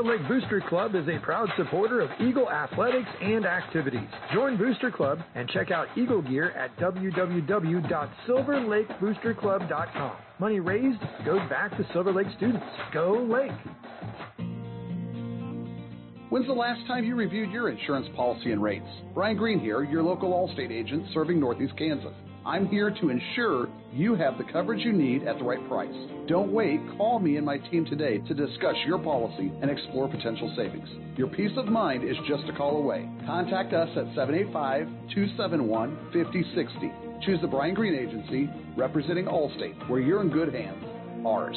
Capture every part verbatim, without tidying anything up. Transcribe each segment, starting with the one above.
Silver Lake Booster Club is a proud supporter of Eagle athletics and activities. Join Booster Club and check out Eagle gear at w w w dot silver lake booster club dot com. Money raised goes back to Silver Lake students. Go Lake! When's the last time you reviewed your insurance policy and rates? Brian Green here, your local Allstate agent serving Northeast Kansas. I'm here to ensure you have the coverage you need at the right price. Don't wait. Call me and my team today to discuss your policy and explore potential savings. Your peace of mind is just a call away. Contact us at seven eight five, two seven one, five oh six oh. Choose the Brian Green Agency, representing Allstate, where you're in good hands. Ours.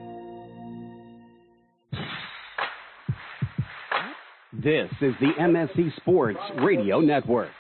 This is the M S C Sports Radio Network.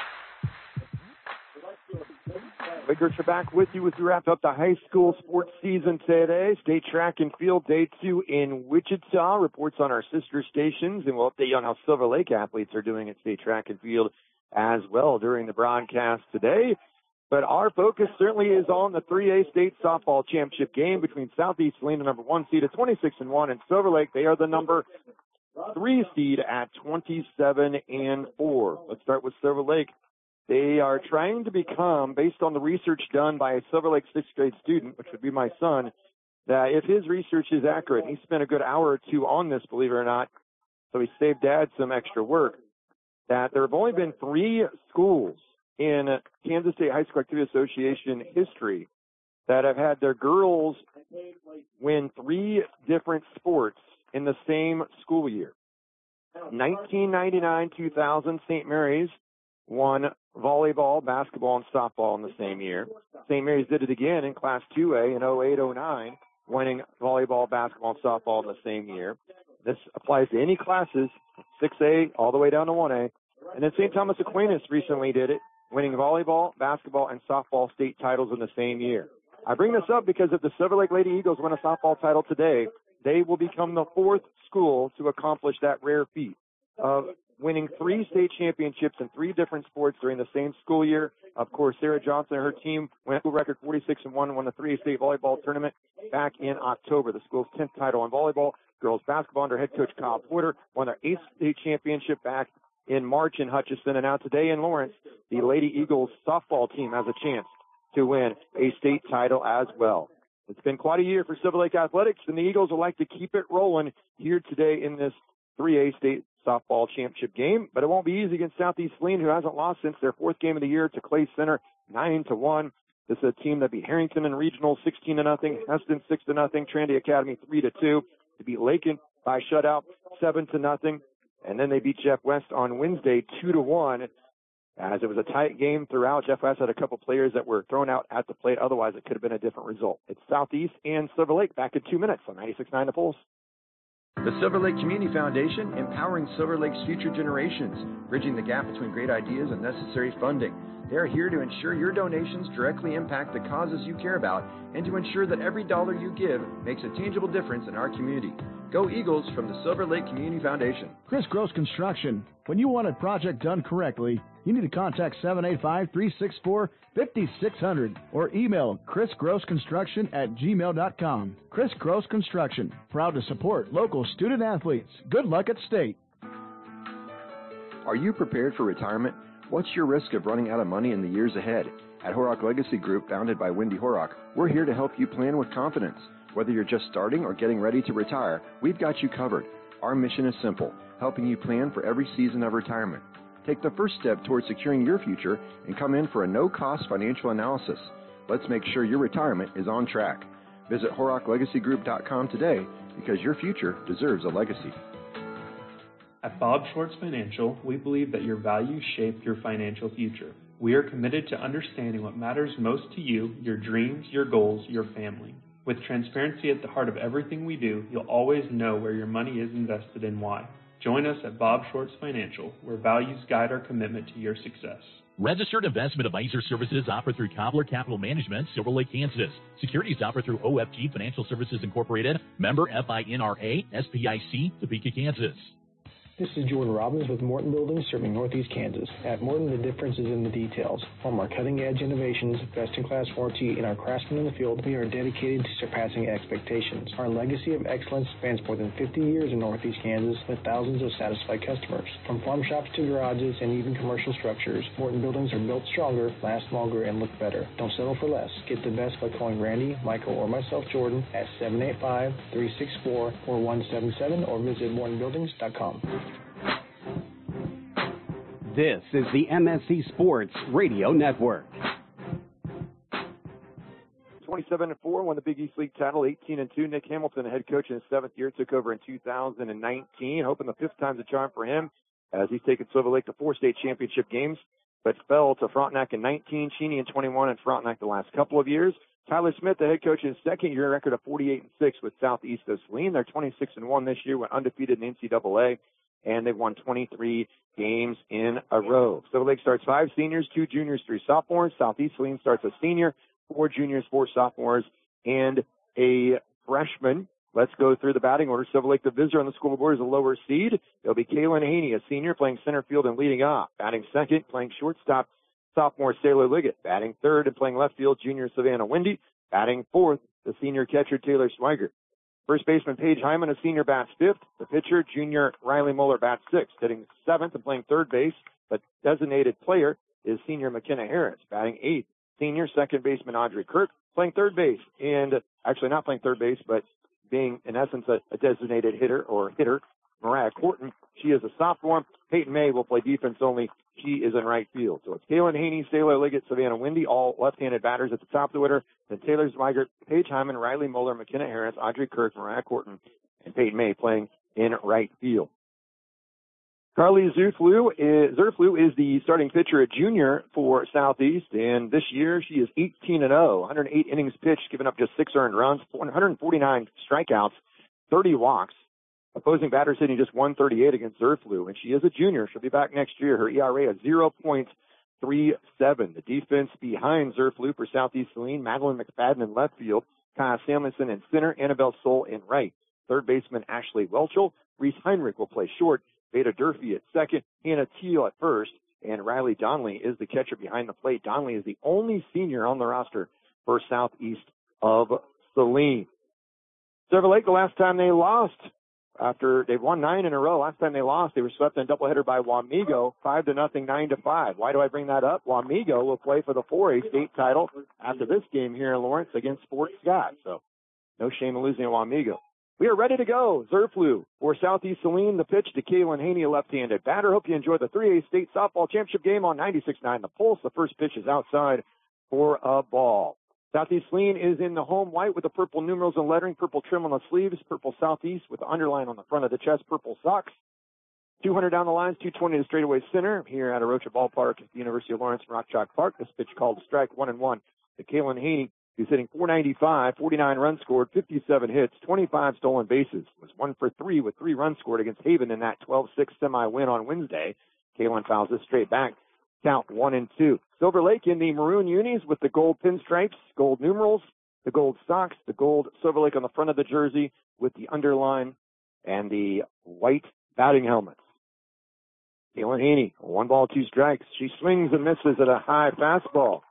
Greg Gertzer back with you as we wrap up the high school sports season today. State track and field day two in Wichita. Reports on our sister stations, and we'll update you on how Silver Lake athletes are doing at state track and field as well during the broadcast today. But our focus certainly is on the three A state softball championship game between Southeast Salina, number one seed at twenty-six and one, and Silver Lake. They are the number three seed at twenty-seven and four. Let's start with Silver Lake. They are trying to become, based on the research done by a Silver Lake sixth grade student, which would be my son, that if his research is accurate, he spent a good hour or two on this, believe it or not, so he saved Dad some extra work, that there have only been three schools in Kansas State High School Activity Association history that have had their girls win three different sports in the same school year. nineteen ninety-nine two thousand, Saint Mary's won volleyball, basketball, and softball in the same year. Saint Mary's did it again in Class two A in oh eight oh nine, winning volleyball, basketball, and softball in the same year. This applies to any classes, six A all the way down to one A. And then Saint Thomas Aquinas recently did it, winning volleyball, basketball, and softball state titles in the same year. I bring this up because if the Silver Lake Lady Eagles win a softball title today, they will become the fourth school to accomplish that rare feat of winning three state championships in three different sports during the same school year. Of course, Sarah Johnson and her team went to record forty-six and one and won the three A state volleyball tournament back in October. The school's tenth title in volleyball. Girls basketball under head coach Kyle Porter won their eighth state championship back in March in Hutchinson. And now today in Lawrence, the Lady Eagles softball team has a chance to win a state title as well. It's been quite a year for Silver Lake Athletics, and the Eagles would like to keep it rolling here today in this three A state softball championship game, but it won't be easy against Southeast Salina, who hasn't lost since their fourth game of the year to Clay Center, nine to one. This is a team that beat Harrington in regional sixteen to nothing, Heston six to nothing, Trinity Academy three to two. They beat Lakin by shutout seven to nothing, and then they beat Jeff West on Wednesday two to one. As it was a tight game throughout, Jeff West had a couple players that were thrown out at the plate. Otherwise, it could have been a different result. It's Southeast and Silver Lake back in two minutes on ninety-six point nine The Pulse. The Silver Lake Community Foundation, empowering Silver Lake's future generations, bridging the gap between great ideas and necessary funding. They are here to ensure your donations directly impact the causes you care about and to ensure that every dollar you give makes a tangible difference in our community. Go Eagles from the Silver Lake Community Foundation. Chris Gross Construction. When you want a project done correctly, you need to contact seven eight five, three six four, five six zero zero or email chris gross construction at gmail dot com. Chris Gross Construction, proud to support local student athletes. Good luck at state. Are you prepared for retirement? What's your risk of running out of money in the years ahead? At Horak Legacy Group, founded by Wendy Horak, we're here to help you plan with confidence. Whether you're just starting or getting ready to retire, we've got you covered. Our mission is simple, helping you plan for every season of retirement. Take the first step towards securing your future and come in for a no-cost financial analysis. Let's make sure your retirement is on track. Visit horak legacy group dot com today because your future deserves a legacy. At Bob Schwartz Financial, we believe that your values shape your financial future. We are committed to understanding what matters most to you, your dreams, your goals, your family. With transparency at the heart of everything we do, you'll always know where your money is invested and why. Join us at Bob Schwartz Financial, where values guide our commitment to your success. Registered investment advisor services offered through Cobbler Capital Management, Silver Lake, Kansas. Securities offered through O F G Financial Services Incorporated, member F I N R A, S P I C, Topeka, Kansas. This is Jordan Robbins with Morton Buildings serving Northeast Kansas. At Morton, the difference is in the details. From our cutting-edge innovations, best-in-class warranty, and our craftsmen in the field, we are dedicated to surpassing expectations. Our legacy of excellence spans more than fifty years in Northeast Kansas with thousands of satisfied customers. From farm shops to garages and even commercial structures, Morton Buildings are built stronger, last longer, and look better. Don't settle for less. Get the best by calling Randy, Michael, or myself, Jordan, at seven eight five, three six four, four one seven seven or visit morton buildings dot com. This is the M S C Sports Radio Network. twenty-seven and four, won the Big East League title, eighteen and two. Nick Hamilton, the head coach in his seventh year, took over in two thousand nineteen, hoping the fifth time's a charm for him as he's taken Silver Lake to four state championship games, but fell to Frontenac in nineteen, Cheney in twenty-one, and Frontenac the last couple of years. Tyler Smith, the head coach in his second year, record of forty-eight and six with Southeast of Saline. They're twenty-six and one this year, went undefeated in N C double A, and they've won twenty-three games in a row. Silver Lake starts five seniors, two juniors, three sophomores. Southeast Saline starts a senior, four juniors, four sophomores, and a freshman. Let's go through the batting order. Silver Lake, the visitor on the scoreboard, is a lower seed. It'll be Kaylin Haney, a senior, playing center field and leading off. Batting second, playing shortstop, sophomore Sailor Liggett. Batting third and playing left field, junior Savannah Wendy. Batting fourth, the senior catcher Taylor Swigert. First baseman Paige Hyman, a senior, bats fifth. The pitcher, junior Riley Muller, bats sixth. Hitting seventh and playing third base, but designated player is senior McKenna Harris. Batting eighth, senior second baseman Audrey Kirk, playing third base. And actually not playing third base, but being, in essence, a, a designated hitter or hitter, Mariah Corton. She is a sophomore. Peyton May will play defense only. She is in right field. So it's Kaylin Haney, Sailor Liggett, Savannah Wendy, all left-handed batters at the top of the order. Then Taylor Zweigert, Paige Hyman, Riley Muller, McKenna Harris, Audrey Kirk, Mariah Corton, and Peyton May playing in right field. Carly Zerflew is, Zerflew is the starting pitcher, a junior for Southeast, and this year she is eighteen and oh, one hundred eight innings pitched, giving up just six earned runs, one hundred forty-nine strikeouts, thirty walks. Opposing batters hitting just one thirty-eight against Zerflew, and she is a junior. She'll be back next year. Her E R A is zero point three seven. The defense behind Zerflew for Southeast Saline, Madeline McFadden in left field, Kaya Samuelson in center, Annabelle Soul in right. Third baseman Ashley Welchel. Reese Heinrich will play short. Beta Durfee at second, Hannah Teal at first, and Riley Donnelly is the catcher behind the plate. Donnelly is the only senior on the roster for Southeast of Saline. Silver Lake, the last time they lost, after they've won nine in a row, last time they lost, they were swept in a doubleheader by Wamego, five to nothing, nine to five. Why do I bring that up? Wamego will play for the four A state title after this game here in Lawrence against Fort Scott. So no shame in losing to Wamego. We are ready to go. Zerflew for Southeast Saline. The pitch to Kaylin Haney, a left-handed batter. Hope you enjoy the three A state softball championship game on ninety-six point nine The Pulse. The first pitch is outside for a ball. Southeast Saline is in the home white with the purple numerals and lettering, purple trim on the sleeves, purple Southeast with the underline on the front of the chest, purple socks. two hundred down the lines, two twenty to straightaway center here at Arocha Ballpark at the University of Lawrence Rock Chalk Park. This pitch called a strike, one and one to Kaylin Haney, who's hitting four ninety-five, forty-nine runs scored, fifty-seven hits, twenty-five stolen bases. Was one for three with three runs scored against Haven in that twelve six semi-win on Wednesday. Kaylin fouls this straight back. Count one and two. Silver Lake in the maroon unis with the gold pinstripes, gold numerals, the gold socks, the gold Silver Lake on the front of the jersey with the underline and the white batting helmets. Kaylin Haney, one ball, two strikes. She swings and misses at a high fastball.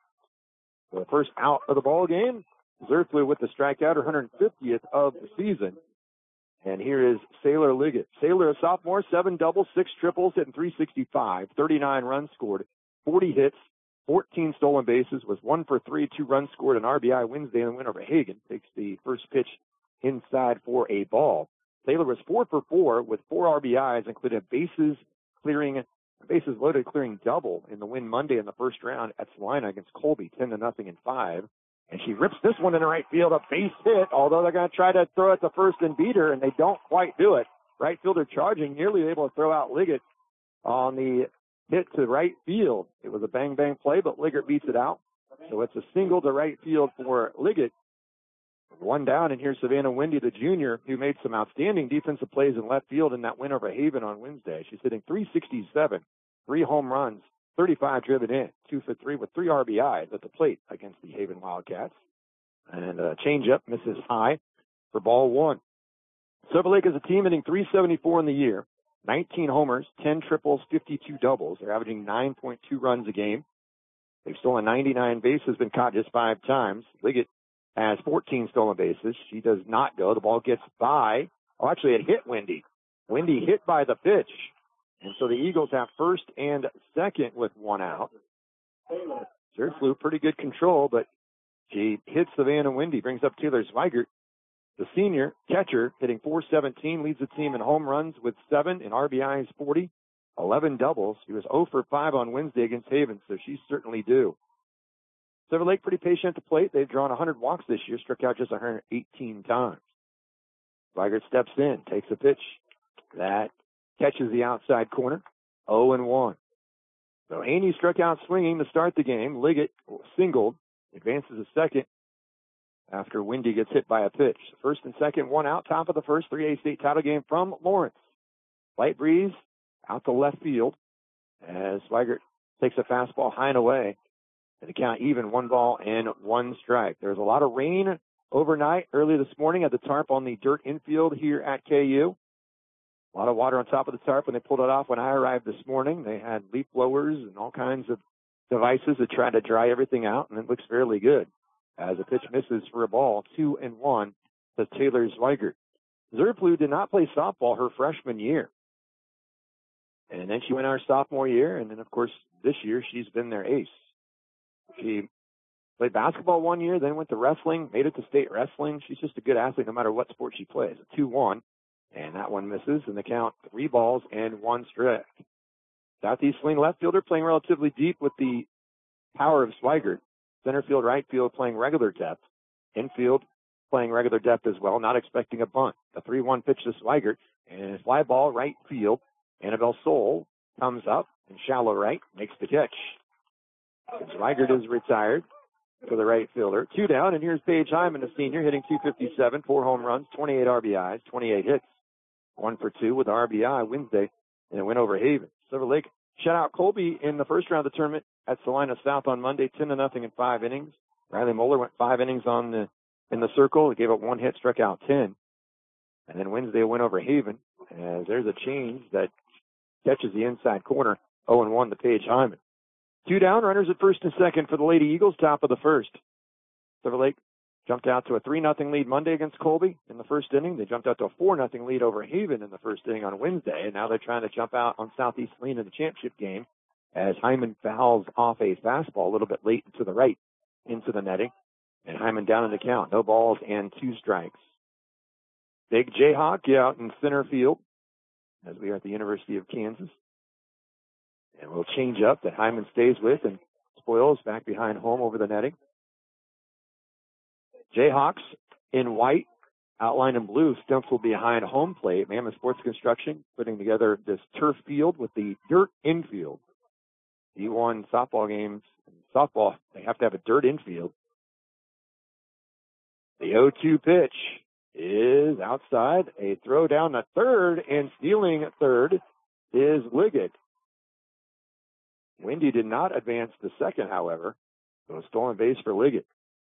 For the first out of the ball game, Zerflew with the strikeout, her one hundred fiftieth of the season. And here is Sailor Liggett. Sailor, a sophomore, seven doubles, six triples, hitting three sixty-five, thirty-nine runs scored, forty hits, fourteen stolen bases, was one for three, two runs scored, an R B I Wednesday in the win over Hagen. Takes the first pitch inside for a ball. Sailor was four for four with four R B Is, including a bases clearing, a bases loaded clearing double in the win Monday in the first round at Salina against Colby, ten to nothing in five. And she rips this one in the right field, a base hit, although they're going to try to throw it to first and beat her, and they don't quite do it. Right fielder charging, nearly able to throw out Liggett on the hit to right field. It was a bang-bang play, but Liggett beats it out. So it's a single to right field for Liggett. One down, and here's Savannah Wendy, the junior, who made some outstanding defensive plays in left field in that win over Haven on Wednesday. She's hitting three sixty-seven, three home runs, thirty-five driven in, two for three with three R B Is at the plate against the Haven Wildcats. And a changeup misses high for ball one. Silver Lake is a team hitting three seventy-four in the year, nineteen homers, ten triples, fifty-two doubles. They're averaging nine point two runs a game. They've stolen ninety-nine bases, been caught just five times. Liggett has fourteen stolen bases. She does not go. The ball gets by. Oh, actually, it hit Wendy. Wendy hit by the pitch. And so the Eagles have first and second with one out. Sure flew pretty good control, but she hits Savannah Wendy, brings up Taylor Zweigert. The senior catcher hitting four seventeen, leads the team in home runs with seven, and R B Is forty, eleven doubles. She was zero for five on Wednesday against Haven, so she's certainly due. Silver Lake pretty patient at the plate. They've drawn one hundred walks this year, struck out just one hundred eighteen times. Zweigert steps in, takes a pitch. That catches the outside corner, oh and one. So Haney struck out swinging to start the game. Liggett singled, advances a second after Wendy gets hit by a pitch. First and second, one out, top of the first, three A state title game from Lawrence. Light breeze out to left field as Zweigert takes a fastball high and away. And the count even, one ball and one strike. There's a lot of rain overnight, early this morning at the tarp on the dirt infield here at K U. A lot of water on top of the tarp when they pulled it off. When I arrived this morning, they had leaf blowers and all kinds of devices to try to dry everything out, and it looks fairly good. As a pitch misses for a ball, two and one to Taylor Zweigert. Zerplu did not play softball her freshman year. And then she went our sophomore year, and then, of course, this year she's been their ace. She played basketball one year, then went to wrestling, made it to state wrestling. She's just a good athlete no matter what sport she plays. A two one. And that one misses, and the count three balls and one strike. Southeast swing left fielder playing relatively deep with the power of Zweigert. Center field, right field playing regular depth. Infield playing regular depth as well, not expecting a bunt. The three one pitch to Zweigert, and a fly ball right field. Annabelle Soul comes up and shallow right, makes the catch. Zweigert is retired for the right fielder. Two down, and here's Paige Hyman, a senior, hitting two fifty-seven, four home runs, twenty-eight R B Is, twenty-eight hits. One for two with R B I Wednesday, and it went over Haven. Silver Lake shut out Colby in the first round of the tournament at Salina South on Monday, ten to nothing in five innings. Riley Moeller went five innings on the in the circle. He gave up one hit, struck out ten. And then Wednesday went over Haven. As there's a change that catches the inside corner, oh and one to Paige Hyman. Two down, runners at first and second for the Lady Eagles, top of the first. Silver Lake jumped out to a three nothing lead Monday against Colby in the first inning. They jumped out to a four nothing lead over Haven in the first inning on Wednesday, and now they're trying to jump out on Southeast Salina in the championship game as Hyman fouls off a fastball a little bit late to the right into the netting, and Hyman down in the count. No balls and two strikes. Big Jayhawk out in center field as we are at the University of Kansas. And we'll change up that Hyman stays with, and Spoils back behind home over the netting. Jayhawks in white, outlined in blue, stencil behind home plate. Mammoth Sports Construction putting together this turf field with the dirt infield. D one softball games, softball, they have to have a dirt infield. The oh two pitch is outside. A throw down to third, and stealing third is Liggett. Wendy did not advance to second, however. So a stolen base for Liggett.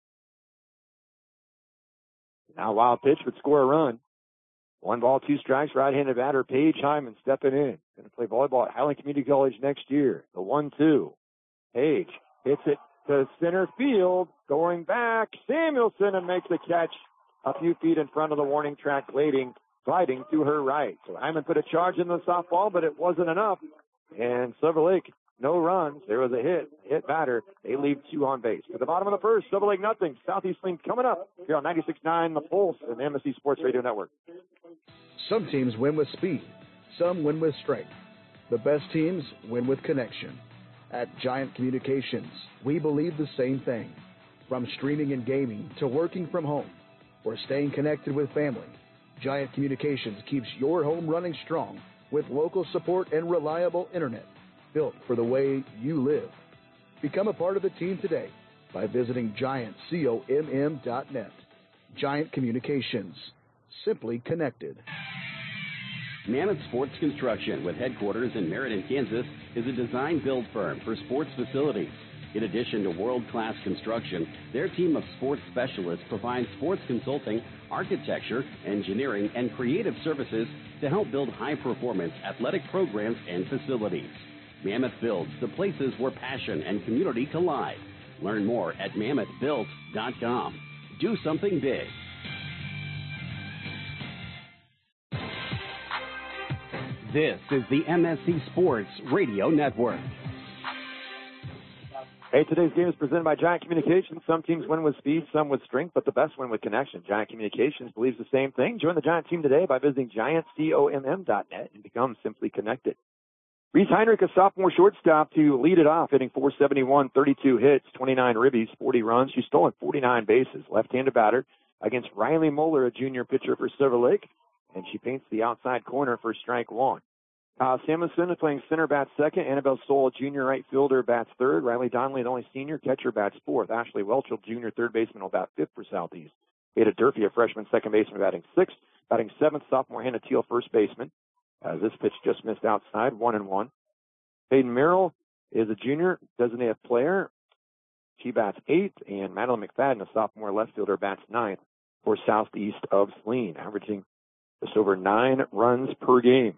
Now wild pitch would score a run. One ball, two strikes, right-handed batter Paige Hyman stepping in. Going to play volleyball at Highland Community College next year. The one two. Paige hits it to center field. Going back, Samuelson, and makes the catch a few feet in front of the warning track, gliding, gliding to her right. So Hyman put a charge in the softball, but it wasn't enough. And Silver Lake, no runs. There was a hit. Hit batter. They leave two on base. At the bottom of the first, Silver Lake nothing. Southeast Lane coming up here on ninety-six point nine The Pulse and the M S C Sports Radio Network. Some teams win with speed. Some win with strength. The best teams win with connection. At Giant Communications, we believe the same thing. From streaming and gaming to working from home or staying connected with family, Giant Communications keeps your home running strong with local support and reliable internet built for the way you live. Become a part of the team today by visiting giant comm dot net. Giant Communications, simply connected. Mammoth Sports Construction, with headquarters in Meriden, Kansas, is a design-build firm for sports facilities. In addition to world-class construction, their team of sports specialists provides sports consulting, architecture, engineering, and creative services to help build high-performance athletic programs and facilities. Mammoth Builds, the places where passion and community collide. Learn more at mammoth built dot com. Do something big. This is the M S C Sports Radio Network. Hey, today's game is presented by Giant Communications. Some teams win with speed, some with strength, but the best win with connection. Giant Communications believes the same thing. Join the Giant team today by visiting giant comm dot net and become simply connected. Reese Heinrich, a sophomore shortstop, to lead it off, hitting four seventy-one, thirty-two hits, twenty-nine ribbies, forty runs. She's stolen forty-nine bases. Left-handed batter against Riley Moeller, a junior pitcher for Silver Lake, and she paints the outside corner for strike one. Uh, Samuelson is playing center, bats second. Annabelle Soul, junior right fielder, bats third. Riley Donnelly, the only senior catcher, bats fourth. Ashley Welchel, junior third baseman, will bat fifth for Southeast. Ada Durfee, a freshman second baseman, batting sixth. Batting seventh, sophomore Hannah Teal, first baseman. Uh, this pitch just missed outside, one and one. Hayden Merrill is a junior, designated player. She bats eighth. And Madeline McFadden, a sophomore left fielder, bats ninth for Southeast of Saline, averaging just over nine runs per game.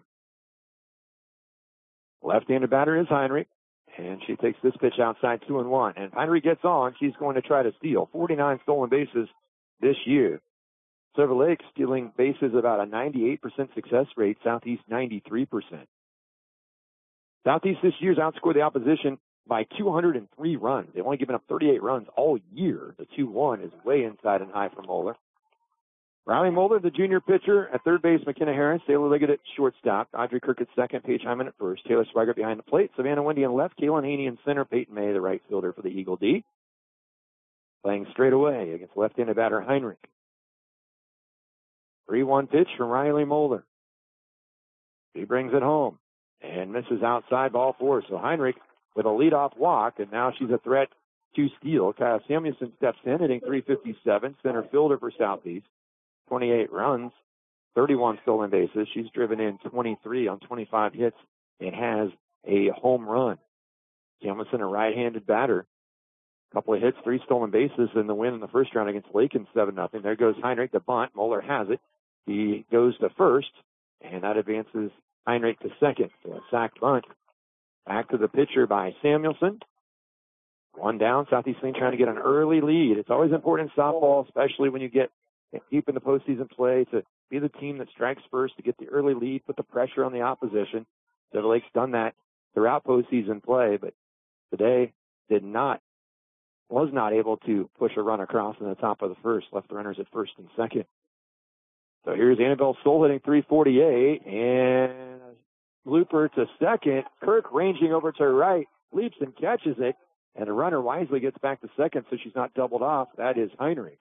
Left-handed batter is Heinrich, and she takes this pitch outside, two and one. And Heinrich gets on. She's going to try to steal. forty-nine stolen bases this year. Silver Lake stealing bases about a ninety-eight percent success rate. Southeast ninety-three percent. Southeast this year's outscored the opposition by two hundred three runs. They've only given up thirty-eight runs all year. The two one is way inside and high for Moeller. Riley Moeller, the junior pitcher, at third base, McKenna Harris, Taylor Liggett at shortstop, Audrey Kirk at second, Paige Hyman at first, Taylor Swigert behind the plate, Savannah Wendy in left, Kaylin Haney in center, Peyton May, the right fielder for the Eagle D. Playing straight away against left-handed batter Heinrich. three one pitch from Riley Moeller. He brings it home and misses outside, ball four. So Heinrich with a leadoff walk, and now she's a threat to steal. Kyle Samuelson steps in, hitting three fifty-seven, center fielder for Southeast. twenty-eight runs, thirty-one stolen bases. She's driven in twenty-three on twenty-five hits and has a home run. Samuelson, a right-handed batter. A couple of hits, three stolen bases in the win in the first round against Lakin, seven nothing. There goes Heinrich, the bunt. Moeller has it. He goes to first, and that advances Heinrich to second. So a sacked bunt. Back to the pitcher by Samuelson. One down. Southeast Saline trying to get an early lead. It's always important in softball, especially when you get deep in the postseason play, to be the team that strikes first, to get the early lead, put the pressure on the opposition. Silver Lake's done that throughout postseason play, but today did not, was not able to push a run across in the top of the first, left the runners at first and second. So here's Annabelle Soul hitting three forty-eight, and looper to second. Kirk ranging over to her right, leaps and catches it, and the runner wisely gets back to second so she's not doubled off. That is Heinrich.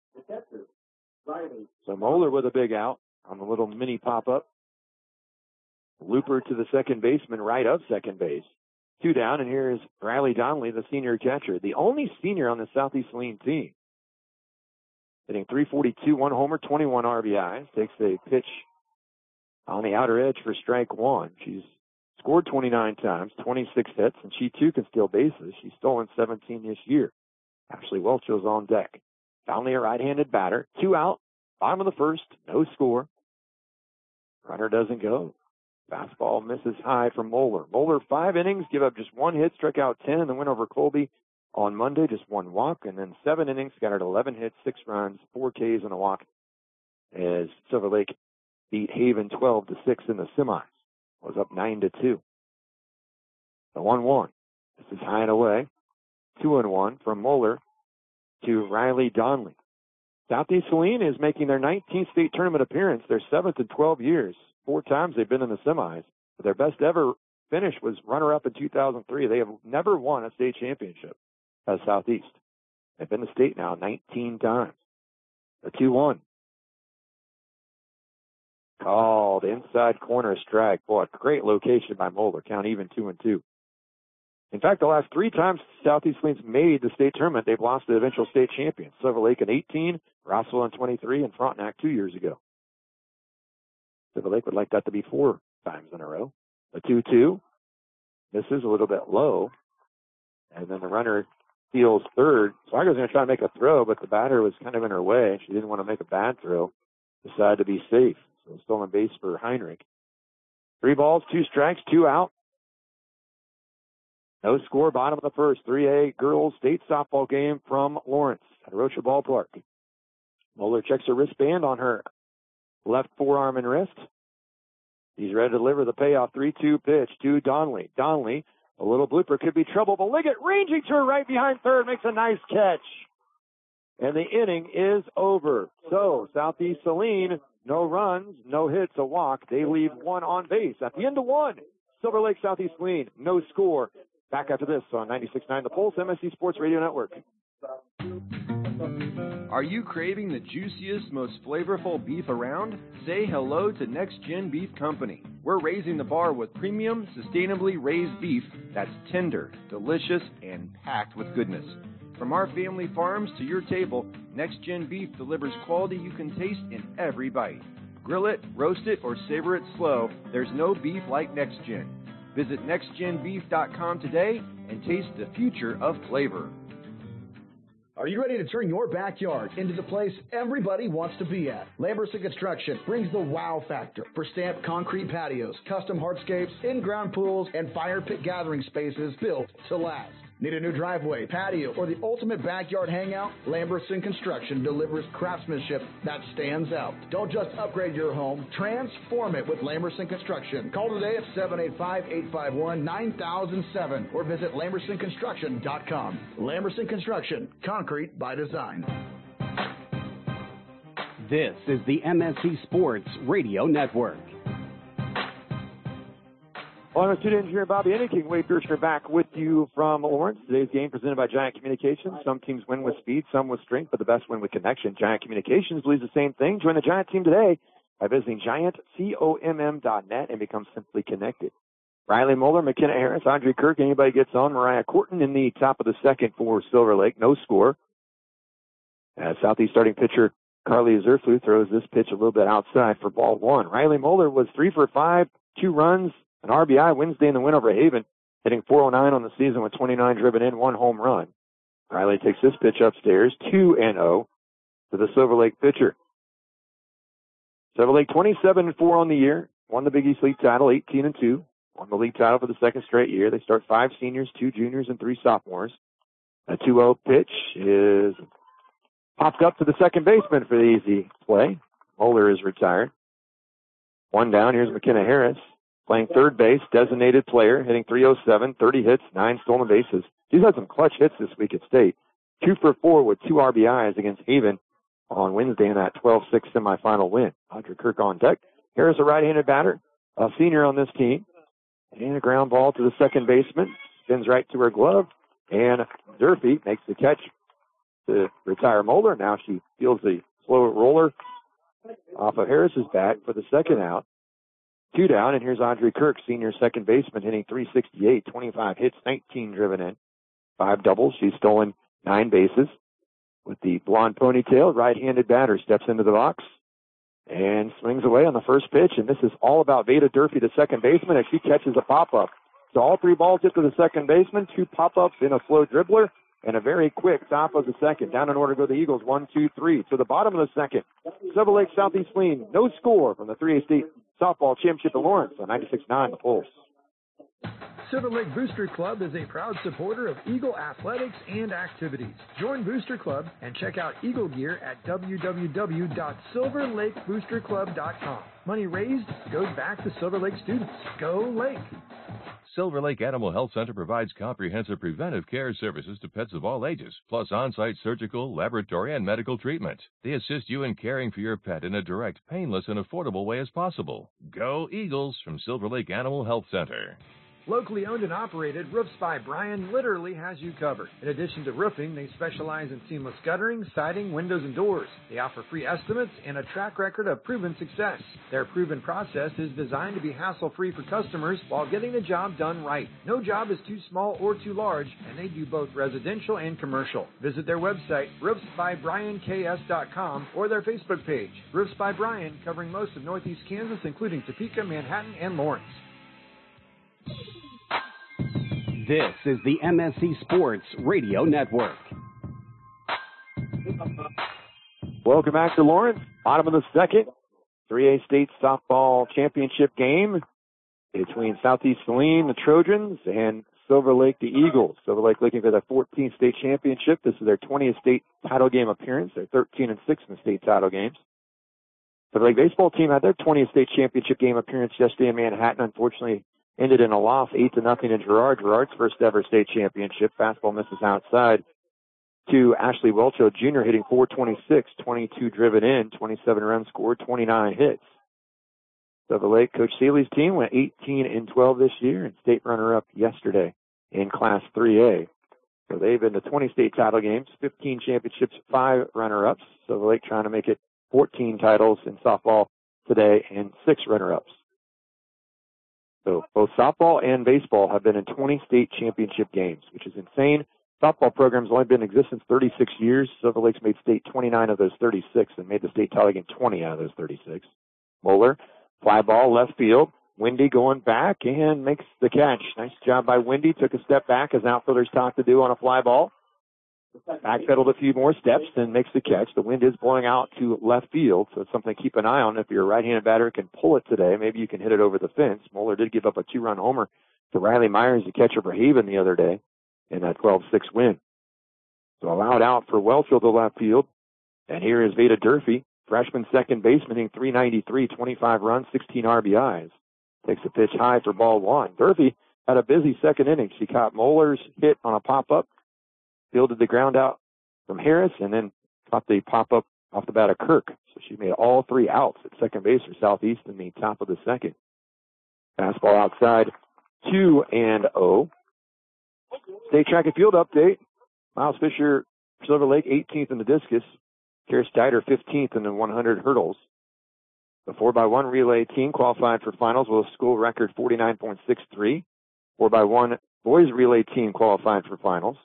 So Moeller with a big out on the little mini pop-up. Looper to the second baseman, right of second base. Two down, and here's Riley Donnelly, the senior catcher, the only senior on the Southeast Saline team. Hitting three forty-two, one homer, twenty-one R B Is. Takes a pitch on the outer edge for strike one. She's scored twenty-nine times, twenty-six hits, and she too can steal bases. She's stolen seventeen this year. Ashley Welch's on deck. Donnelly, a right-handed batter. Two out, bottom of the first, no score. Runner doesn't go. Fastball misses high from Moeller. Moeller, five innings, give up just one hit, struck out ten in the win over Colby on Monday, just one walk, and then seven innings, scattered eleven hits, six runs, four Ks and a walk, as Silver Lake beat Haven twelve to six in the semis. Was up nine to two. The one one. This is high and away. two and one from Moeller to Riley Donnelly. Southeast Saline is making their nineteenth state tournament appearance, their seventh in twelve years. Four times they've been in the semis. But their best ever finish was runner-up in two thousand three. They have never won a state championship as Southeast. They've been to state now nineteen times. A two one. Called inside corner strike. Boy, great location by Moeller. Count even two and two. In fact, the last three times Southeast Saline's made the state tournament, they've lost to the eventual state champions. Silver Lake in eighteen, Rossville in twenty-three, and Frontenac two years ago. Silver Lake would like that to be four times in a row. A two two. This is a little bit low. And then the runner steals third. Swager was going to try to make a throw, but the batter was kind of in her way. She didn't want to make a bad throw. Decided to be safe. So stolen base for Heinrich. Three balls, two strikes, two out. No score, bottom of the first. three A girls state softball game from Lawrence at Rocha Ballpark. Moeller checks her wristband on her left forearm and wrist. He's ready to deliver the payoff three two pitch to Donnelly. Donnelly, a little blooper, could be trouble, but Liggett ranging to her right behind third, makes a nice catch. And the inning is over. So, Southeast Saline, no runs, no hits, a walk. They leave one on base. At the end of one, Silver Lake Southeast Saline, no score. Back after this on ninety-six point nine The Pulse, M S C Sports Radio Network. Are you craving the juiciest, most flavorful beef around? Say hello to Next Gen Beef Company. We're raising the bar with premium, sustainably raised beef that's tender, delicious, and packed with goodness. From our family farms to your table, Next Gen Beef delivers quality you can taste in every bite. Grill it, roast it, or savor it slow. There's no beef like Next Gen. Visit next gen beef dot com today and taste the future of flavor. Are you ready to turn your backyard into the place everybody wants to be at? Lamberson Construction brings the wow factor for stamped concrete patios, custom hardscapes, in-ground pools, and fire pit gathering spaces built to last. Need a new driveway, patio, or the ultimate backyard hangout? Lamberson Construction delivers craftsmanship that stands out. Don't just upgrade your home, transform it with Lamberson Construction. Call today at seven eight five, eight five one, nine thousand seven or visit lamberson construction dot com. Lamberson Construction, concrete by design. This is the M S C Sports Radio Network. Well, I'm student engineer Bobby Enneking. Wade Kirshner back with you from Lawrence. Today's game presented by Giant Communications. Some teams win with speed, some with strength, but the best win with connection. Giant Communications believes the same thing. Join the Giant team today by visiting giant comm dot net and become simply connected. Riley Moeller, McKenna Harris, Audrey Kirk, anybody gets on. Mariah Corton in the top of the second for Silver Lake. No score. As Southeast starting pitcher Carly Zerflu throws this pitch a little bit outside for ball one. Riley Moeller was three for five, two runs, an R B I Wednesday in the win over Haven, hitting four oh nine on the season with twenty-nine driven in, one home run. Riley takes this pitch upstairs, two and oh to the Silver Lake pitcher. Silver Lake twenty-seven and four on the year, won the Big East League title, eighteen and two, won the league title for the second straight year. They start five seniors, two juniors, and three sophomores. A two oh pitch is popped up to the second baseman for the easy play. Moeller is retired. One down, here's McKenna Harris. Playing third base, designated player, hitting three oh seven, thirty hits, nine stolen bases. She's had some clutch hits this week at state. Two for four with two R B Is against Haven on Wednesday in that twelve six semifinal win. Audrey Kirk on deck. Harris, a right-handed batter, a senior on this team. And a ground ball to the second baseman. Spins right to her glove. And Durfee makes the catch to retire Moeller. Now she feels the slow roller off of Harris's bat for the second out. Two down, and here's Audrey Kirk, senior second baseman, hitting three sixty-eight, twenty-five hits, nineteen driven in, five doubles. She's stolen nine bases. With the blonde ponytail, right-handed batter steps into the box and swings away on the first pitch, and this is all about Veda Durfee, the second baseman, as she catches a pop-up. So all three balls hit to the second baseman, two pop-ups in a slow dribbler, and a very quick top of the second. Down in order go the Eagles, one, two, three. To the bottom of the second, Silver Lake Southeast Saline, no score from the three A State Softball Championship at Lawrence on ninety-six point nine The Pulse. Silver Lake Booster Club is a proud supporter of Eagle athletics and activities. Join Booster Club and check out Eagle gear at w w w dot silver lake booster club dot com. Money raised goes back to Silver Lake students. Go Lake! Silver Lake Animal Health Center provides comprehensive preventive care services to pets of all ages, plus on-site surgical, laboratory, and medical treatment. They assist you in caring for your pet in a direct, painless, and affordable way as possible. Go Eagles from Silver Lake Animal Health Center. Locally owned and operated, Roofs by Brian literally has you covered. In addition to roofing, they specialize in seamless guttering, siding, windows, and doors. They offer free estimates and a track record of proven success. Their proven process is designed to be hassle-free for customers while getting the job done right. No job is too small or too large, and they do both residential and commercial. Visit their website, roofs by brian k s dot com, or their Facebook page, Roofs by Brian, covering most of Northeast Kansas, including Topeka, Manhattan, and Lawrence. This is the M S C Sports Radio Network. Welcome back to Lawrence. Bottom of the second. three A state softball championship game between Southeast Saline, the Trojans, and Silver Lake, the Eagles. Silver Lake looking for their fourteenth state championship. This is their twentieth state title game appearance. They're thirteen and six in the state title games. Silver Lake baseball team had their twentieth state championship game appearance yesterday in Manhattan. Unfortunately, ended in a loss, eight to nothing in Girard. Girard's first ever state championship. Fastball misses outside to Ashley Welcho Junior hitting four twenty-six, twenty-two driven in, twenty-seven runs scored, twenty-nine hits. Silver Lake, Coach Seeley's team went eighteen and twelve this year and state runner-up yesterday in Class three A. So they've been to twenty state title games, fifteen championships, five runner-ups. Silver Lake trying to make it fourteen titles in softball today and six runner-ups. So both softball and baseball have been in twenty state championship games, which is insane. Softball program's only been in existence thirty-six years. Silver Lake's made state twenty-nine of those thirty-six and made the state title game twenty out of those thirty-six. Moeller, fly ball, left field. Wendy going back and makes the catch. Nice job by Wendy. Took a step back as outfielders talk to do on a fly ball. Backpedaled a few more steps and makes the catch. The wind is blowing out to left field, so it's something to keep an eye on. If you're a right-handed batter can pull it today, maybe you can hit it over the fence. Moeller did give up a two-run homer to Riley Myers, the catcher for Haven, the other day in that twelve six win. So allowed out for Wellfield to left field. And here is Veda Durfee, freshman second baseman, hitting three ninety-three, twenty-five runs, sixteen R B Is. Takes a pitch high for ball one. Durfee had a busy second inning. She caught Moeller's hit on a pop-up, fielded the ground out from Harris, and then caught the pop-up off the bat of Kirk. So she made all three outs at second base for Southeast in the top of the second. Fastball outside, two and oh. State track and field update. Miles Fisher, Silver Lake, eighteenth in the discus. Karis Dieter, fifteenth in the one hundred hurdles. The four by one relay team qualified for finals with a school record forty-nine point six three. four by one boys relay team qualified for finals.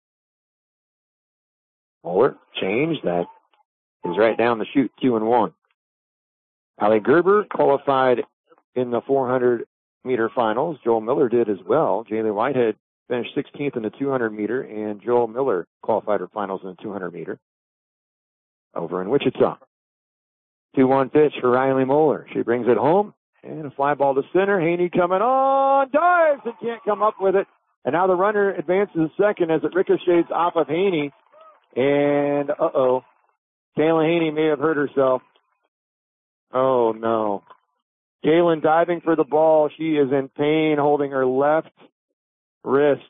Moeller, change. That is right down the chute, two and one. Allie Gerber qualified in the four hundred meter finals. Joel Miller did as well. Jaylee Whitehead finished sixteenth in the two hundred meter, and Joel Miller qualified for finals in the two hundred meter over in Wichita. two one pitch for Riley Moeller. She brings it home, and a fly ball to center. Haney coming on, dives and can't come up with it. And now the runner advances second as it ricochets off of Haney. And, uh-oh, Kayla Haney may have hurt herself. Oh, no. Kaylin diving for the ball. She is in pain, holding her left wrist.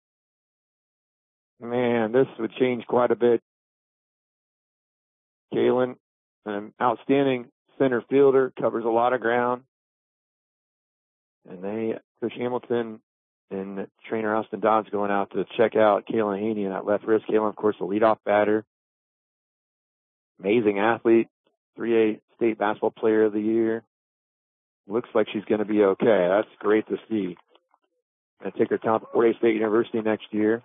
Man, this would change quite a bit. Kaylin, an outstanding center fielder, covers a lot of ground. And they, Coach Hamilton and trainer Austin Dodds going out to check out Kaylin Haney in that left wrist. Kaylin, of course, the leadoff batter. Amazing athlete. three A state basketball player of the year. Looks like she's going to be okay. That's great to see. Going to take her talent to four A State University next year.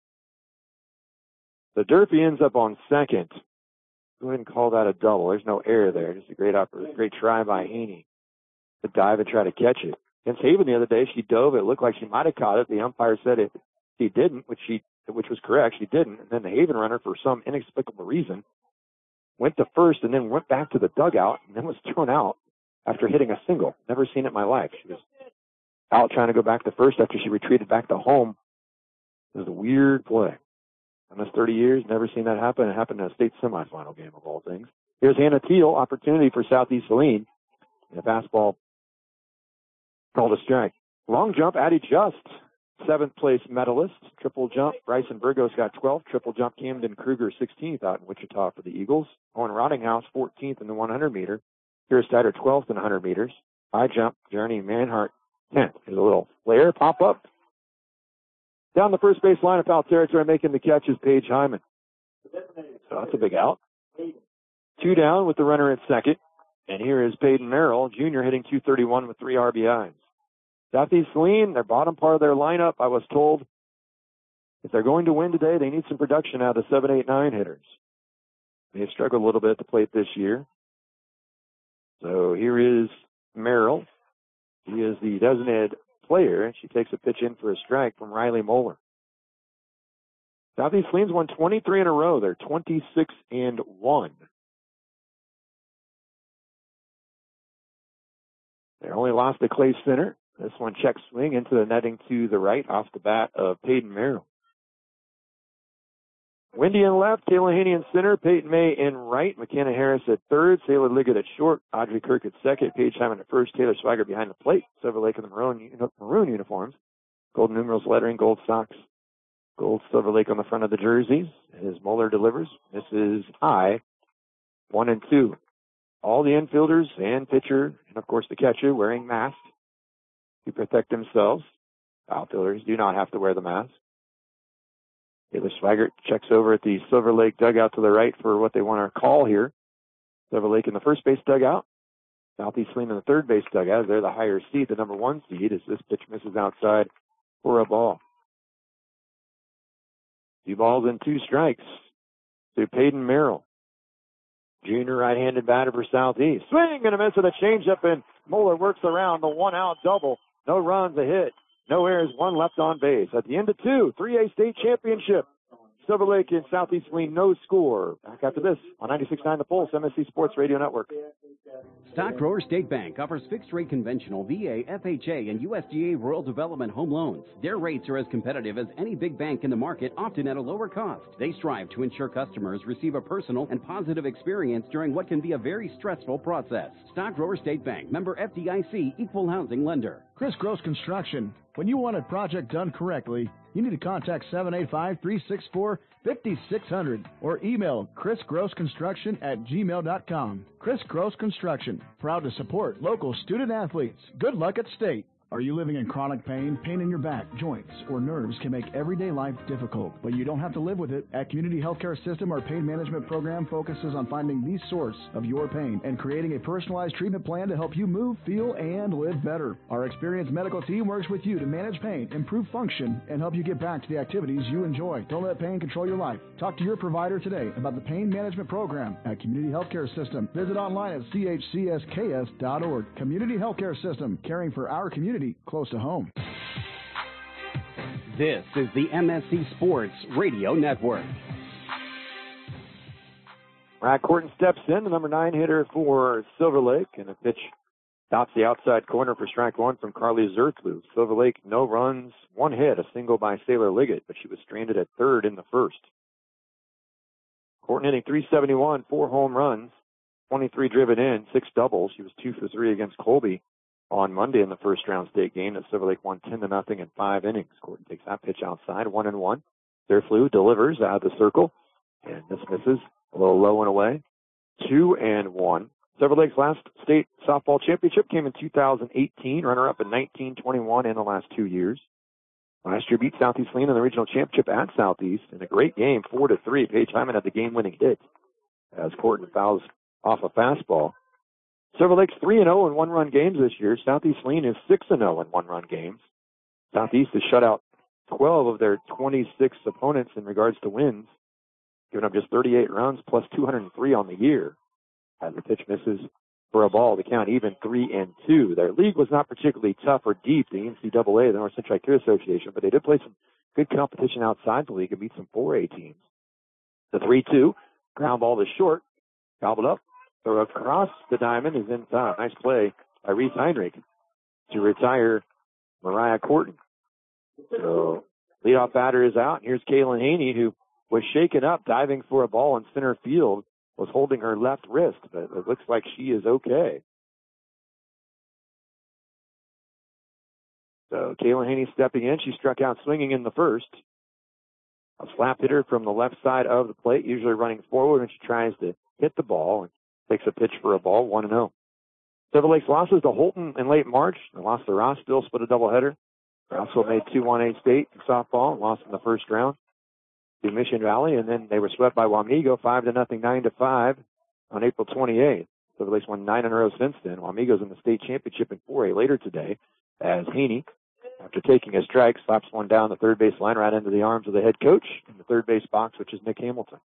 The Durfee ends up on second. Go ahead and call that a double. There's no error there. Just a great oper- great try by Haney to dive and try to catch it. Against Haven the other day, she dove. It looked like she might have caught it. The umpire said if she didn't, which she which was correct, she didn't. And then the Haven runner, for some inexplicable reason, went to first and then went back to the dugout and then was thrown out after hitting a single. Never seen it in my life. She was out trying to go back to first after she retreated back to home. It was a weird play. Almost thirty years, never seen that happen. It happened in a state semifinal game of all things. Here's Hannah Teal, opportunity for Southeast Saline. And a fastball called a strike. Long jump, Addie Just, seventh place medalist. Triple jump, Bryson Burgos got twelfth. Triple jump, Camden Kruger, sixteenth out in Wichita for the Eagles. Owen Rottinghouse, fourteenth in the one hundred meter. Karis Dieter, twelfth in one hundred meters. High jump, Journey Manhart, tenth. There's a little flare, pop up. Down the first base line of foul territory, making the catch is Paige Hyman. So that's a big out. Two down with the runner at second. And here is Peyton Merrill, junior, hitting two thirty-one with three R B Is. Southeast Saline, their bottom part of their lineup, I was told, if they're going to win today, they need some production out of the seven, eight, nine hitters. They have struggled a little bit at the plate this year. So here is Merrill. He is the designated player, and she takes a pitch in for a strike from Riley Moeller. Southeast Lean's won twenty-three in a row. They're twenty-six and one. They only lost to Clay Center. This one check swing into the netting to the right off the bat of Peyton Merrill. Wendy in left, Kayla Haney in center, Peyton May in right, McKenna Harris at third, Sailor Liggett at short, Audrey Kirk at second, Paige Hyman at first, Taylor Swigert behind the plate, Silver Lake in the maroon, maroon uniforms, gold numerals lettering, gold socks, gold Silver Lake on the front of the jerseys. As Moeller delivers, this is high, one and two. All the infielders and pitcher, and of course the catcher, wearing masks to protect themselves. Outfielders do not have to wear the mask. Taylor Swigert checks over at the Silver Lake dugout to the right for what they want to call here. Silver Lake in the first base dugout. Southeast Lean in the third base dugout. They're the higher seed, the number one seed, as this pitch misses outside for a ball. Two balls and two strikes to Peyton Merrill. Junior right-handed batter for Southeast. Swing and a miss with a changeup, and Moeller works around the one-out double. No runs, a hit. No errors, one left on base. At the end of two, three A state championship. Silver Lake and Southeast Lean, no score. Back after this on ninety-six point nine The Pulse, M S C Sports Radio Network. Stock Grower State Bank offers fixed-rate conventional V A, F H A, and U S D A rural development home loans. Their rates are as competitive as any big bank in the market, often at a lower cost. They strive to ensure customers receive a personal and positive experience during what can be a very stressful process. Stock Grower State Bank, member F D I C, equal housing lender. Chris Gross Construction. When you want a project done correctly, you need to contact seven eight five, three six four, five six zero zero or email chris gross construction at gmail dot com. Chris Gross Construction, proud to support local student athletes. Good luck at state. Are you living in chronic pain? Pain in your back, joints, or nerves can make everyday life difficult, but you don't have to live with it. At Community Healthcare System, our pain management program focuses on finding the source of your pain and creating a personalized treatment plan to help you move, feel, and live better. Our experienced medical team works with you to manage pain, improve function, and help you get back to the activities you enjoy. Don't let pain control your life. Talk to your provider today about the pain management program at Community Healthcare System. Visit online at c h c s k s dot org. Community Healthcare System, caring for our community close to home. This is the M S C Sports Radio Network. Brad Corton steps in, the number nine hitter for Silver Lake, and a pitch stops the outside corner for strike one from Carly Zertlu. Silver Lake, no runs, one hit, a single by Sailor Liggett, but she was stranded at third in the first. Corton hitting three seventy-one, four home runs, twenty-three driven in, six doubles. She was two for three against Colby on Monday in the first round state game. That Silver Lake won ten to nothing in five innings. Corton takes that pitch outside, one and one. Zertlu delivers out of the circle, and this misses a little low and away. Two and one. Silver Lake's last state softball championship came in two thousand eighteen, runner-up in nineteen, twenty-one in the last two years. Last year beat Southeast Lean in the regional championship at Southeast in a great game, four to three. Paige Hyman had the game-winning hit as Corton fouls off a fastball. Silver Lake's three and oh in one-run games this year. Southeast Lean is six and oh in one-run games. Southeast has shut out twelve of their twenty-six opponents in regards to wins, giving up just thirty-eight runs plus two hundred three on the year. As the pitch misses for a ball, the count even three and two. Their league was not particularly tough or deep, the N C double A, the North Central Care Association, but they did play some good competition outside the league and beat some four A teams. The three two, ground ball to short, gobbled up. Throw across the diamond is in time. Nice play by Reese Heinrich to retire Mariah Corton. So leadoff batter is out. Here's Kaylin Haney, who was shaken up diving for a ball in center field, was holding her left wrist, but it looks like she is okay. So Kaylin Haney stepping in. She struck out swinging in the first. A slap hitter from the left side of the plate, usually running forward when she tries to hit the ball, and takes a pitch for a ball, one and oh. Silver Lake's losses to Holton in late March. They lost to Rossville, split a doubleheader. Rossville made two one A state in softball and lost in the first round to Mission Valley, and then they were swept by Wamego five to nothing, nine to five on April twenty-eighth. Silver Lake's won nine in a row since then. Wamego's in the state championship in four A later today, as Haney, after taking a strike, slaps one down the third base line right into the arms of the head coach in the third base box, which is Nick Hamilton.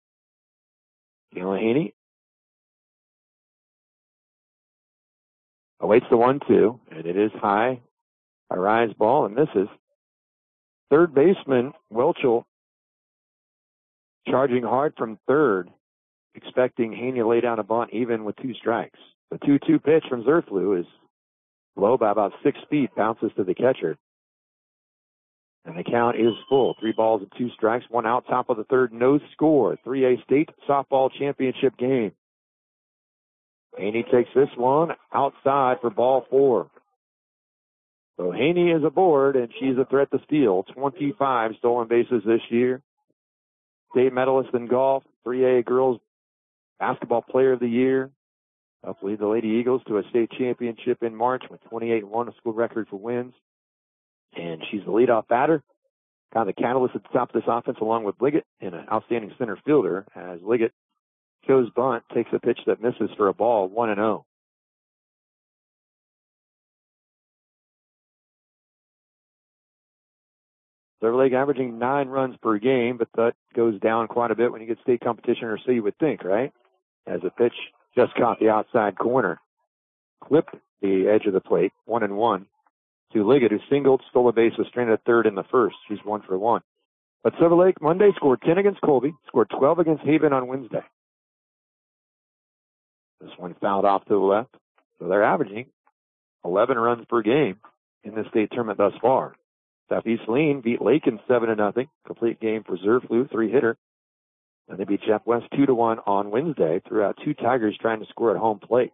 Kayla Haney Awaits the one two, and it is high. A rise ball and misses. Third baseman Welchel charging hard from third, expecting Haney to lay down a bunt even with two strikes. The two two pitch from Zerflu is low by about six feet, bounces to the catcher. And the count is full. Three balls and two strikes, one out, top of the third, no score. three A state softball championship game. Haney takes this one outside for ball four. So Haney is aboard, and she's a threat to steal. twenty-five stolen bases this year. State medalist in golf, three A girls basketball player of the year. Helped lead the Lady Eagles to a state championship in March with twenty-eight and one, a school record for wins. And she's the leadoff batter. Kind of the catalyst at the top of this offense along with Liggett and an outstanding center fielder as Liggett goes bunt, takes a pitch that misses for a ball, one and oh. Silver Lake averaging nine runs per game, but that goes down quite a bit when you get state competition, or so you would think, right? As a pitch just caught the outside corner, clipped the edge of the plate, one and one. To Liggett, who singled, stole a base, was stranded at third in the first. She's one for one. But Silver Lake Monday scored ten against Colby, scored twelve against Haven on Wednesday. This one fouled off to the left. So they're averaging eleven runs per game in the state tournament thus far. Southeast Lean beat Lakin seven to nothing. Complete game for Zerflu, three hitter. And they beat Jeff West two to one on Wednesday. Threw out two Tigers trying to score at home plate.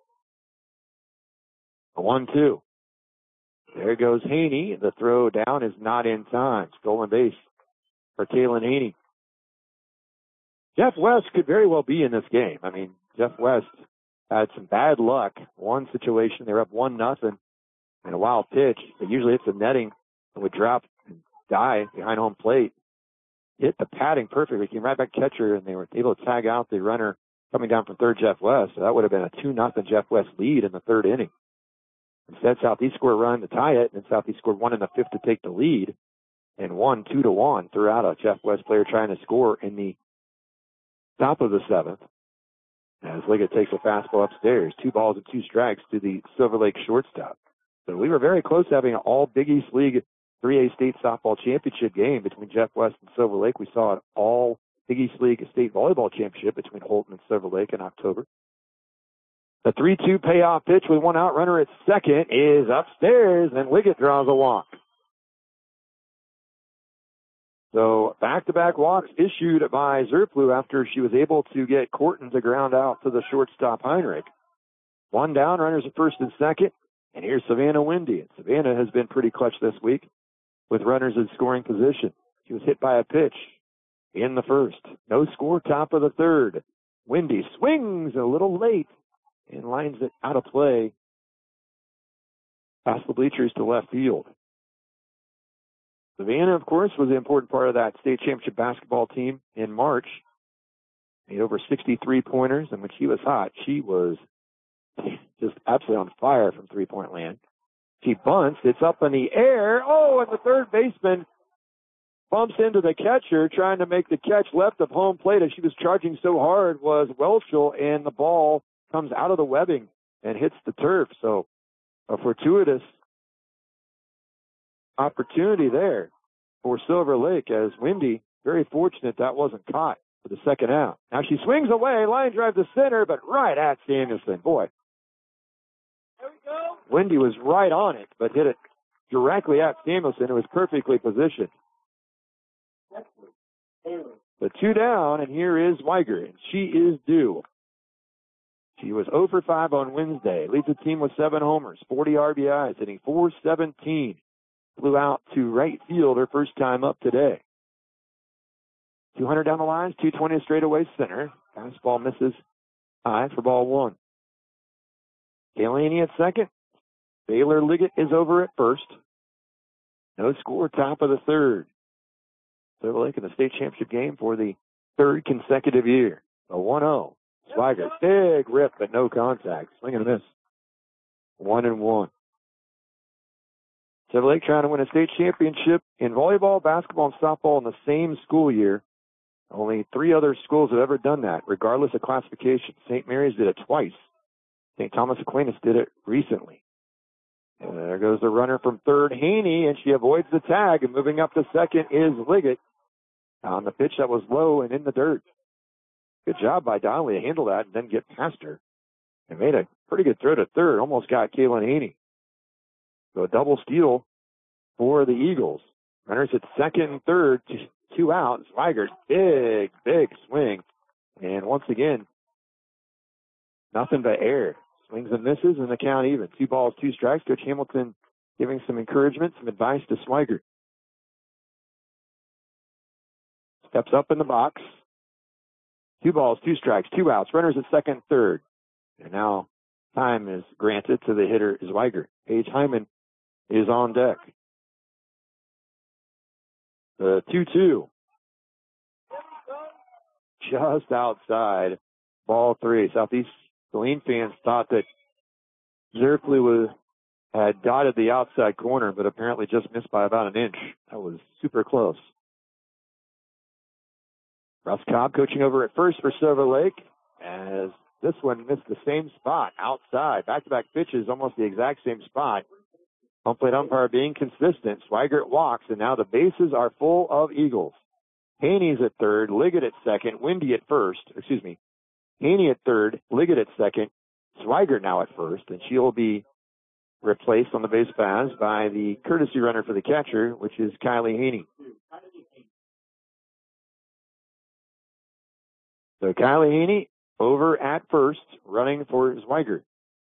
A one two. There goes Haney. The throw down is not in time. Stolen base for Kaylin Haney. Jeff West could very well be in this game. I mean, Jeff West had some bad luck. One situation, they were up one nothing, and a wild pitch that usually hits the netting and would drop and die behind home plate. Hit the padding perfectly. Came right back catcher, and they were able to tag out the runner coming down from third, Jeff West. So that would have been a two nothing Jeff West lead in the third inning. Instead, Southeast scored a run to tie it, and Southeast scored one in the fifth to take the lead, and won two to one throughout a Jeff West player trying to score in the top of the seventh. As Liggett takes a fastball upstairs, two balls and two strikes to the Silver Lake shortstop. So we were very close to having an all Big East League three A state softball championship game between Jeff West and Silver Lake. We saw an all Big East League state volleyball championship between Holton and Silver Lake in October. The three two payoff pitch with one out runner at second is upstairs, and Liggett draws a walk. So back-to-back walks issued by Zerflu after she was able to get Corton to ground out to the shortstop Heinrich. One down, runners at first and second, and here's Savannah Wendy. And Savannah has been pretty clutch this week with runners in scoring position. She was hit by a pitch in the first. No score, top of the third. Wendy swings a little late and lines it out of play past the bleachers to left field. Savannah, of course, was an important part of that state championship basketball team in March. Made over sixty-three pointers, and when she was hot, she was just absolutely on fire from three-point land. She bunts. It's up in the air. Oh, and the third baseman bumps into the catcher, trying to make the catch left of home plate. As she was charging so hard was Welchel, and the ball comes out of the webbing and hits the turf. So a fortuitous opportunity there for Silver Lake, as Wendy, very fortunate that wasn't caught for the second out. Now she swings away, line drive to center, but right at Samuelson. Boy, there we go. Wendy was right on it, but hit it directly at Samuelson. It was perfectly positioned. The two down, and here is Weiger, and she is due. She was zero for five on Wednesday. Leads the team with seven homers, forty R B Is, hitting four seventeen. Flew out to right field her first time up today. two hundred down the lines, two twenty straightaway center. Fastball misses high for ball one. Galani at second. Baylor Liggett is over at first. No score, top of the third. Silver Lake in the state championship game for the third consecutive year. A one oh. Swigert, big rip, but no contact. Swing and a miss. One and one. Silver Lake trying to win a state championship in volleyball, basketball, and softball in the same school year. Only three other schools have ever done that, regardless of classification. Saint Mary's did it twice. Saint Thomas Aquinas did it recently. There goes the runner from third, Haney, and she avoids the tag. And moving up to second is Liggett on the pitch that was low and in the dirt. Good job by Donnelly to handle that and then get past her. And made a pretty good throw to third. Almost got Kaylin Haney. So a double steal for the Eagles. Runners at second and third, two out. Zweigert, big, big swing. And once again, nothing but air. Swings and misses, and the count even. Two balls, two strikes. Coach Hamilton giving some encouragement, some advice to Zweigert. Steps up in the box. Two balls, two strikes, two outs. Runners at second, third. And now time is granted to the hitter, Zweigert. Paige Hyman is on deck. The two two. Just outside. Ball three. Southeast Saline fans thought that Zerflu was, had dotted the outside corner, but apparently just missed by about an inch. That was super close. Russ Cobb coaching over at first for Silver Lake, as this one missed the same spot outside. Back-to-back pitches, almost the exact same spot. Home plate umpire being consistent. Zweigert walks, and now the bases are full of Eagles. Haney's at third, Liggett at second, Windy at first. Excuse me. Haney at third, Liggett at second, Zweigert now at first, and she'll be replaced on the base paths by the courtesy runner for the catcher, which is Kylie Haney. So Kylie Haney over at first, running for Zweigert.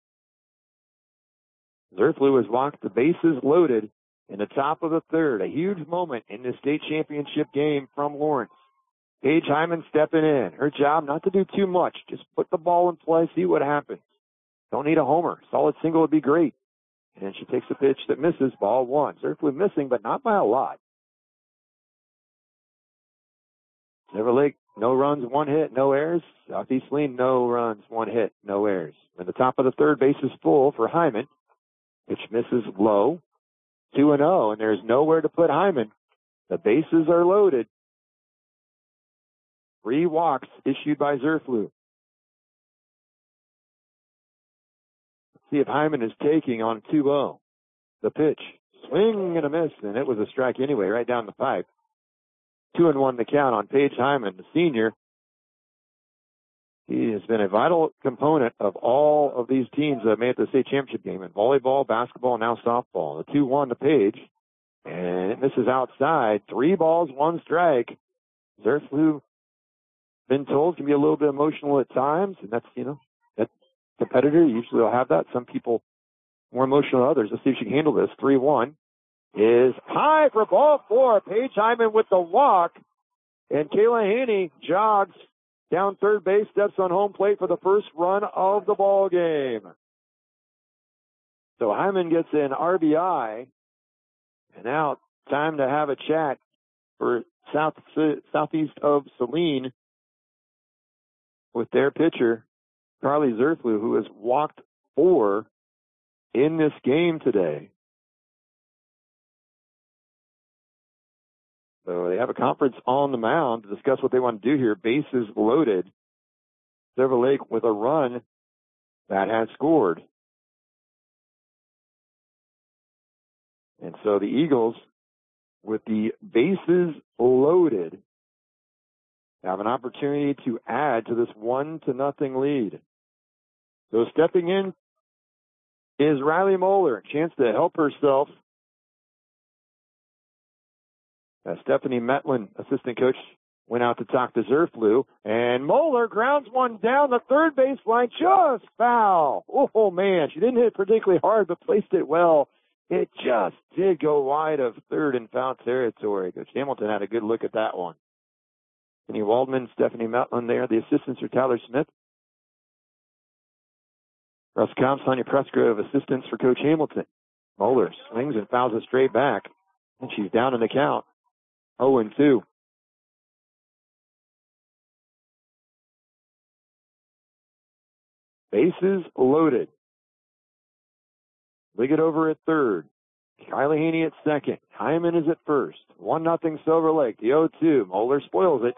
Zerflu has walked the bases loaded in the top of the third. A huge moment in the state championship game from Lawrence. Paige Hyman stepping in. Her job not to do too much. Just put the ball in play, see what happens. Don't need a homer. Solid single would be great. And she takes a pitch that misses, ball one. Zerflu missing, but not by a lot. Silver Lake, no runs, one hit, no errors. Southeast Saline, no runs, one hit, no errors. And the top of the third, base is full for Hyman. Pitch misses low. two and oh, and there's nowhere to put Hyman. The bases are loaded. Three walks issued by Zerflu. Let's see if Hyman is taking on two oh. The pitch. Swing and a miss, and it was a strike anyway, right down the pipe. Two and one to count on Paige Hyman, the senior. He has been a vital component of all of these teams that made it to the state championship game in volleyball, basketball, and now softball. The two one to Paige, and it misses outside. Three balls, one strike. Zerflu, been told, can be a little bit emotional at times, and that's, you know, that competitor usually will have that. Some people more emotional than others. Let's see if she can handle this. three one is high for ball four. Paige Hyman with the walk, and Kayla Haney jogs down third base, steps on home plate for the first run of the ball game. So Hyman gets an R B I, and now time to have a chat for South Southeast of Saline with their pitcher, Carly Zerflu, who has walked four in this game today. So they have a conference on the mound to discuss what they want to do here. Bases loaded. Silver Lake with a run that has scored. And so the Eagles, with the bases loaded, have an opportunity to add to this one to nothing lead. So stepping in is Riley Moeller. Chance to help herself. Uh, Stephanie Metlin, assistant coach, went out to talk to Zerflu, and Moeller grounds one down the third base line, just foul. Oh, man, she didn't hit it particularly hard, but placed it well. It just did go wide of third in foul territory. Coach Hamilton had a good look at that one. Kenny Waldman, Stephanie Metlin there. The assistants are Tyler Smith, Russ Cobb, Sonia Presgrove, assistants for Coach Hamilton. Moeller swings and fouls it straight back, and she's down in the count. oh and two. Bases loaded. Liggett over at third. Kylie Haney at second. Hyman is at first. One nothing Silver Lake. The oh two. Moeller spoils it.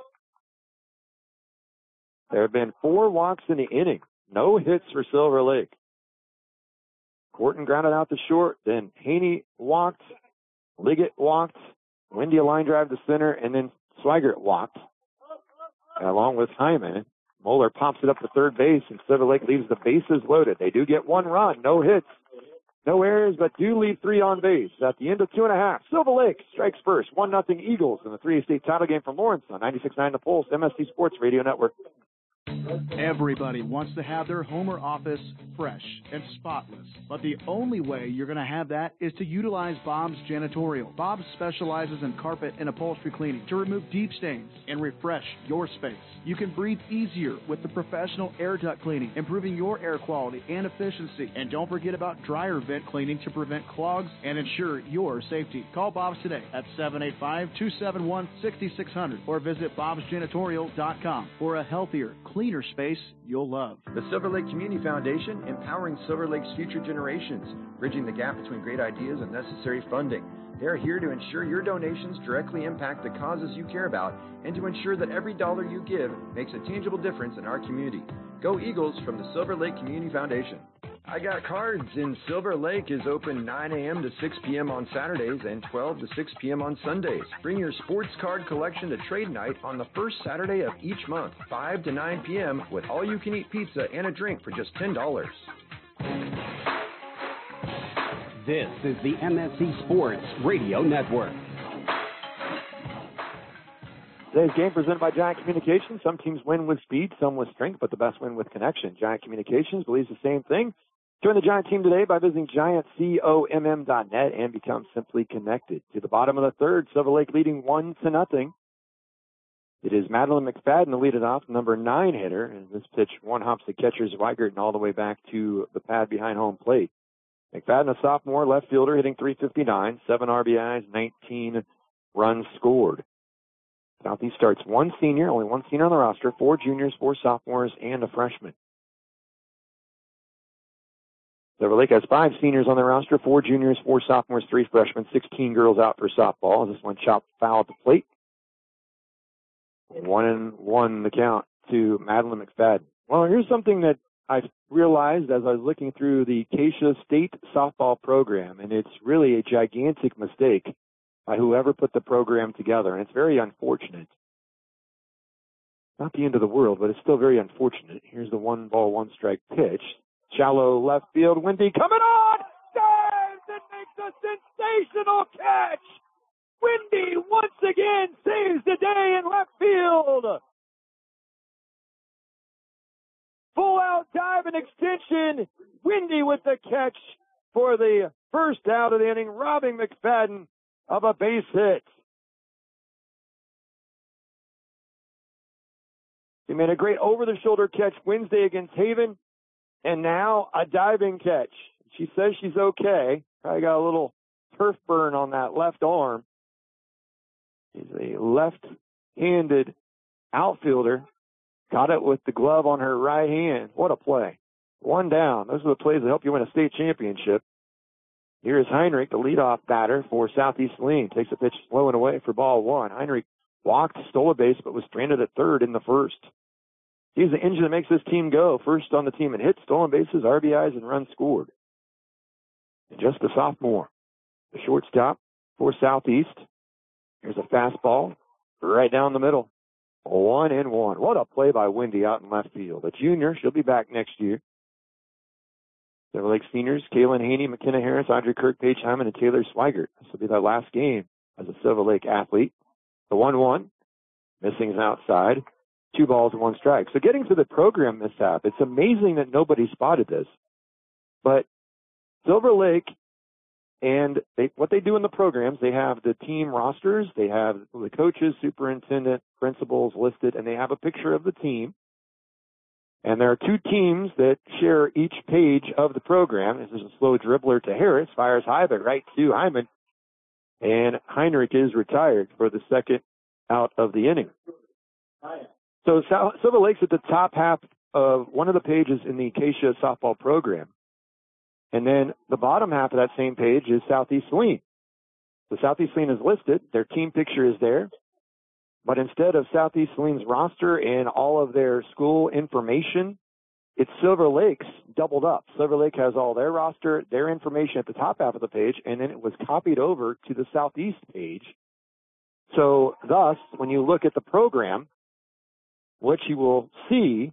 There have been four walks in the inning. No hits for Silver Lake. Horton grounded out to short. Then Haney walked. Liggett walked. Wendy a line drive to center, and then Swigert walked, along with Hyman. Moeller pops it up to third base, and Silver Lake leaves the bases loaded. They do get one run, no hits, no errors, but do leave three on base. At the end of two and a half, Silver Lake strikes first, one nothing Eagles in the three A state title game from Lawrence on ninety-six point nine The Pulse, M S C Sports Radio Network. Everybody wants to have their home or office fresh and spotless, but the only way you're going to have that is to utilize Bob's Janitorial. Bob specializes in carpet and upholstery cleaning to remove deep stains and refresh your space. You can breathe easier with the professional air duct cleaning, improving your air quality and efficiency. And don't forget about dryer vent cleaning to prevent clogs and ensure your safety. Call Bob's today at seven eight five, two seven one, six six zero zero or visit bobs janitorial dot com for a healthier, cleaner space you'll love. The Silver Lake Community Foundation, empowering Silver Lake's future generations, bridging the gap between great ideas and necessary funding. They're here to ensure your donations directly impact the causes you care about and to ensure that every dollar you give makes a tangible difference in our community. Go Eagles from the Silver Lake Community Foundation. I Got Cards in Silver Lake is open nine a.m. to six p.m. on Saturdays and twelve to six p.m. on Sundays. Bring your sports card collection to trade night on the first Saturday of each month, five to nine p.m. with all-you-can-eat pizza and a drink for just ten dollars. This is the M S C Sports Radio Network. Today's game presented by Giant Communications. Some teams win with speed, some with strength, but the best win with connection. Giant Communications believes the same thing. Join the Giant team today by visiting giant com dot net and become simply connected. To the bottom of the third, Silver Lake leading one to nothing. It is Madeline McFadden to lead it off, number nine hitter. And this pitch one hops the catcher Zweigert and all the way back to the pad behind home plate. McFadden, a sophomore left fielder, hitting three fifty-nine, seven R B Is, nineteen runs scored. Southeast starts one senior, only one senior on the roster, four juniors, four sophomores, and a freshman. Silver Lake has five seniors on their roster, four juniors, four sophomores, three freshmen, sixteen girls out for softball. This one chopped foul at the plate. One and one the count to Madeline McFadden. Well, here's something that I realized as I was looking through the Acacia State softball program, and it's really a gigantic mistake by whoever put the program together, and it's very unfortunate. Not the end of the world, but it's still very unfortunate. Here's the one ball, one strike pitch. Shallow left field, Wendy coming on! Dives and makes a sensational catch! Wendy once again saves the day in left field! Full out dive and extension. Wendy with the catch for the first out of the inning, robbing McFadden of a base hit. He made a great over-the-shoulder catch Wednesday against Haven, and now a diving catch. She says she's okay. Probably got a little turf burn on that left arm. He's a left-handed outfielder. Got it with the glove on her right hand. What a play. One down. Those are the plays that help you win a state championship. Here's Heinrich, the leadoff batter for Southeast Saline. Takes a pitch slow and away for ball one. Heinrich walked, stole a base, but was stranded at third in the first. He's the engine that makes this team go. First on the team in hits, stolen bases, R B Is, and runs scored. And just a sophomore. The shortstop for Southeast. Here's a fastball right down the middle. One and one. What a play by Wendy out in left field. A junior. She'll be back next year. Silver Lake seniors, Kaylin Haney, McKenna Harris, Audrey Kirk, Paige Hyman, and Taylor Swigert. This will be their last game as a Silver Lake athlete. The one one. Missing is outside. Two balls and one strike. So getting to the program mishap, it's amazing that nobody spotted this. But Silver Lake and they, what they do in the programs, they have the team rosters, they have the coaches, superintendent, principals listed, and they have a picture of the team. And there are two teams that share each page of the program. This is a slow dribbler to Harris, fires high, but right to Hyman. And Heinrich is retired for the second out of the inning. So Silver Lake's at the top half of one of the pages in the Acacia softball program. And then the bottom half of that same page is Southeast Saline. The Southeast Saline is listed. Their team picture is there. But instead of Southeast Saline's roster and all of their school information it's Silver Lake's doubled up. Silver Lake has all their roster, their information at the top half of the page, and then it was copied over to the Southeast page. So thus, when you look at the program, what you will see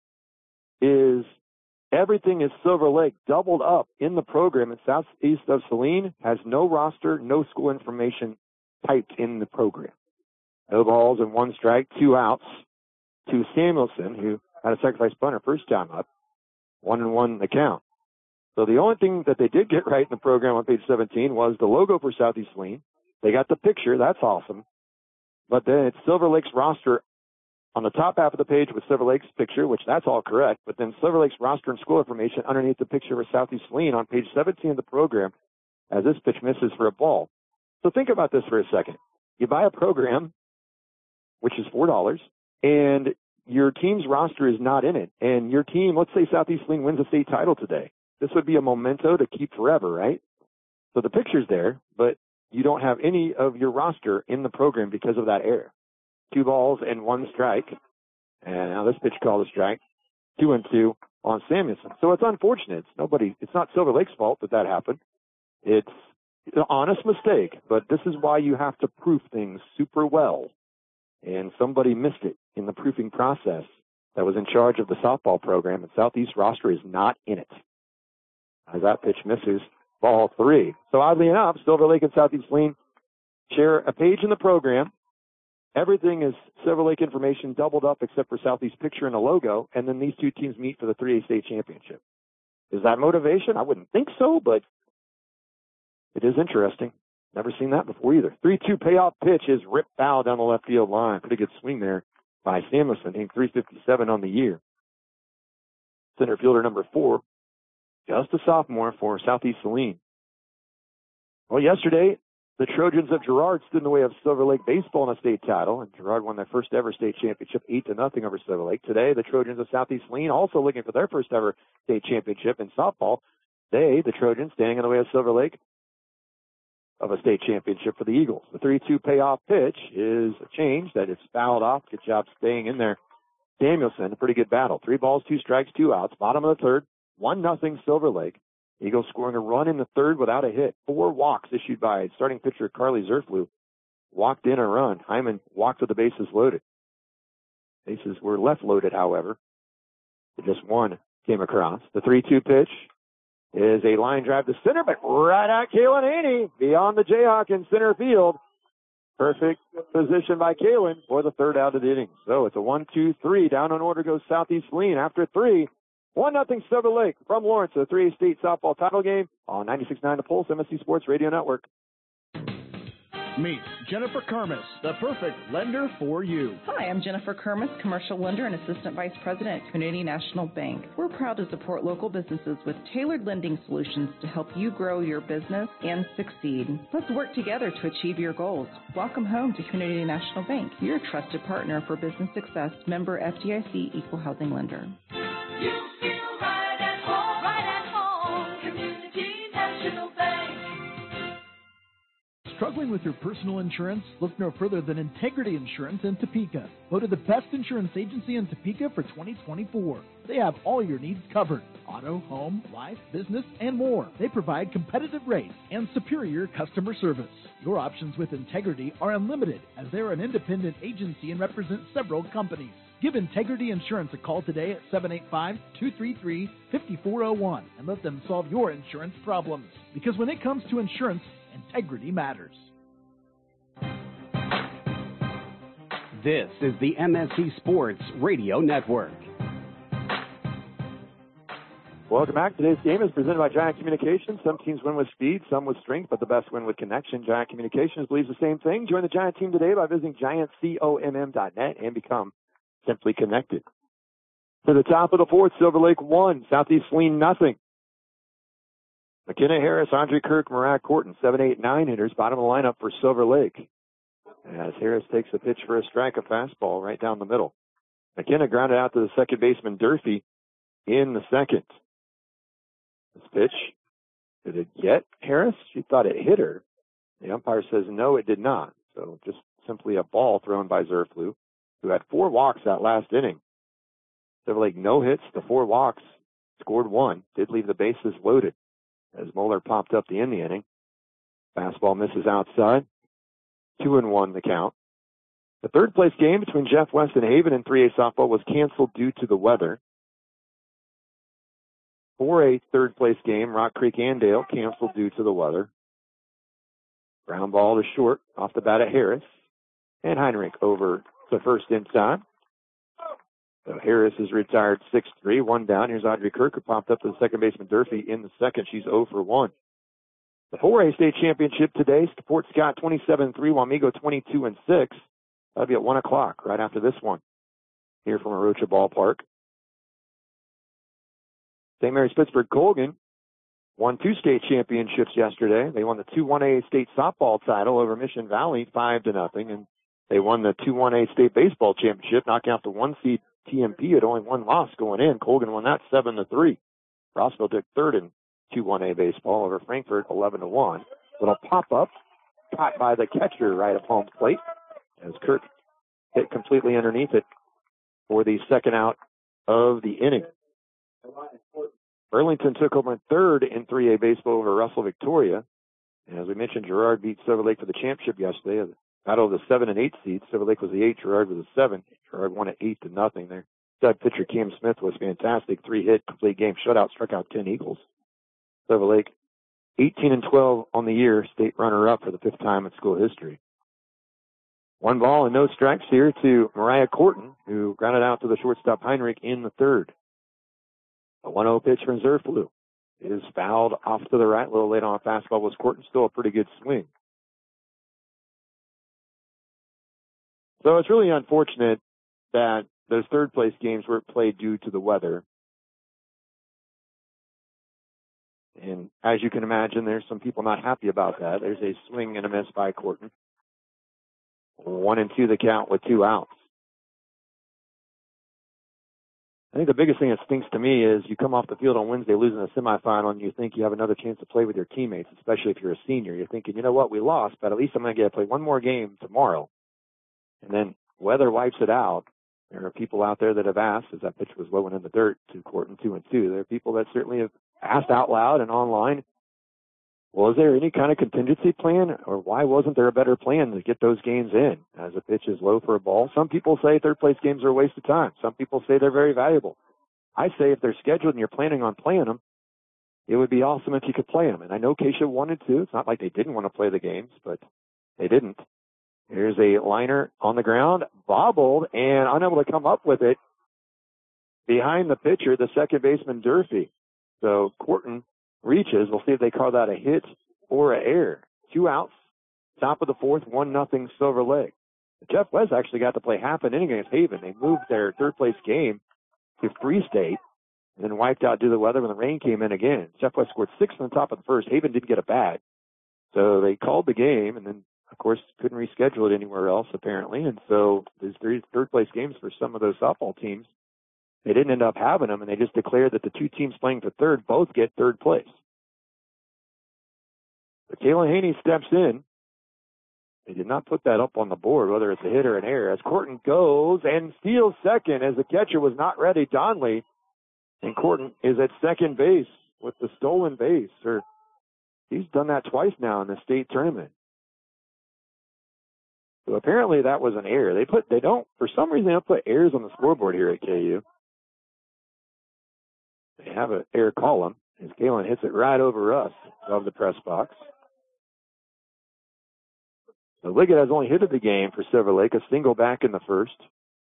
is everything is Silver Lake doubled up in the program, and Southeast of Saline has no roster, no school information typed in the program. No balls and one strike, two outs to Samuelson, who had a sacrifice bunter first time up, one and one the count. So the only thing that they did get right in the program on page seventeen was the logo for Southeast Saline. They got the picture. That's awesome. But then it's Silver Lake's roster on the top half of the page with Silver Lake's picture, which that's all correct. But then Silver Lake's roster and school information underneath the picture of Southeast Saline on page seventeen of the program as this pitch misses for a ball. So think about this for a second. You buy a program, which is four dollars, and your team's roster is not in it. And your team, let's say Southeast Saline wins a state title today. This would be a memento to keep forever, right? So the picture's there, but you don't have any of your roster in the program because of that error. Two balls and one strike. And now this pitch called a strike. Two and two on Samuelson. So it's unfortunate. It's nobody, it's not Silver Lake's fault that that happened. It's an honest mistake, but this is why you have to proof things super well. And somebody missed it in the proofing process that was in charge of the softball program, and Southeast roster is not in it. As that pitch misses, ball three. So oddly enough, Silver Lake and Southeast Saline share a page in the program. Everything is Silver Lake information doubled up except for Southeast picture and a logo, and then these two teams meet for the three A state championship. Is that motivation? I wouldn't think so, but it is interesting. Never seen that before either. three two payoff pitch is ripped foul down the left field line. Pretty good swing there by Samuelson, hitting three fifty-seven on the year. Center fielder number four, just a sophomore for Southeast Saline. Well, yesterday, the Trojans of Girard stood in the way of Silver Lake baseball in a state title, and Girard won their first ever state championship, eight to nothing over Silver Lake. Today, the Trojans of Southeast Saline also looking for their first ever state championship in softball. They, the Trojans, standing in the way of Silver Lake of a state championship for the Eagles. The three two payoff pitch is a change that is fouled off. Good job staying in there. Samuelson, a pretty good battle. Three balls, two strikes, two outs. Bottom of the third, one nothing Silver Lake. Eagles scoring a run in the third without a hit. Four walks issued by starting pitcher Carly Zerflu. Walked in a run. Hyman walked with the bases loaded. Bases were left loaded, however. Just one came across. The three two pitch is a line drive to center, but right at Kalen Haney, beyond the Jayhawk in center field. Perfect position by Kalen for the third out of the inning. So it's a one two three. Down on order goes Southeast Saline after three. one nothing Silver Lake from Lawrence, a three A state softball title game on ninety-six point nine The Pulse, M S C Sports Radio Network. Meet Jennifer Kermis, the perfect lender for you. Hi, I'm Jennifer Kermis, commercial lender and assistant vice president at Community National Bank. We're proud to support local businesses with tailored lending solutions to help you grow your business and succeed. Let's work together to achieve your goals. Welcome home to Community National Bank, your trusted partner for business success, member F D I C, equal housing lender. You feel right at home, right at home, Community National Bank. Struggling with your personal insurance? Look no further than Integrity Insurance in Topeka. Voted the best insurance agency in Topeka for twenty twenty-four. They have all your needs covered. Auto, home, life, business, and more. They provide competitive rates and superior customer service. Your options with Integrity are unlimited as they're an independent agency and represent several companies. Give Integrity Insurance a call today at seven eight five, two three three, five four zero one and let them solve your insurance problems. Because when it comes to insurance, integrity matters. This is the M S C Sports Radio Network. Welcome back. Today's game is presented by Giant Communications. Some teams win with speed, some with strength, but the best win with connection. Giant Communications believes the same thing. Join the Giant team today by visiting giant comm dot net and become simply connected. To the top of the fourth, Silver Lake one, Southeast Saline nothing. McKenna Harris, Andre Kirk, Marag Corton, seven, eight, nine hitters, bottom of the lineup for Silver Lake. As Harris takes a pitch for a strike, a fastball right down the middle. McKenna grounded out to the second baseman Durfee in the second. This pitch, did it get Harris? She thought it hit her. The umpire says no, it did not. So just simply a ball thrown by Zerflu, who had four walks that last inning. Silver Lake no hits, the four walks, scored one, did leave the bases loaded as Moeller popped up to end the inning. Fastball misses outside. Two and one the count. The third place game between Jeff West and Haven in three A softball was canceled due to the weather. four A third place game, Rock Creek Andale, canceled due to the weather. Ground ball to short off the bat at Harris. And Heinrich over to first inside. So Harris is retired six three, one down. Here's Audrey Kirk, who popped up to the second baseman Durfee in the second. She's oh for one. The four A state championship today, Fort Scott twenty-seven three, Wamego twenty-two and six. That'll be at one o'clock right after this one here from Arocha Ballpark. Saint Mary's Pittsburgh Colgan won two state championships yesterday. They won the two one A state softball title over Mission Valley five to nothing, and they won the two one A state baseball championship, knocking out the one seed T M P. Had only one loss going in. Colgan won that seven to three. Rossville took third in two one A baseball over Frankfort eleven to one. Little pop up caught by the catcher right at home plate as Kirk hit completely underneath it for the second out of the inning. Burlington took over in third in three A baseball over Russell Victoria. And as we mentioned, Girard beat Silver Lake for the championship yesterday. The battle of the seven and eight seeds. Silver Lake was the eight, Girard was the seven. Girard won at eight to nothing there. Stud pitcher Cam Smith was fantastic. Three hit, complete game shutout, struck out ten Eagles. Silver Lake eighteen and twelve on the year, state runner up for the fifth time in school history. One ball and no strikes here to Mariah Corton, who grounded out to the shortstop Heinrich in the third. A one oh pitch from Zerflu. It is fouled off to the right, a little late on a fastball. Was Corton still a pretty good swing? So it's really unfortunate that those third place games weren't played due to the weather. And as you can imagine, there's some people not happy about that. There's a swing and a miss by Corton. One and two the count with two outs. I think the biggest thing that stinks to me is you come off the field on Wednesday losing a semifinal and you think you have another chance to play with your teammates, especially if you're a senior. You're thinking, you know what, we lost, but at least I'm going to get to play one more game tomorrow. And then weather wipes it out. There are people out there that have asked, as that pitch was low and in the dirt to Corton, two and two. There are people that certainly have asked out loud and online, well, is there any kind of contingency plan, or why wasn't there a better plan to get those games in as a pitch is low for a ball? Some people say third place games are a waste of time. Some people say they're very valuable. I say if they're scheduled and you're planning on playing them, it would be awesome if you could play them. And I know Keisha wanted to. It's not like they didn't want to play the games, but they didn't. Here's a liner on the ground, bobbled, and unable to come up with it behind the pitcher, the second baseman Durfee. So Corton reaches. We'll see if they call that a hit or an error. Two outs, top of the fourth, one nothing Silver Lake. Jeff West actually got to play half an inning against Haven. They moved their third place game to Free State and then wiped out due to the weather when the rain came in again. Jeff West scored six on the top of the first. Haven didn't get a bat. So they called the game and then, of course, couldn't reschedule it anywhere else apparently. And so these three third place games for some of those softball teams, they didn't end up having them, and they just declared that the two teams playing for third both get third place. But Kayla Haney steps in. They did not put that up on the board, whether it's a hit or an error, as Corton goes and steals second as the catcher was not ready, Donley. And Corton is at second base with the stolen base. Or he's done that twice now in the state tournament. So apparently that was an error. They put, they don't, for some reason, they don't put errors on the scoreboard here at K U. They have an error column as Kalen hits it right over us above the press box. So Liggett has only hit the game for Silver Lake, a single back in the first.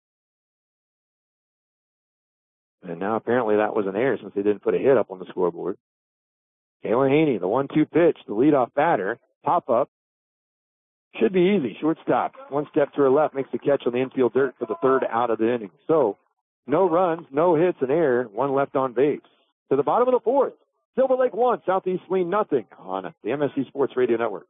And now apparently that was an error since they didn't put a hit up on the scoreboard. Kalen Haney, the one two pitch, the leadoff batter, pop up. Should be easy. Shortstop. One step to her left, makes the catch on the infield dirt for the third out of the inning. So, no runs, no hits, an error, one left on base. To the bottom of the fourth. Silver Lake one, Southeast Wayne nothing on the M S C Sports Radio Network.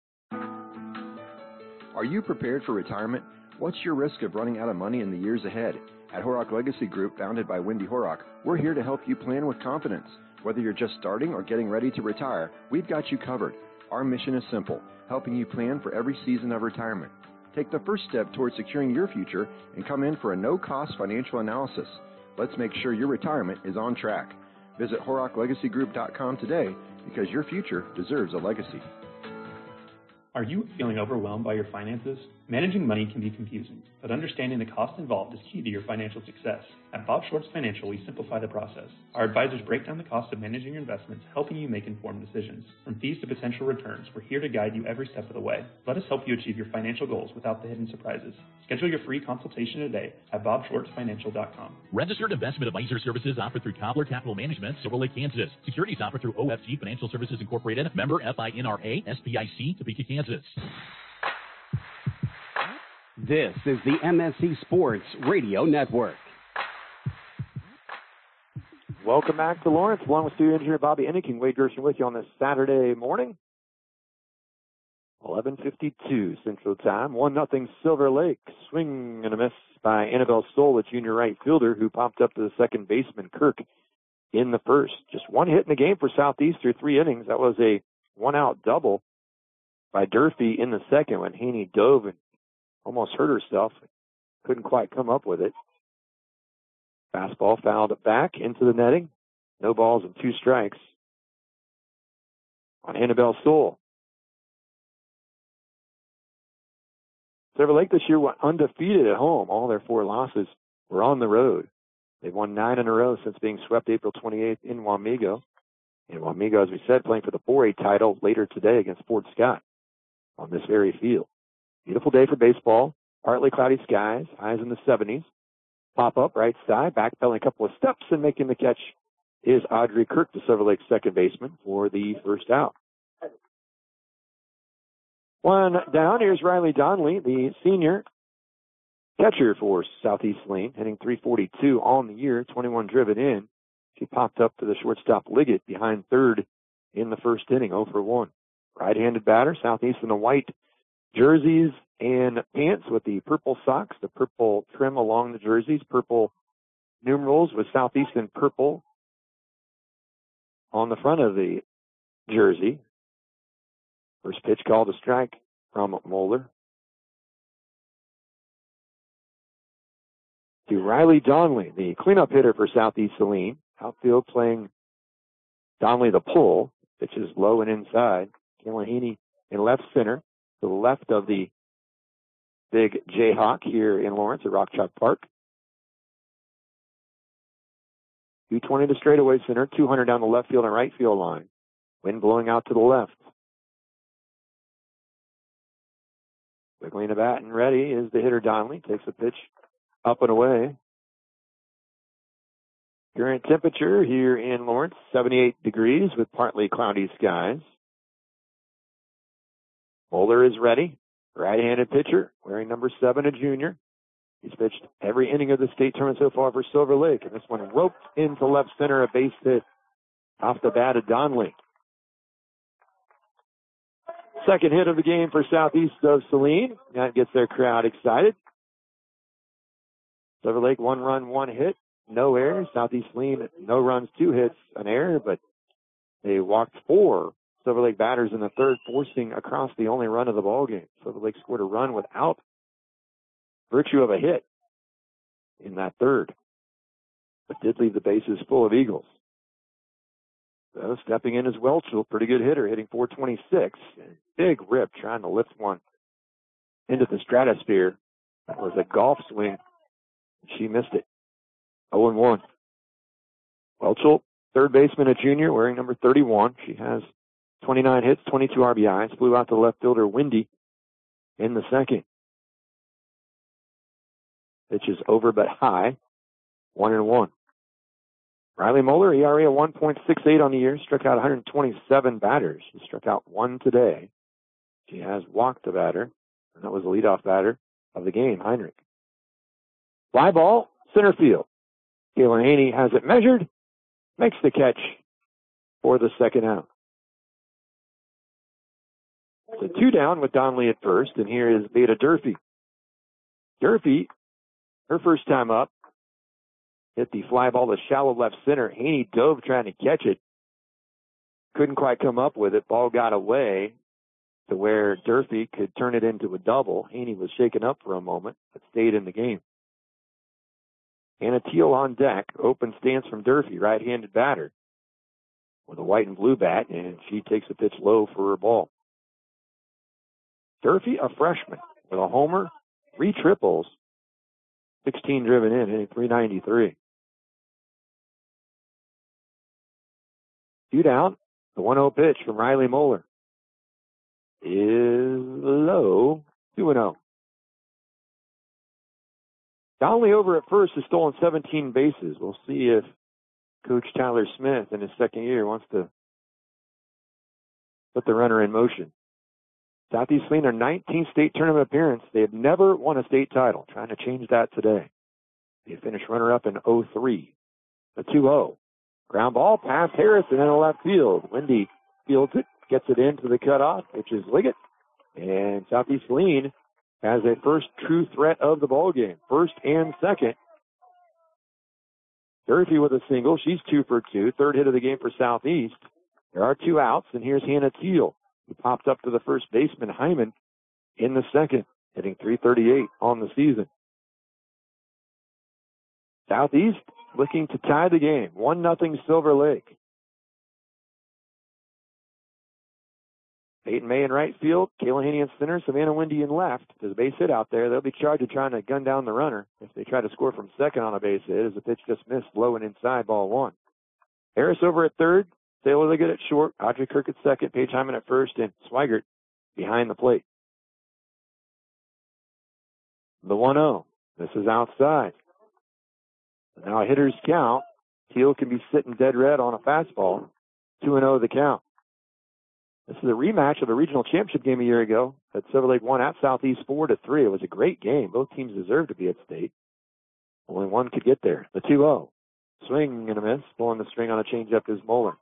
Are you prepared for retirement? What's your risk of running out of money in the years ahead? At Horak Legacy Group, founded by Wendy Horak, we're here to help you plan with confidence. Whether you're just starting or getting ready to retire, we've got you covered. Our mission is simple, helping you plan for every season of retirement. Take the first step towards securing your future and come in for a no-cost financial analysis. Let's make sure your retirement is on track. Visit Horrock Legacy Group dot com today because your future deserves a legacy. Are you feeling overwhelmed by your finances? Managing money can be confusing, but understanding the cost involved is key to your financial success. At Bob Schwartz Financial, we simplify the process. Our advisors break down the cost of managing your investments, helping you make informed decisions. From fees to potential returns, we're here to guide you every step of the way. Let us help you achieve your financial goals without the hidden surprises. Schedule your free consultation today at Bob Schwartz Financial dot com. Registered investment advisor services offered through Cobbler Capital Management, Silver Lake, Kansas. Securities offered through O F G Financial Services Incorporated, member F I N R A, S P I C, Topeka, Kansas. This is the M S C Sports Radio Network. Welcome back to Lawrence, along with studio engineer Bobby Enneking. Wade Gershon with you on this Saturday morning. eleven fifty-two Central Time. one nothing Silver Lake. Swing and a miss by Annabelle Stoll, the junior right fielder, who popped up to the second baseman, Kirk, in the first. Just one hit in the game for Southeast through three innings. That was a one-out double by Durfee in the second when Haney dove and almost hurt herself. Couldn't quite come up with it. Fastball fouled back into the netting. No balls and two strikes on Annabelle Stoll. Silver Lake this year went undefeated at home. All their four losses were on the road. They've won nine in a row since being swept April twenty-eighth in Wamego. And Wamego, as we said, playing for the four A title later today against Fort Scott on this very field. Beautiful day for baseball. Partly cloudy skies. Highs in the seventies. Pop up right side. Backpedaling a couple of steps and making the catch is Audrey Kirk, the Silver Lake second baseman, for the first out. One down. Here's Riley Donnelly, the senior catcher for Southeast Lane, hitting three forty-two on the year, twenty-one driven in. She popped up to the shortstop Liggett behind third in the first inning, oh for one. Right-handed batter, Southeast in the white jerseys and pants with the purple socks, the purple trim along the jerseys, purple numerals with Southeast in purple on the front of the jersey. First pitch called a strike from Moeller. To Riley Donnelly, the cleanup hitter for Southeast Saline. Outfield playing Donnelly the pull. Pitch is low and inside. Kayla Haney in left center, to the left of the big Jayhawk here in Lawrence at Rock Chalk Park. two twenty to straightaway center, two hundred down the left field and right field line. Wind blowing out to the left. Wiggling the bat and ready is the hitter Donnelly. Takes a pitch up and away. Current temperature here in Lawrence, seventy-eight degrees with partly cloudy skies. Moeller is ready. Right-handed pitcher, wearing number seven, a junior. He's pitched every inning of the state tournament so far for Silver Lake, and this one roped into left center, a base hit off the bat of Donnelly. Second hit of the game for Southeast of Saline. That gets their crowd excited. Silver Lake, one run, one hit, no errors. Southeast Saline, no runs, two hits, an error, but they walked four Silver Lake batters in the third, forcing across the only run of the ball game. Silver Lake scored a run without virtue of a hit in that third, but did leave the bases full of Eagles. So stepping in is Welchel, pretty good hitter, hitting four twenty-six. Big rip, trying to lift one into the stratosphere. That was a golf swing. She missed it. oh and one. Welchel, third baseman, a junior, wearing number thirty-one. She has twenty-nine hits, twenty-two R B Is. Flew out to left fielder Wendy in the second. Pitch is over but high. One and one. Riley Moeller, E R A of one point six eight on the year, struck out one hundred twenty-seven batters. She struck out one today. She has walked a batter, and that was the leadoff batter of the game, Heinrich. Fly ball, center field. Kayla Haney has it measured, makes the catch for the second out. So two down with Donnelly at first, and here is Beta Durfee. Durfee, her first time up, hit the fly ball to shallow left center. Haney dove trying to catch it. Couldn't quite come up with it. Ball got away to where Durfee could turn it into a double. Haney was shaken up for a moment, but stayed in the game. Hannah Teal on deck. Open stance from Durfee, right-handed batter with a white and blue bat, and she takes a pitch low for her ball. Durfee, a freshman, with a homer, three triples, sixteen driven in, hitting three ninety-three. Two down. The one oh pitch from Riley Moeller is low, two and oh. Donnelly over at first has stolen seventeen bases. We'll see if Coach Tyler Smith in his second year wants to put the runner in motion. Southeast Saline, their nineteenth state tournament appearance. They have never won a state title. Trying to change that today. They finished runner-up in oh three. The two oh. Ground ball past Harris and into left field. Wendy fields it, gets it into the cutoff, which is Liggett. And Southeast Saline has a first true threat of the ball game. First and second. Durfee with a single. She's two for two. Third hit of the game for Southeast. There are two outs, and here's Hannah Teal, who popped up to the first baseman, Hyman, in the second, hitting three thirty-eight on the season. Southeast looking to tie the game. one nothing Silver Lake. Peyton May in right field, Kayla Haney in center, Savannah Wendy in left. There's a base hit out there. They'll be charged with trying to gun down the runner if they try to score from second on a base hit, as the pitch just missed low and inside, ball one. Harris over at third, Taylor Liggett at short, Audrey Kirk at second, Paige Hyman at first, and Swigert behind the plate. The one oh. This is outside. Now a hitter's count. Teal can be sitting dead red on a fastball. two and oh the count. This is a rematch of the regional championship game a year ago that Silver Lake won at Southeast four to three. It was a great game. Both teams deserved to be at state. Only one could get there. The two oh. Swing and a miss. Pulling the string on a changeup is Moeller.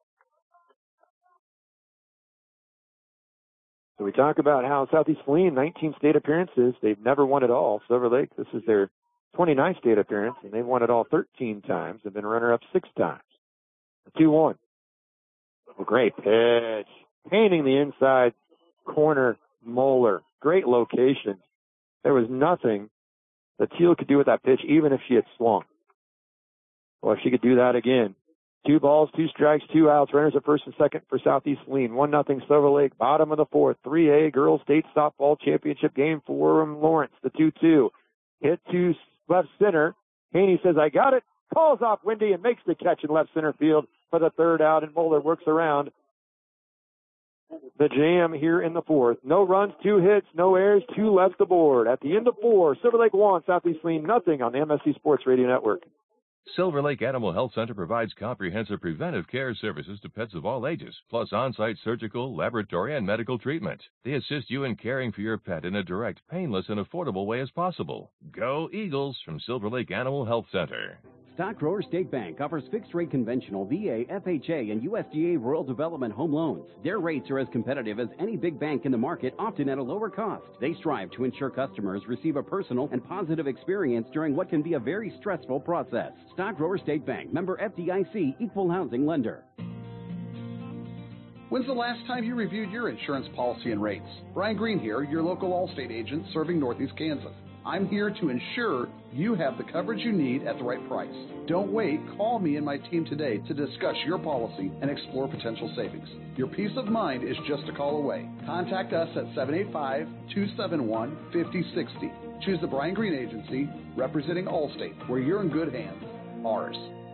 So we talk about how Southeast Saline, nineteen state appearances. They've never won it all. Silver Lake, this is their twenty-ninth state appearance, and they've won it all thirteen times. They've been runner-up six times. The two one. Oh, great pitch. Painting the inside corner, Moeller. Great location. There was nothing that Teal could do with that pitch, even if she had swung. Well, if she could do that again. Two balls, two strikes, two outs. Runners at first and second for Southeast Saline. One nothing Silver Lake. Bottom of the fourth. three A Girls State Softball Championship game for Lawrence. The two two. Hit to left center. Haney says, I got it. Calls off Wendy and makes the catch in left center field for the third out, and Moeller works around the jam here in the fourth. No runs, two hits, no errors, two left aboard. At the end of four, Silver Lake one, Southeast Saline nothing on the M S C Sports Radio Network. Silver Lake Animal Health Center provides comprehensive preventive care services to pets of all ages, plus on-site surgical, laboratory, and medical treatment. They assist you in caring for your pet in a direct, painless, and affordable way as possible. Go Eagles from Silver Lake Animal Health Center. Stock Grower State Bank offers fixed-rate conventional V A, F H A, and U S D A rural development home loans. Their rates are as competitive as any big bank in the market, often at a lower cost. They strive to ensure customers receive a personal and positive experience during what can be a very stressful process. Stock Grower State Bank, member F D I C, equal housing lender. When's the last time you reviewed your insurance policy and rates? Brian Green here, your local Allstate agent serving Northeast Kansas. I'm here to ensure you have the coverage you need at the right price. Don't wait. Call me and my team today to discuss your policy and explore potential savings. Your peace of mind is just a call away. Contact us at seven eight five, two seven one, five oh six oh. Choose the Brian Green Agency, representing Allstate, where you're in good hands. Ours.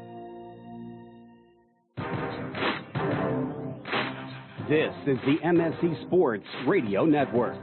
This is the M S C Sports Radio Network.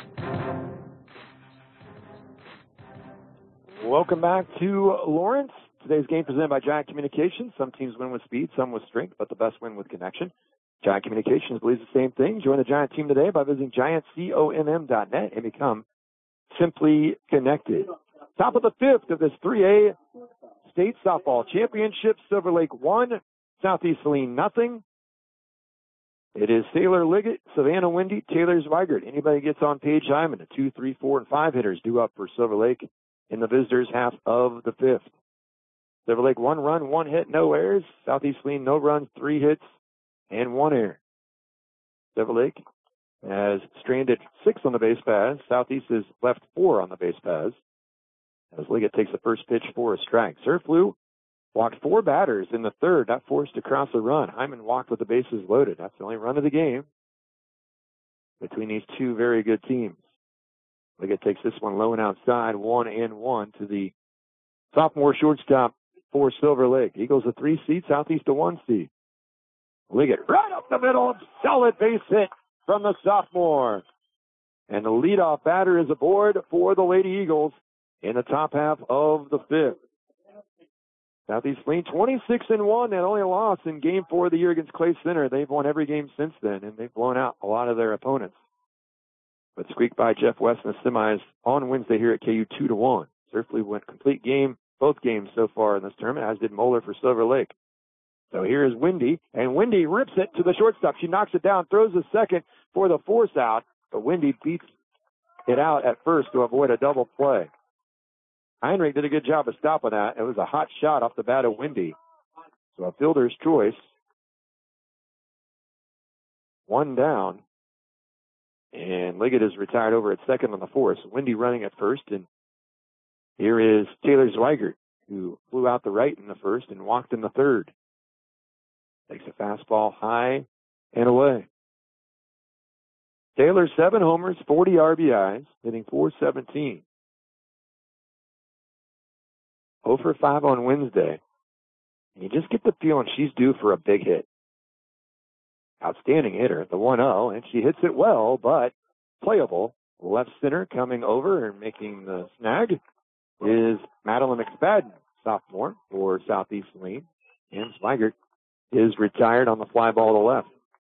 Welcome back to Lawrence. Today's game presented by Giant Communications. Some teams win with speed, some with strength, but the best win with connection. Giant Communications believes the same thing. Join the Giant team today by visiting giant comm dot net and become simply connected. Top of the fifth of this three A State Softball Championship. Silver Lake one, Southeast Saline nothing. It is Taylor Liggett, Savannah Wendy, Taylor Zweigert. Anybody gets on Paige Hyman, the two, three, four, and five hitters due up for Silver Lake in the visitors' half of the fifth. Silver Lake one run, one hit, no errors. Southeast Saline no runs, three hits, and one error. Silver Lake has stranded six on the base paths. Southeast has left four on the base paths. as Liggett takes the first pitch for a strike. Zerflu walked four batters in the third, not forced across a run. Hyman walked with the bases loaded. That's the only run of the game between these two very good teams. Liggett takes this one low and outside, one and one to the sophomore shortstop for Silver Lake. Eagles a three seed, Southeast a one seed. Liggett right up the middle, solid base hit from the sophomore. And the leadoff batter is aboard for the Lady Eagles in the top half of the fifth. Southeast Lane twenty-six and one, and only lost in game four of the year against Clay Center. They've won every game since then, and they've blown out a lot of their opponents. But squeaked by Jeff West in the semis on Wednesday here at K U two to one. Zerflu went complete game, both games so far in this tournament, as did Moeller for Silver Lake. So here is Wendy, and Wendy rips it to the shortstop. She knocks it down, throws the second for the force out, but Wendy beats it out at first to avoid a double play. Heinrich did a good job of stopping that. It was a hot shot off the bat of Wendy. So a fielder's choice. One down. And Liggett is retired over at second on the force. Wendy running at first. And here is Taylor Zweigert, who flew out the right in the first and walked in the third. Takes a fastball high and away. Taylor, seven homers, forty R B Is, hitting four seventeen. oh for five on Wednesday. And you just get the feeling she's due for a big hit. Outstanding hitter, the one oh, and she hits it well, but playable. Left center coming over and making the snag is Madeline McSpadden, sophomore for Southeast Lane. And Zweigert is retired on the fly ball to left.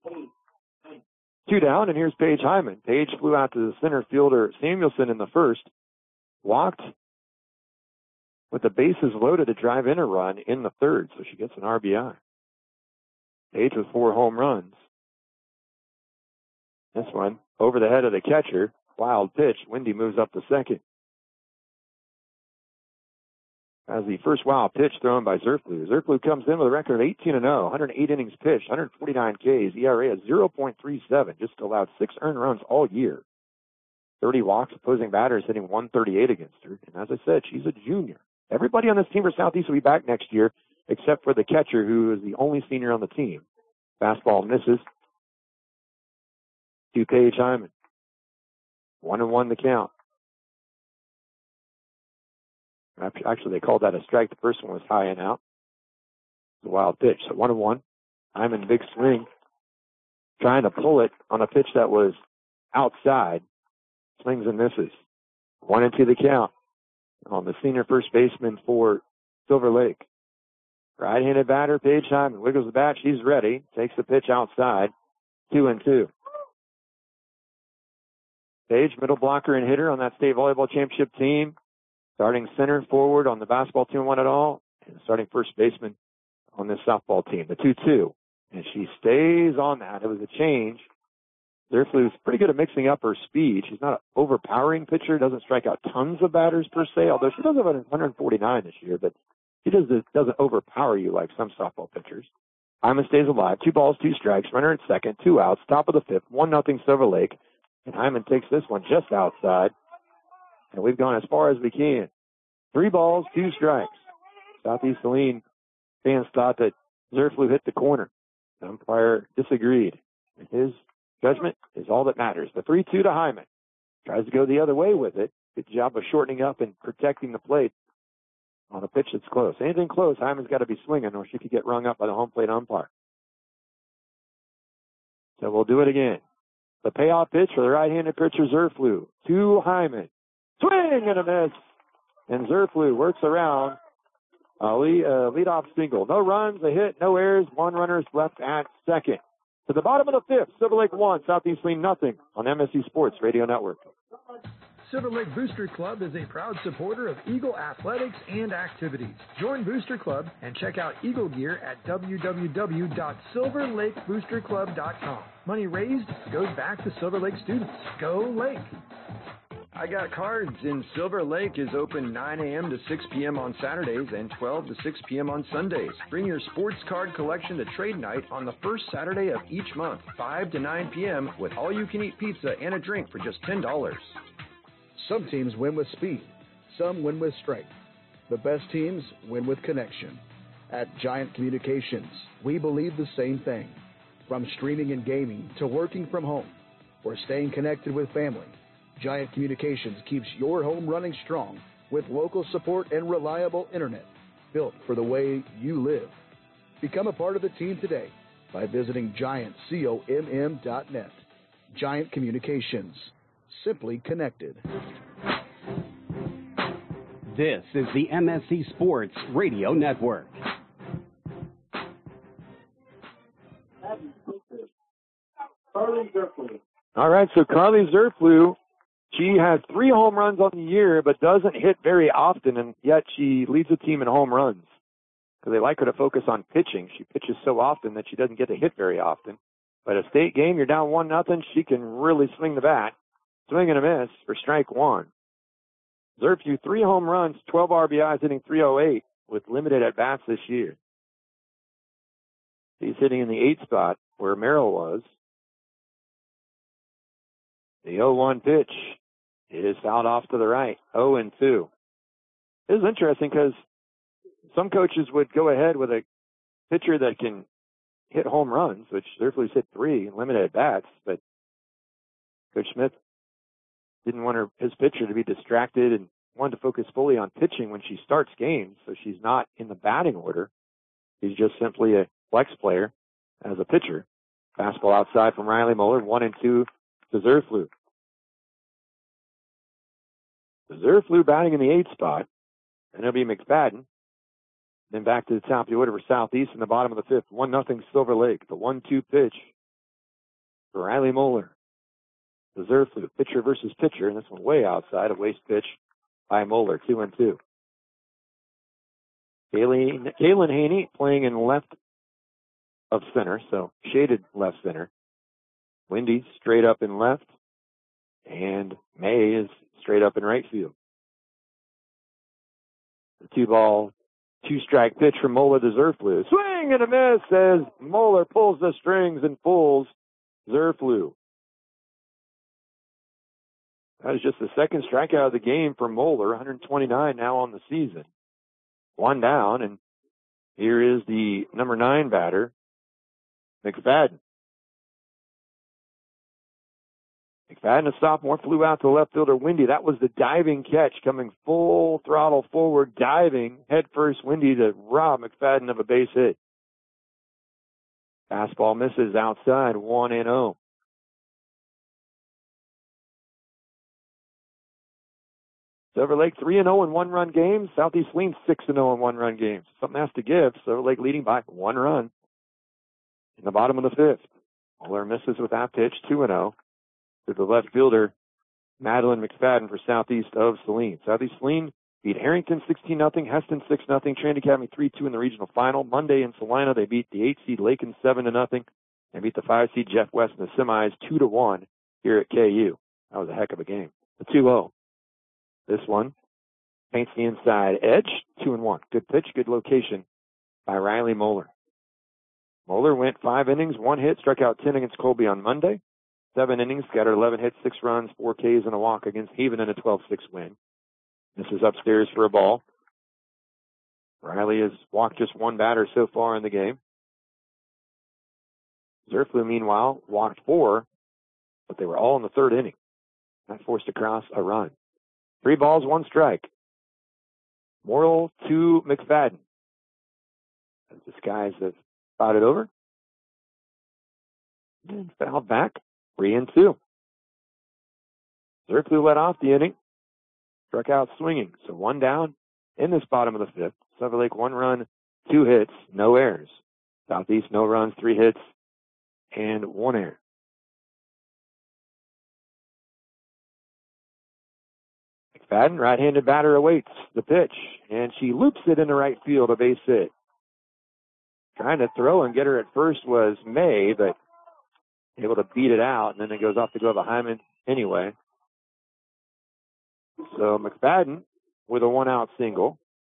Two down, and here's Paige Hyman. Paige flew out to the center fielder Samuelson in the first, walked with the bases loaded to drive in a run in the third, so she gets an R B I. Paige with four home runs. This one over the head of the catcher. Wild pitch. Wendy moves up to second. As the first wild pitch thrown by Zerflu. Zerflu comes in with a record of eighteen and oh, one hundred eight innings pitched, one hundred forty-nine Ks, E R A of zero point three seven, just allowed six earned runs all year. thirty walks, opposing batters hitting one thirty-eight against her. And as I said, she's a junior. Everybody on this team for Southeast will be back next year, except for the catcher, who is the only senior on the team. Fastball misses to Paige Hyman. One and one the count. Actually, they called that a strike. The first one was high and out. It's a wild pitch. So one and one. Hyman, big swing. Trying to pull it on a pitch that was outside. Swings and misses. One and two the count on the senior first baseman for Silver Lake. Right-handed batter, Paige Hyman. Wiggles the bat. She's ready. Takes the pitch outside. Two and two. Paige, middle blocker and hitter on that state volleyball championship team. Starting center forward on the basketball team, one at all. And starting first baseman on this softball team. The two two. And she stays on that. It was a change. Zerflu is pretty good at mixing up her speed. She's not an overpowering pitcher. Doesn't strike out tons of batters per se, although she does have one hundred forty-nine this year, but she does, doesn't overpower you like some softball pitchers. Hyman stays alive. Two balls, two strikes. Runner at second. Two outs. Top of the fifth. One nothing Silver Lake. And Hyman takes this one just outside. And we've gone as far as we can. Three balls, two strikes. Southeast Saline fans thought that Zerflu hit the corner. The umpire disagreed. And his judgment is all that matters. The three two to Hyman. Tries to go the other way with it. Good job of shortening up and protecting the plate on a pitch that's close. Anything close, Hyman's got to be swinging or she could get rung up by the home plate umpire. So we'll do it again. The payoff pitch for the right-handed pitcher, Zerflu. To Hyman. Swing and a miss. And Zerflu works around a lead, uh, leadoff single. No runs, a hit, no errors. One runner's left at second. To the bottom of the fifth, Silver Lake one, Southeast Lane nothing on M S C Sports Radio Network. Silver Lake Booster Club is a proud supporter of Eagle athletics and activities. Join Booster Club and check out Eagle gear at w w w dot silver lake booster club dot com. Money raised goes back to Silver Lake students. Go Lake! I Got Cards in Silver Lake is open nine a.m. to six p.m. on Saturdays and twelve to six p.m. on Sundays. Bring your sports card collection to trade night on the first Saturday of each month, five to nine p.m. with all-you-can-eat pizza and a drink for just ten dollars. Some teams win with speed. some win with strength. The best teams win with connection. At Giant Communications, we believe the same thing. From streaming and gaming to working from home or staying connected with family, Giant Communications keeps your home running strong with local support and reliable internet built for the way you live. Become a part of the team today by visiting giant comm dot net. Giant Communications, simply connected. This is the M S C Sports Radio Network. All right, so Carly Zerflew, she has three home runs on the year, but doesn't hit very often, and yet she leads the team in home runs. Because they like her to focus on pitching. She pitches so often that she doesn't get to hit very often. But a state game, you're down one nothing, she can really swing the bat. Swing and a miss for strike one. Zerflew, three home runs, twelve R B Is, hitting three oh eight with limited at-bats this year. He's hitting in the eight spot where Merrill was. The oh one pitch is fouled off to the right, oh and two. This is interesting because some coaches would go ahead with a pitcher that can hit home runs, which Zerflew's hit three, limited at bats, but Coach Smith didn't want her, his pitcher to be distracted and wanted to focus fully on pitching when she starts games, so she's not in the batting order. She's just simply a flex player as a pitcher. Fastball outside from Riley Moeller, one and two to Zerflew. Zerflew batting in the eighth spot, and it'll be McFadden. Then back to the top of the order for Southeast in the bottom of the fifth. One nothing Silver Lake. The one two pitch for Riley Moeller. The Zerflew, pitcher versus pitcher, and this one way outside, a waste pitch by Moeller, two and two. Kaylin Haney playing in left of center, so shaded left center. Wendy straight up in left, and May is straight up in right field. The two ball, two strike pitch from Moeller to Zerflew. Swing and a miss as Moeller pulls the strings and pulls Zerflew. That is just the second strikeout of the game for Moeller, one twenty-nine now on the season. One down, and here is the number nine batter, McFadden. McFadden, a sophomore, flew out to left fielder Wendy. That was the diving catch, coming full throttle forward, diving head first Wendy to rob McFadden of a base hit. Fastball misses outside, one and oh. Silver Lake three and oh in one-run games. Southeast Lean six and oh in one-run games. Something has to give. Silver Lake leading by one run in the bottom of the fifth. Moeller misses with that pitch, two and oh. To the left fielder, Madeline McFadden for Southeast of Saline. Southeast Saline beat Harrington sixteen nothing, Heston six nothing, Trinity Academy three two in the regional final. Monday in Salina, they beat the eight seed Lakin seven to nothing and beat the five seed Jeff West in the semis two to one here at K U. That was a heck of a game. The two oh. This one paints the inside edge, two and one. Good pitch, good location by Riley Moeller. Moeller went five innings, one hit, struck out ten against Colby on Monday. Seven innings, got her eleven hits, six runs, four Ks, and a walk against Haven in a twelve six win. This is upstairs for a ball. Riley has walked just one batter so far in the game. Zerflew, meanwhile, walked four, but they were all in the third inning. That forced across a run. Three balls, one strike. Morrill to McFadden. As the Skies have spotted over. And fouled back. Three and two. Zerflew led off the inning. Struck out swinging. So one down in this bottom of the fifth. Silver Lake one run, two hits, no errors. Southeast no runs, three hits, and one error. McFadden, right-handed batter, awaits the pitch, and she loops it into right field, a base hit. Trying to throw and get her at first was May, but able to beat it out, and then it goes off the glove of Hyman anyway. So McFadden with a one-out single.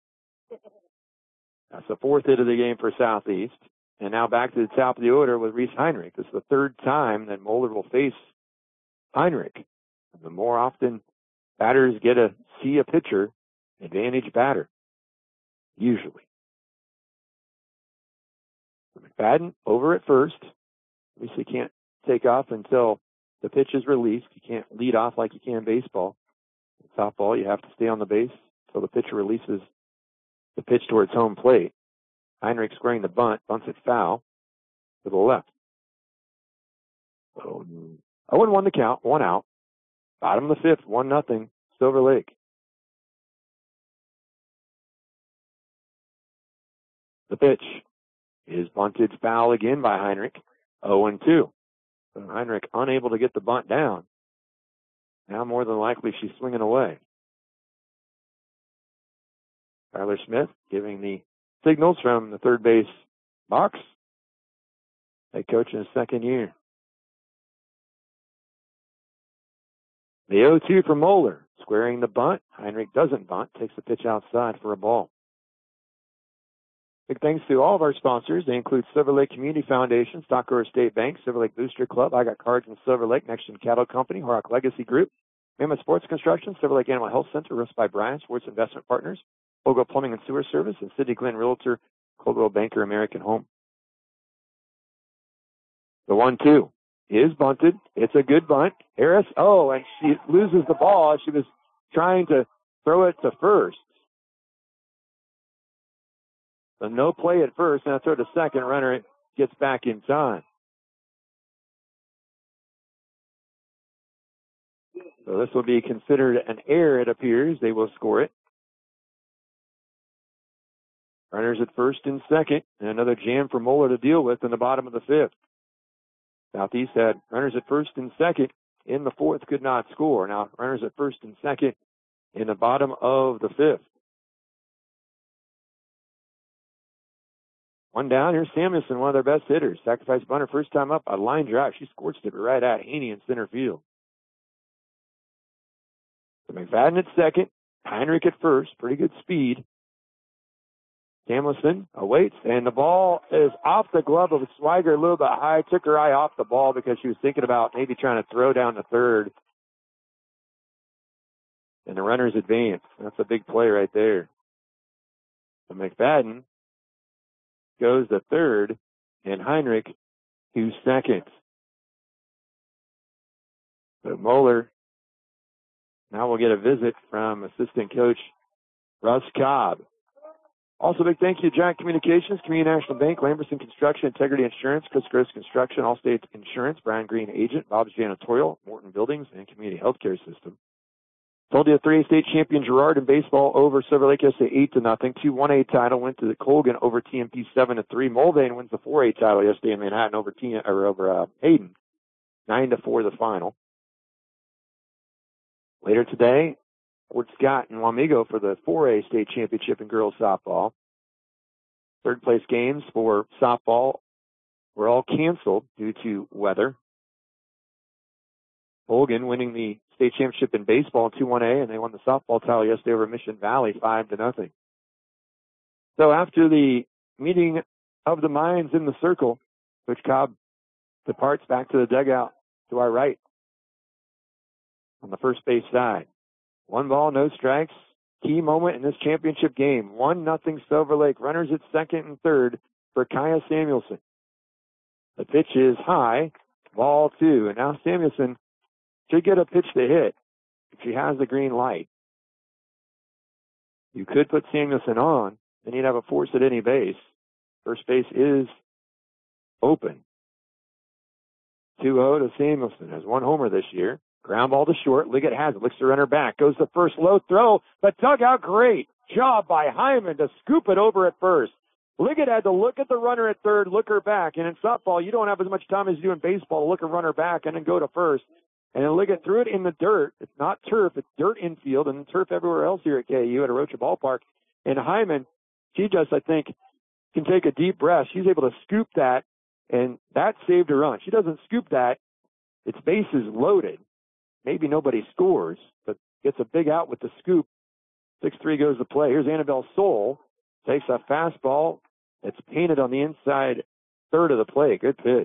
That's the fourth hit of the game for Southeast. And now back to the top of the order with Reese Heinrich. This is the third time that Moeller will face Heinrich. And the more often batters get to see a pitcher, advantage batter, usually. McFadden over at first. Obviously can't take off until the pitch is released. You can't lead off like you can in baseball. In softball, you have to stay on the base until the pitcher releases the pitch towards home plate. Heinrich squaring the bunt, bunts it foul to the left. oh and one to count, one out. Bottom of the fifth, one nothing, Silver Lake. The pitch is bunted foul again by Heinrich. oh and two. So Heinrich unable to get the bunt down. Now more than likely she's swinging away. Tyler Smith giving the signals from the third base box. Head coach in his second year. The oh two for Moeller. Squaring the bunt. Heinrich doesn't bunt. Takes the pitch outside for a ball. Big thanks to all of our sponsors. They include Silver Lake Community Foundation, Stockgrower State Bank, Silver Lake Booster Club, I Got Cards in Silver Lake, Next Gen Cattle Company, Horrock Legacy Group, Mammoth Sports Construction, Silver Lake Animal Health Center, Roofs by Brian, Sports Investment Partners, Ogo Plumbing and Sewer Service, and City Glen Realtor, Coldwell Banker American Home. The one two is bunted. It's a good bunt. Harris, oh, and she loses the ball. She was trying to throw it to first. So no play at first, and I throw to second. Runner gets back in time. So this will be considered an error, it appears. They will score it. Runners at first and second, and another jam for Moeller to deal with in the bottom of the fifth. Southeast had runners at first and second. In the fourth, could not score. Now runners at first and second in the bottom of the fifth. One down. Here's Samuelson, one of their best hitters. Sacrifice bunter first time up. A line drive. She scorched it right at Haney in center field. So McFadden at second. Heinrich at first. Pretty good speed. Samuelson awaits, and the ball is off the glove of Swiger a little bit high. Took her eye off the ball because she was thinking about maybe trying to throw down the third. And the runners advance. That's a big play right there. So McFadden goes to third, and Heinrich to second. But Moeller now will get a visit from assistant coach Russ Cobb. Also, big thank you to Giant Communications, Community National Bank, Lamberson Construction, Integrity Insurance, Chris Gross Construction, Allstate Insurance, Brian Green Agent, Bob's Janitorial, Morton Buildings, and Community Healthcare System. Told you three A state champion Girard in baseball over Silver Lake yesterday, eight to nothing. Two one A title went to the Colgan over T M P seven to three. Mulvane wins the four A title yesterday in Manhattan over T or over uh, Hayden, nine to four the final. Later today, Fort Scott and Wamego for the four A state championship in girls softball. Third place games for softball were all canceled due to weather. Colgan winning the state championship in baseball in two one A, and they won the softball title yesterday over Mission Valley five to nothing. So after the meeting of the minds in the circle, Coach Cobb departs back to the dugout to our right on the first base side. One ball, no strikes. Key moment in this championship game. One nothing Silver Lake. Runners at second and third for Kaya Samuelson. The pitch is high. Ball two. And now Samuelson should get a pitch to hit if she has the green light. You could put Samuelson on, then you'd have a force at any base. First base is open. two oh to Samuelson. Has one homer this year. Ground ball to short. Liggett has it. Looks to runner back. Goes the first low throw. The dugout. Great job by Hyman to scoop it over at first. Liggett had to look at the runner at third, look her back. And in softball, you don't have as much time as you do in baseball to look a runner back and then go to first. And then Liggett threw it in the dirt. It's not turf. It's dirt infield and turf everywhere else here at K U at Arocha Ballpark. And Hyman, she just, I think, can take a deep breath. She's able to scoop that, and that saved her run. She doesn't scoop that. Its base is loaded. Maybe nobody scores, but gets a big out with the scoop. six three goes to play. Here's Annabelle Soul. Takes a fastball. It's painted on the inside third of the plate. Good pitch.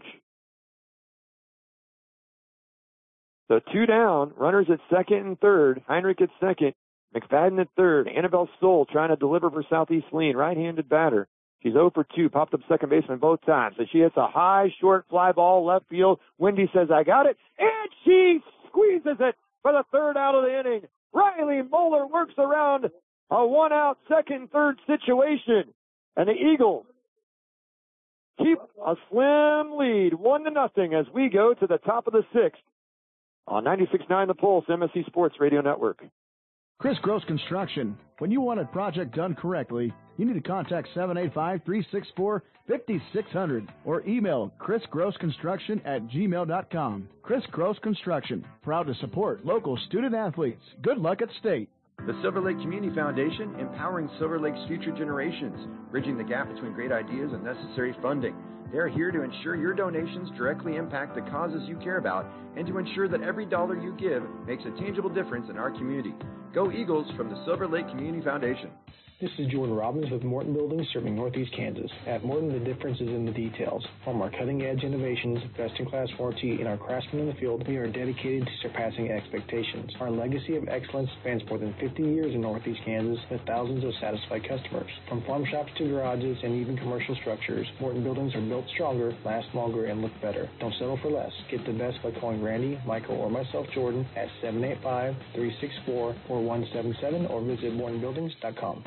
So two down. Runners at second and third. Heinrich at second. McFadden at third. Annabelle Stoll trying to deliver for Southeast Saline. Right-handed batter. She's oh for two. Popped up second baseman both times. So she hits a high, short fly ball left field. Wendy says, I got it. And she squeezes it for the third out of the inning. Riley Moeller works around a one-out second, third situation. And the Eagles keep a slim lead, one to nothing, as we go to the top of the sixth on ninety-six point nine The Pulse, M S C Sports Radio Network. Chris Gross Construction. When you want a project done correctly, you need to contact seven eight five, three six four, five six zero zero or email chris gross construction at gmail dot com. Chris Gross Construction, proud to support local student athletes. Good luck at state. The Silver Lake Community Foundation, empowering Silver Lake's future generations, bridging the gap between great ideas and necessary funding. They are here to ensure your donations directly impact the causes you care about and to ensure that every dollar you give makes a tangible difference in our community. Go Eagles from the Silver Lake Community Foundation. This is Jordan Robbins with Morton Buildings serving Northeast Kansas. At Morton, the difference is in the details. From our cutting-edge innovations, best-in-class warranty, and our craftsmen in the field, we are dedicated to surpassing expectations. Our legacy of excellence spans more than fifty years in Northeast Kansas with thousands of satisfied customers. From farm shops to garages and even commercial structures, Morton Buildings are built stronger, last longer, and look better. Don't settle for less. Get the best by calling Randy, Michael, or myself, Jordan, at seven eight five, three six four, four one seven seven or visit morton buildings dot com.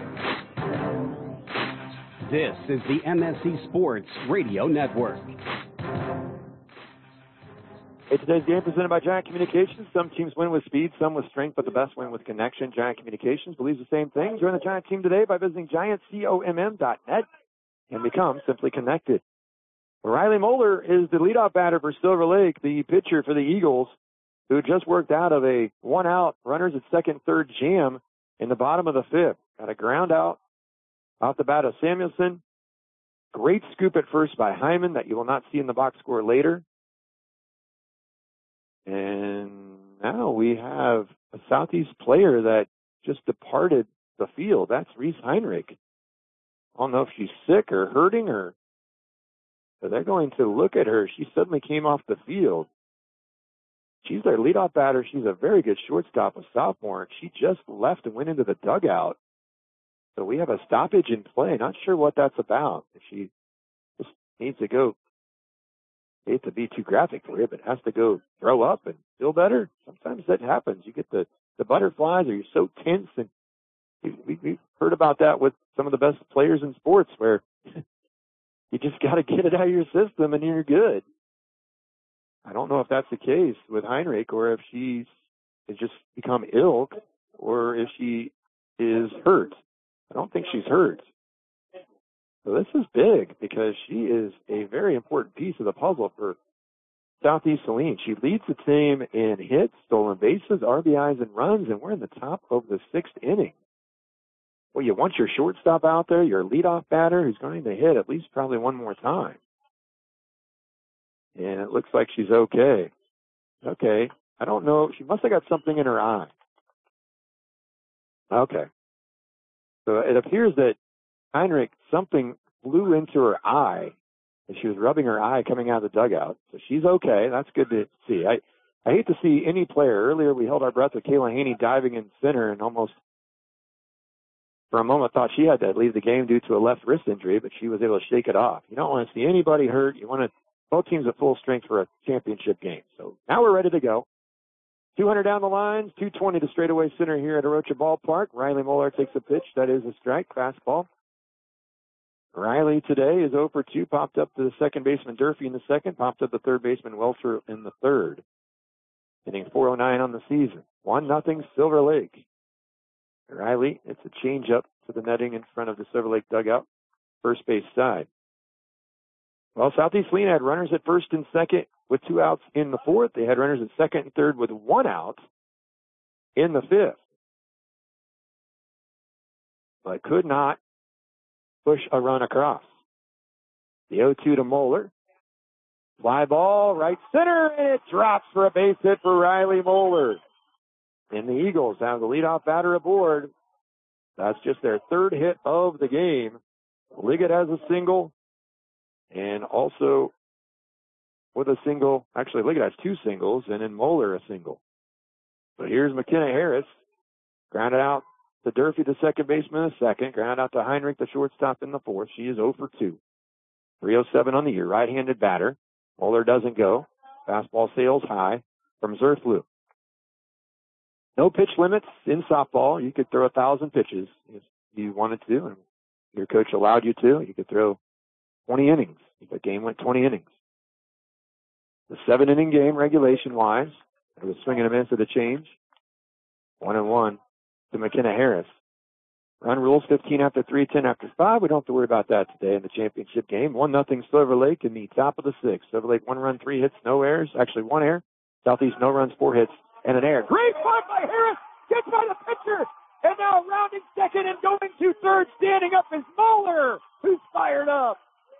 This is the M S C Sports Radio Network. Hey, today's game presented by Giant Communications. Some teams win with speed, some with strength, but the best win with connection. Giant Communications believes the same thing. Join the Giant team today by visiting giant comm dot net and become simply connected. Riley Moeller is the leadoff batter for Silver Lake, the pitcher for the Eagles, who just worked out of a one-out runners at second, third jam in the bottom of the fifth. Got a ground out off the bat of Samuelson. Great scoop at first by Hyman that you will not see in the box score later. And now we have a Southeast player that just departed the field. That's Reese Heinrich. I don't know if she's sick or hurting or but they're going to look at her. She suddenly came off the field. She's their leadoff batter. She's a very good shortstop, a sophomore. She just left and went into the dugout. So we have a stoppage in play. Not sure what that's about. If she just needs to go, I hate to be too graphic for you, but has to go throw up and feel better. Sometimes that happens. You get the, the butterflies or you're so tense. And we, we've heard about that with some of the best players in sports where you just got to get it out of your system and you're good. I don't know if that's the case with Heinrich or if she's has just become ill or if she is hurt. I don't think she's hurt. So this is big because she is a very important piece of the puzzle for Southeast Saline. She leads the team in hits, stolen bases, R B Is, and runs, and we're in the top of the sixth inning. Well, you want your shortstop out there, your leadoff batter who's going to hit at least probably one more time. And it looks like she's okay. Okay. I don't know. She must have got something in her eye. Okay. So it appears that Heinrich, something flew into her eye as she was rubbing her eye coming out of the dugout. So she's okay. That's good to see. I, I hate to see any player. Earlier we held our breath with Kayla Haney diving in center and almost for a moment thought she had to leave the game due to a left wrist injury, but she was able to shake it off. You don't want to see anybody hurt. You want to both teams at full strength for a championship game. So now we're ready to go. two hundred down the lines, two twenty to straightaway center here at Arocha Ballpark. Riley Moeller takes a pitch. That is a strike, fastball. Riley today is oh for two, popped up to the second baseman Durfee in the second, popped up the third baseman Welcher in the third. Hitting four oh nine on the season. one nothing Silver Lake. Riley, it's a change up to the netting in front of the Silver Lake dugout, first base side. Well, Southeast Saline had runners at first and second with two outs in the fourth. They had runners at second and third with one out in the fifth. But could not push a run across. The oh two to Moeller. Fly ball, right center, and it drops for a base hit for Riley Moeller. And the Eagles have the leadoff batter aboard. That's just their third hit of the game. Liggett has a single, and also with a single, actually Liggett has two singles, and then Moeller a single. So here's McKenna Harris, Grounded out to Durfee, the second baseman, in the second. Grounded out to Heinrich, the shortstop, in the fourth. She is oh for two. three oh seven on the year. Right-handed batter. Moeller doesn't go. Fastball sails high from Zerflu. No pitch limits in softball. You could throw a thousand pitches if you wanted to, and your coach allowed you to. You could throw twenty innings. The game went twenty innings. The seven-inning game, regulation-wise. It was swinging a miss at the change. One and one to McKenna Harris. Run rules fifteen after three, ten after five. We don't have to worry about that today in the championship game. One nothing Silver Lake in the top of the sixth. Silver Lake one run, three hits, no errors. Actually one error. Southeast no runs, four hits, and an error. Great spot by Harris. Gets by the pitcher. And now rounding second and going to third. Standing up is Moeller, who's fired up.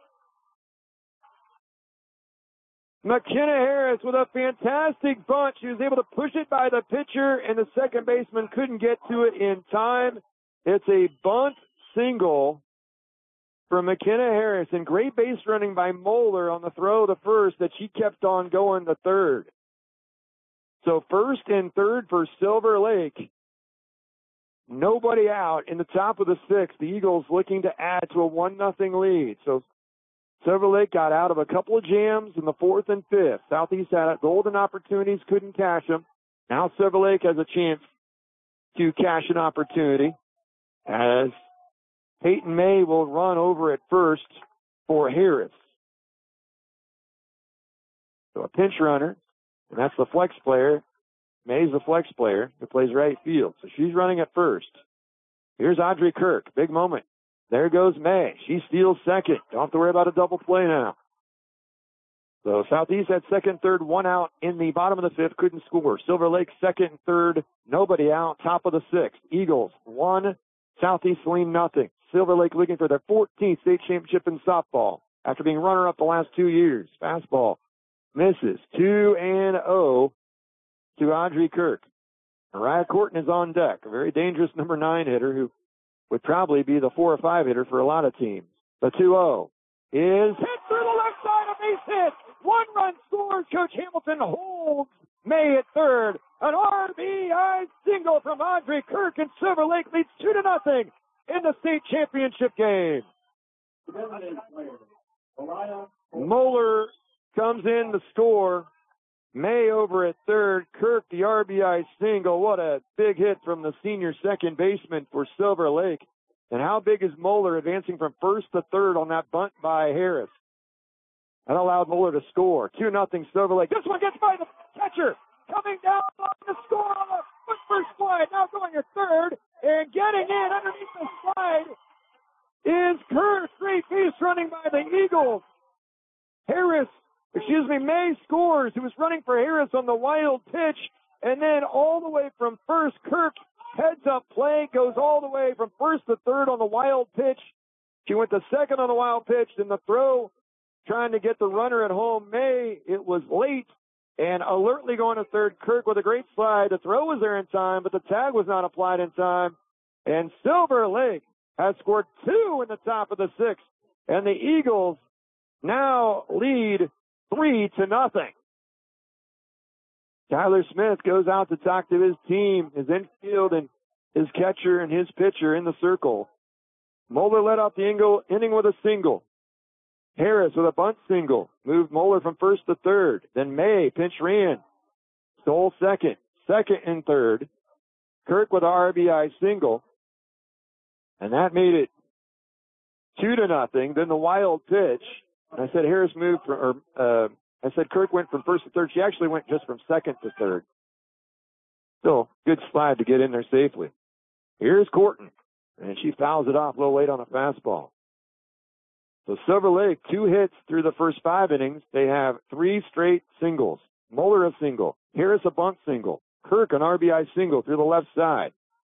McKenna Harris with a fantastic bunt. She was able to push it by the pitcher, and the second baseman couldn't get to it in time. It's a bunt single from McKenna Harris, and great base running by Moeller on the throw to first that she kept on going to third. So first and third for Silver Lake. Nobody out in the top of the sixth. The Eagles looking to add to a one nothing lead. So Silver Lake got out of a couple of jams in the fourth and fifth. Southeast had golden opportunities, couldn't cash them. Now Silver Lake has a chance to cash an opportunity as Peyton May will run over at first for Harris. So a pinch runner, and that's the flex player. May's the flex player who plays right field. So she's running at first. Here's Audrey Kirk. Big moment. There goes May. She steals second. Don't have to worry about a double play now. So Southeast had second, third, one out in the bottom of the fifth. Couldn't score. Silver Lake second and third. Nobody out. Top of the sixth. Eagles one. Southeast Saline nothing. Silver Lake looking for their fourteenth state championship in softball after being runner-up the last two years. Fastball misses. two and oh to Audrey Kirk. Mariah Corton is on deck. A very dangerous number nine hitter who would probably be the four or five hitter for a lot of teams. The two oh is hit through the left side, a base hit. One run scores. Coach Hamilton holds May at third. An R B I single from Audrey Kirk, and Silver Lake leads two to nothing in the state championship game. Moeller comes in to score. May over at third. Kirk, the R B I single. What a big hit from the senior second baseman for Silver Lake. And how big is Moeller advancing from first to third on that bunt by Harris? That allowed Moeller to score. two nothing Silver Lake. This one gets by the catcher. Coming down on the score on the foot first slide. Now going to third. And getting in underneath the slide is Kirk. Great base running by the Eagles. Harris Excuse me, May scores. He was running for Harris on the wild pitch. And then all the way from first, Kirk heads up play, goes all the way from first to third on the wild pitch. She went to second on the wild pitch. Then the throw, trying to get the runner at home. May, it was late and alertly going to third. Kirk with a great slide. The throw was there in time, but the tag was not applied in time. And Silver Lake has scored two in the top of the sixth. And the Eagles now lead Three to nothing. Tyler Smith goes out to talk to his team, his infield, and his catcher and his pitcher in the circle. Moeller led off the inning with a single. Harris with a bunt single. Moved Moeller from first to third. Then May pinch ran. Stole second. Second and third. Kirk with an R B I single. And that made it two to nothing. Then the wild pitch. And I said Harris moved from, or uh, I said Kirk went from first to third. She actually went just from second to third. Still, good slide to get in there safely. Here's Corton, and she fouls it off a little late on a fastball. So Silver Lake, two hits through the first five innings. They have three straight singles. Moeller a single. Harris a bunt single. Kirk an R B I single through the left side.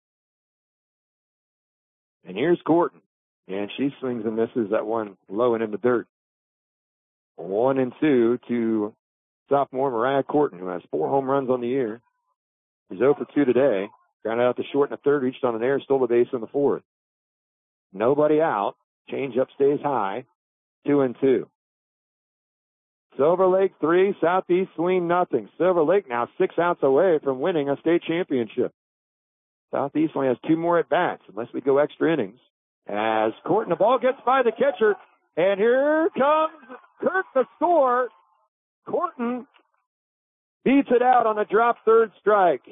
And here's Corton, and she swings and misses that one low and in the dirt. One and two to sophomore Mariah Corton, who has four home runs on the year. He's oh for two today. Grounded out to short in the third, reached on an error, stole the base in the fourth. Nobody out. Changeup stays high. Two and two. Silver Lake three, Southeast Saline nothing. Silver Lake now six outs away from winning a state championship. Southeast only has two more at-bats unless we go extra innings. As Corton, the ball gets by the catcher, and here comes Kirk the score. Corton beats it out on a drop third strike.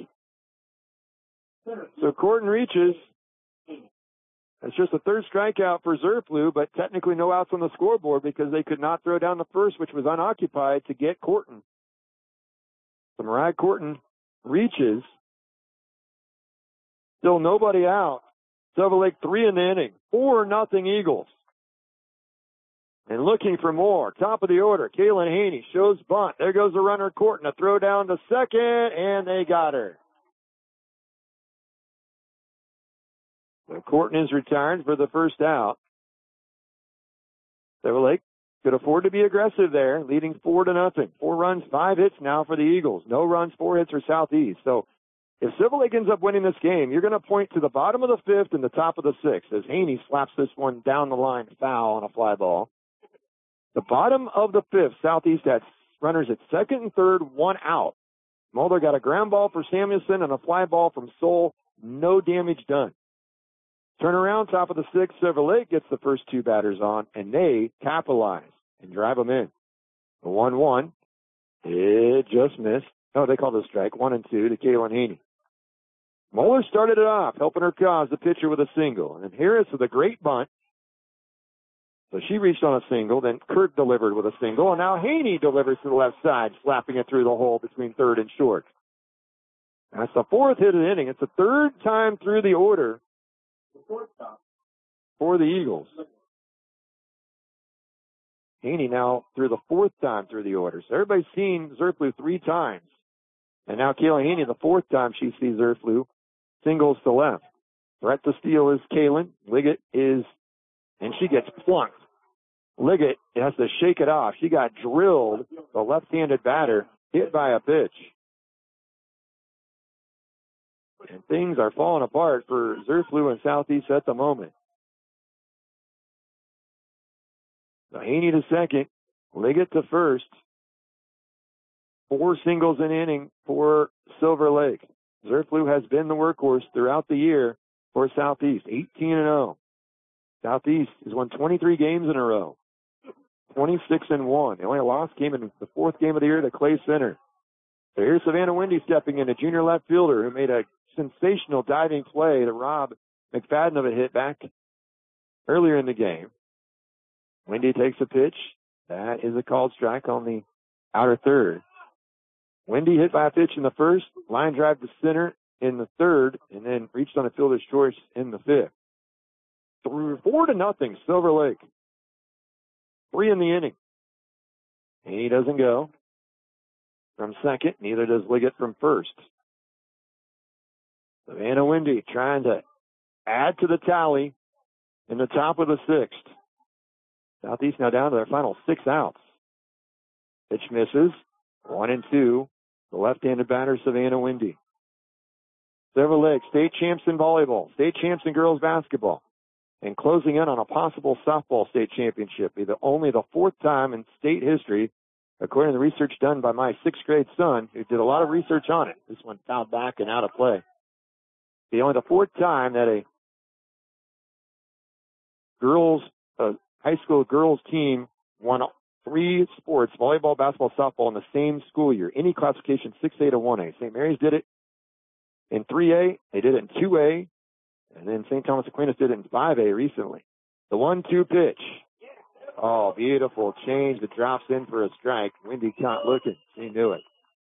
So Corton reaches. It's just a third strikeout for Zerflu, but technically no outs on the scoreboard because they could not throw down the first, which was unoccupied, to get Corton. So Mariah Corton reaches. Still nobody out. Silver Lake three in the inning. Four nothing Eagles. And looking for more. Top of the order. Kaylin Haney shows bunt. There goes the runner Corton. A throw down to second, and they got her. So Corton is retired for the first out. Silver Lake could afford to be aggressive there, leading four to nothing. Four runs, five hits now for the Eagles. No runs, four hits for Southeast. So if Silver Lake ends up winning this game, you're going to point to the bottom of the fifth and the top of the sixth as Haney slaps this one down the line, foul on a fly ball. The bottom of the fifth, Southeast had runners at second and third, one out. Mulder got a ground ball for Samuelson and a fly ball from Soul. No damage done. Turn around, top of the sixth, Silver Lake gets the first two batters on, and they capitalize and drive them in. The one one, it just missed. Oh, they called it a strike. One and two to Kaylin Haney. Moeller started it off, helping her cause the pitcher with a single. And then Harris with a great bunt. So she reached on a single, then Kurt delivered with a single, and now Haney delivers to the left side, slapping it through the hole between third and short. That's the fourth hit of the inning. It's the third time through the order for the Eagles. Haney now through the fourth time through the order. So everybody's seen Zerflu three times. And now Kaylin Haney, the fourth time she sees Zerflu, singles to left. Threat to steal is Kaylin. Liggett is, and she gets plunked. Liggett has to shake it off. She got drilled, the left-handed batter, hit by a pitch. And things are falling apart for Zerflu and Southeast at the moment. So Haney to second, Liggett to first. Four singles in inning for Silver Lake. Zerflu has been the workhorse throughout the year for Southeast, eighteen and oh. Southeast has won twenty-three games in a row, twenty-six and one. The only loss came in the fourth game of the year to Clay Center. So here's Savannah Wendy stepping in, a junior left fielder who made a sensational diving play to rob McFadden of a hit back earlier in the game. Wendy takes a pitch. That is a called strike on the outer third. Wendy hit by a pitch in the first, line drive to center in the third, and then reached on a fielder's choice in the fifth. Through four to nothing, Silver Lake. Three in the inning. He doesn't go from second, neither does Liggett from first. Savannah Wendy trying to add to the tally in the top of the sixth. Southeast now down to their final six outs. Pitch misses. One and two. The left-handed batter, Savannah Wendy. Silver Lake, state champs in volleyball, state champs in girls basketball, and closing in on a possible softball state championship. Be the only the fourth time in state history, according to the research done by my sixth grade son, who did a lot of research on it. This one fouled back and out of play. The only the fourth time that a girls, a high school girls team won three sports, volleyball, basketball, softball, in the same school year. Any classification, six A to one A. Saint Mary's did it in three A. They did it in two A. And then Saint Thomas Aquinas did it in five A recently. The one two pitch. Oh, beautiful change that drops in for a strike. Wendy caught looking. She knew it.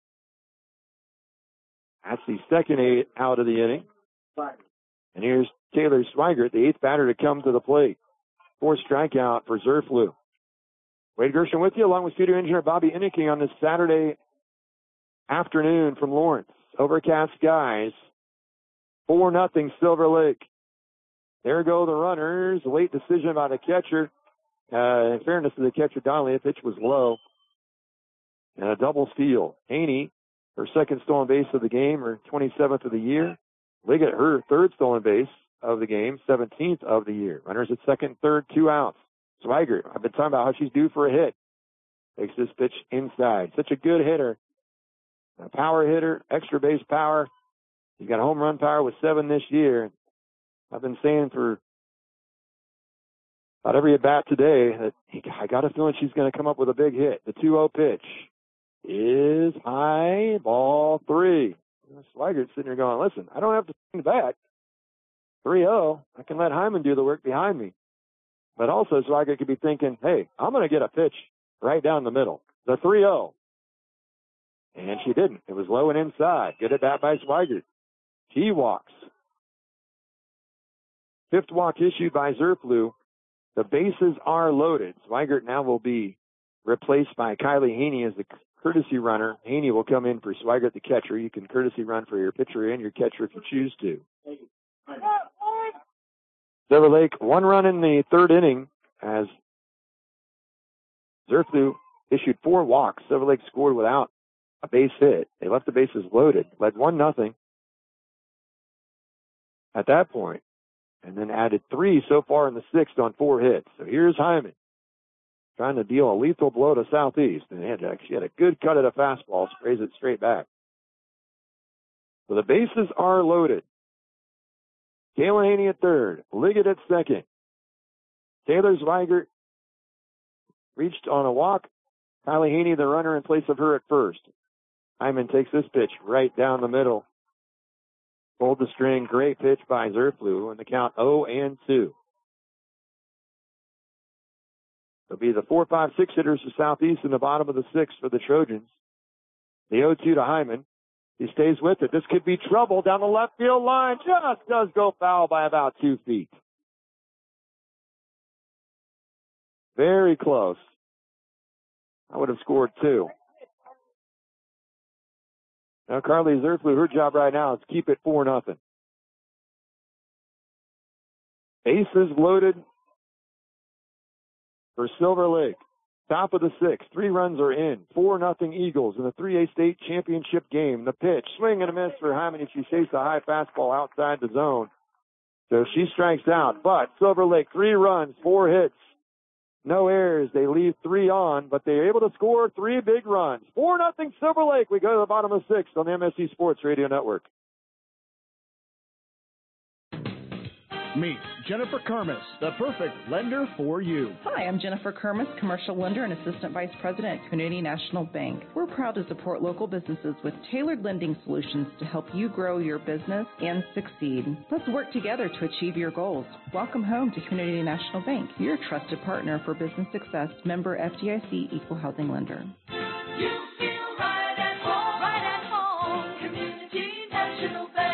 That's the second eight out of the inning. And here's Taylor Swigert, the eighth batter to come to the plate. Fourth strikeout for Zerflu. Wade Gershon with you, along with studio engineer Bobby Inniking on this Saturday afternoon from Lawrence. Overcast skies. Four nothing Silver Lake. There go the runners. Late decision by the catcher. Uh, in fairness to the catcher, Donnelly, the pitch was low. And a double steal. Haney, her second stolen base of the game, her twenty-seventh of the year. Liggett, her third stolen base of the game, seventeenth of the year. Runners at second, third, two outs. Swigert, I've been talking about how she's due for a hit. Takes this pitch inside. Such a good hitter. A power hitter, extra base power. He's got home run power with seven this year. I've been saying for about every at-bat today that he, I got a feeling she's going to come up with a big hit. The two oh pitch is high, ball three. Swigert sitting there going, listen, I don't have to swing the bat. three oh. I can let Hyman do the work behind me. But also Swigert could be thinking, hey, I'm going to get a pitch right down the middle. The three oh. And she didn't. It was low and inside. Good at bat by Swigert. He walks. Fifth walk issued by Zerflu. The bases are loaded. Swigert now will be replaced by Kylie Haney as the courtesy runner. Haney will come in for Swigert, the catcher. You can courtesy run for your pitcher and your catcher if you choose to. Silver Lake, one run in the third inning as Zerflu issued four walks. Silver Lake scored without a base hit. They left the bases loaded, led one nothing at that point, and then added three so far in the sixth on four hits. So here's Hyman trying to deal a lethal blow to Southeast, and had actually had a good cut at a fastball, sprays it straight back. So the bases are loaded. Kayla Haney at third, Liggett at second. Taylor Swigert reached on a walk. Kylie Haney, the runner, in place of her at first. Hyman takes this pitch right down the middle. Pulled the string. Great pitch by Zerflu, and the count oh and two. It'll be the four, five, six hitters to Southeast in the bottom of the sixth for the Trojans. The oh two to Hyman. He stays with it. This could be trouble down the left field line. Just does go foul by about two feet. Very close. I would have scored two. Now Carly Zerflu, her job right now is keep it four nothing. Bases loaded for Silver Lake. Top of the sixth. Three runs are in. Four nothing Eagles in the three A state championship game. The pitch, swing and a miss for Hyman. She chased a high fastball outside the zone. So she strikes out. But Silver Lake, three runs, four hits, no errors. They leave three on, but they're able to score three big runs. Four nothing Silver Lake. We go to the bottom of the sixth on the M S C Sports Radio Network. Meet Jennifer Kermis, the perfect lender for you. Hi, I'm Jennifer Kermis, commercial lender and assistant vice president at Community National Bank. We're proud to support local businesses with tailored lending solutions to help you grow your business and succeed. Let's work together to achieve your goals. Welcome home to Community National Bank, your trusted partner for business success, member F D I C, equal housing lender. You feel right at home, right at home. Community National Bank.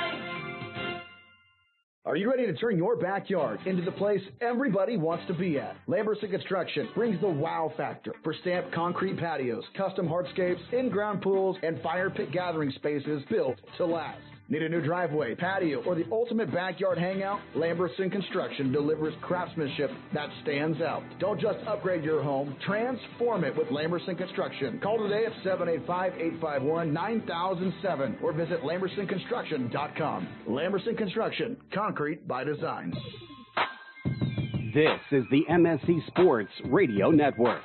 Are you ready to turn your backyard into the place everybody wants to be at? Lamberson Construction brings the wow factor for stamped concrete patios, custom hardscapes, in-ground pools, and fire pit gathering spaces built to last. Need a new driveway, patio, or the ultimate backyard hangout? Lamberson Construction delivers craftsmanship that stands out. Don't just upgrade your home, transform it with Lamberson Construction. Call today at seven eight five, eight five one, nine thousand seven or visit lamberson construction dot com. Lamberson Construction, concrete by design. This is the M S C Sports Radio Network.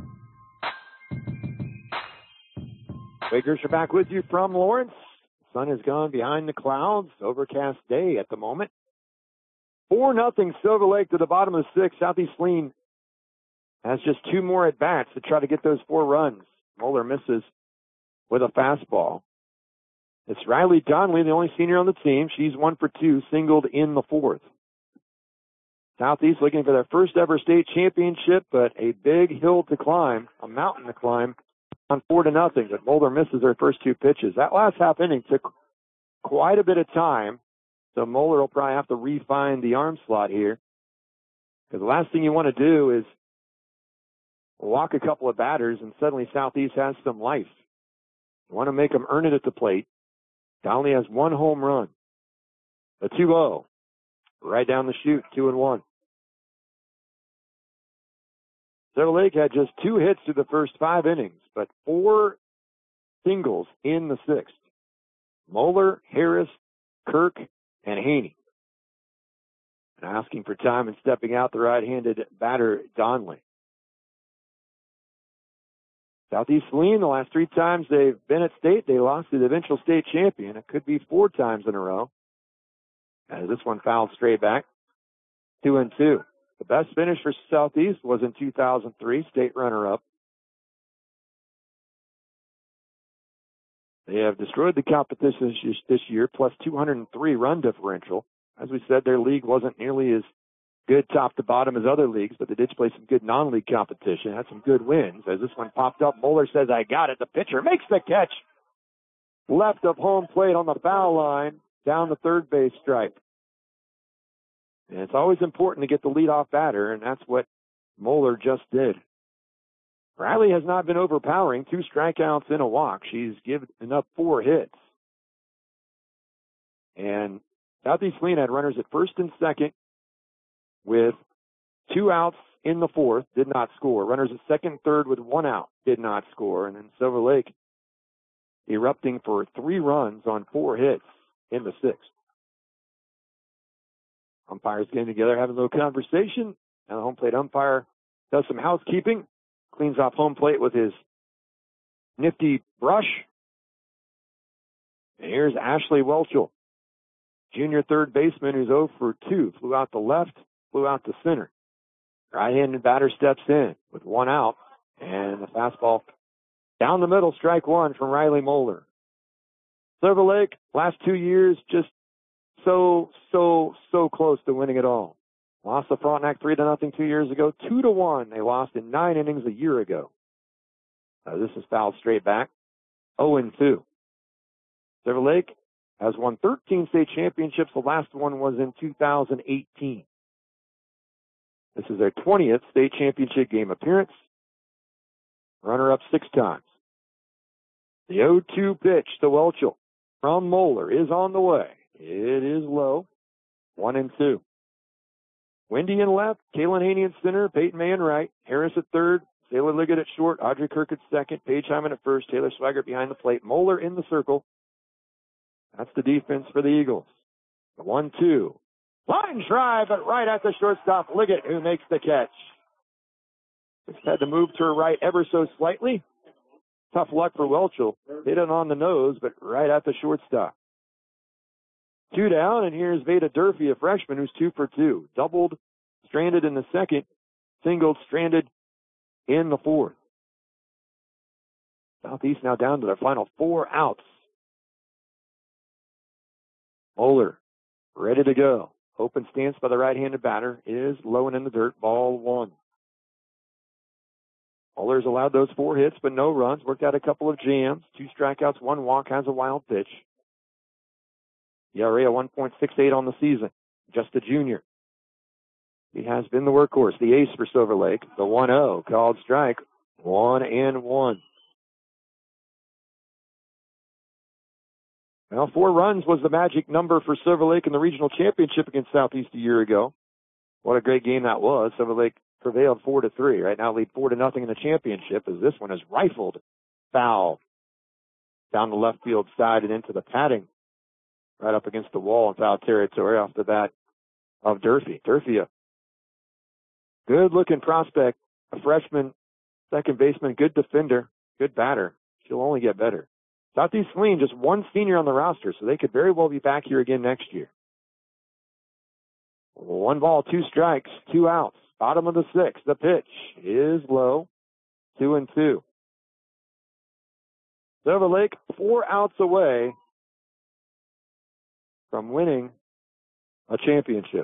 Quakers are back with you from Lawrence. Sun has gone behind the clouds. Overcast day at the moment. four nothing Silver Lake to the bottom of the sixth. Southeast Lean has just two more at-bats to try to get those four runs. Moeller misses with a fastball. It's Riley Donnelly, the only senior on the team. She's one for two, singled in the fourth. Southeast looking for their first ever state championship, but a big hill to climb, a mountain to climb. On four to nothing, but Moeller misses her first two pitches. That last half inning took quite a bit of time, so Moeller will probably have to refine the arm slot here. Because the last thing you want to do is walk a couple of batters and suddenly Southeast has some life. You want to make them earn it at the plate. Donnelly has one home run. A two oh. Right down the chute, two and one. Silver Lake had just two hits through the first five innings, but four singles in the sixth. Moeller, Harris, Kirk, and Haney. And asking for time and stepping out the right-handed batter, Donnelly. Southeast Saline, the last three times they've been at state, they lost to the eventual state champion. It could be four times in a row. As this one fouled straight back. Two and two. The best finish for Southeast was in two thousand three, state runner-up. They have destroyed the competition this year, plus two hundred three run differential. As we said, their league wasn't nearly as good top to bottom as other leagues, but they did play some good non-league competition, had some good wins. As this one popped up, Moeller says, I got it. The pitcher makes the catch. Left of home plate on the foul line, down the third base stripe. And it's always important to get the leadoff batter, and that's what Moeller just did. Riley has not been overpowering. Two strikeouts and a walk. She's given up four hits. And Southeast Saline had runners at first and second with two outs in the fourth, did not score. Runners at second and third with one out, did not score. And then Silver Lake erupting for three runs on four hits in the sixth. Umpires getting together, having a little conversation. Now the home plate umpire does some housekeeping, cleans off home plate with his nifty brush. And here's Ashley Welchel, junior third baseman who's oh for two. Flew out the left, flew out to center. Right-handed batter steps in with one out, and the fastball down the middle, strike one from Riley Moeller. Silver Lake, last two years, just so, so, so close to winning it all. Lost the Frontenac three to nothing two years ago. Two to one, they lost in nine innings a year ago. Uh, this is fouled straight back. oh and two. Silver Lake has won thirteen state championships. The last one was in two thousand eighteen. This is their twentieth state championship game appearance. Runner-up six times. The oh two pitch to Welchel from Moeller is on the way. It is low. One and two. Wendy in left, Kaylin Haney in center, Peyton May in right, Harris at third, Taylor Liggett at short, Audrey Kirk at second, Paige Hyman at first, Taylor Swigert behind the plate, Moeller in the circle. That's the defense for the Eagles. The one two. Line drive, but right at the shortstop, Liggett, who makes the catch. Just had to move to her right ever so slightly. Tough luck for Welchel. Hit it on the nose, but right at the shortstop. Two down, and here's Veda Durfee, a freshman who's two for two. Doubled, stranded in the second, singled, stranded in the fourth. Southeast now down to their final four outs. Moeller, ready to go. Open stance by the right-handed batter is low and in the dirt, ball one. Moeller's allowed those four hits, but no runs. Worked out a couple of jams. Two strikeouts, one walk, has a wild pitch. E R A of one point six eight on the season. Just a junior. He has been the workhorse, the ace for Silver Lake. The one oh called strike. One and one. Well, four runs was the magic number for Silver Lake in the regional championship against Southeast a year ago. What a great game that was. Silver Lake prevailed four to three. Right now lead four to nothing in the championship as this one is rifled foul down the left field side and into the padding. Right up against the wall in foul territory off the bat of Durfee. Durfee, a good-looking prospect, a freshman, second baseman, good defender, good batter. She'll only get better. Southeast Saline, just one senior on the roster, so they could very well be back here again next year. One ball, two strikes, two outs. Bottom of the sixth. The pitch is low. Two and two. Silver Lake, four outs away from winning a championship.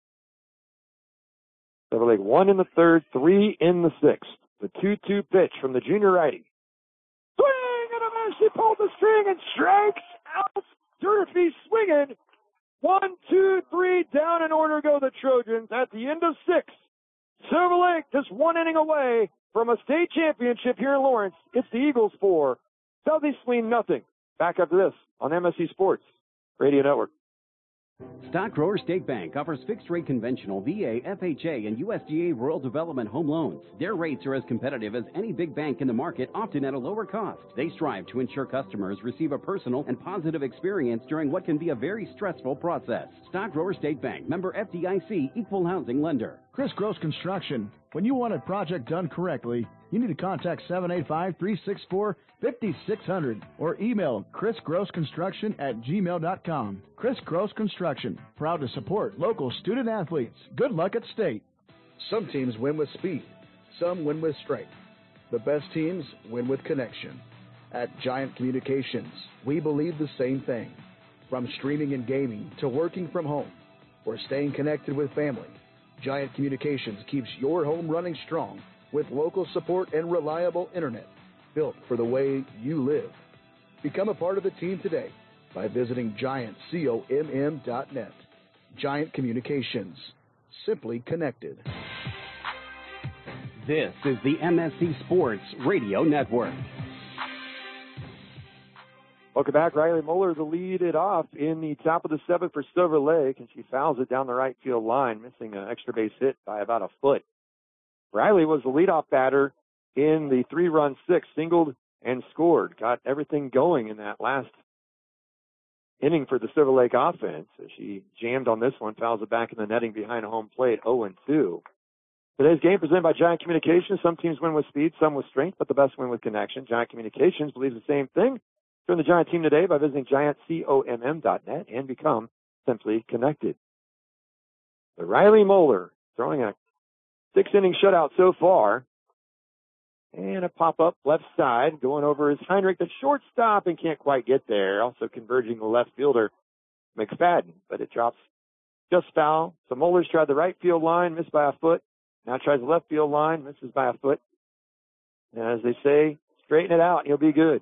Silver Lake one in the third, three in the sixth. The two two pitch from the junior righty. Swing and a miss. She pulled the string and strikes out. Durfee swinging. One, two, three, down in order go the Trojans at the end of six. Silver Lake just one inning away from a state championship here in Lawrence. It's the Eagles four, Southeast Saline nothing. Back after this on M S C Sports Radio Network. Stock Grower State Bank offers fixed-rate conventional V A, F H A, and U S D A rural development home loans. Their rates are as competitive as any big bank in the market, often at a lower cost. They strive to ensure customers receive a personal and positive experience during what can be a very stressful process. Stock Grower State Bank, member F D I C, equal housing lender. Chris Gross Construction. When you want a project done correctly, you need to contact seven eight five, three six four, five six zero zero or email chris gross construction at gmail dot com. Chris Gross Construction, proud to support local student athletes. Good luck at state. Some teams win with speed, some win with strength. The best teams win with connection. At Giant Communications, we believe the same thing. From streaming and gaming to working from home or staying connected with family, Giant Communications keeps your home running strong with local support and reliable internet built for the way you live. Become a part of the team today by visiting giant comm dot net. Giant Communications, simply connected. This is the M S C Sports Radio Network. Welcome back. Riley Moeller to lead it off in the top of the seventh for Silver Lake, and she fouls it down the right field line, missing an extra base hit by about a foot. Riley was the leadoff batter in the three-run six, singled and scored. Got everything going in that last inning for the Silver Lake offense. She jammed on this one, fouls it back in the netting behind home plate, oh and two. Today's game presented by Giant Communications. Some teams win with speed, some with strength, but the best win with connection. Giant Communications believes the same thing. Join the Giant team today by visiting giant comm dot net and become simply connected. The Riley Moeller throwing a six-inning shutout so far. And a pop-up left side going over is Heinrich, the shortstop, and can't quite get there. Also converging the left fielder, McFadden, but it drops just foul. So Moeller's tried the right field line, missed by a foot. Now tries the left field line, misses by a foot. And as they say, straighten it out, you'll be good.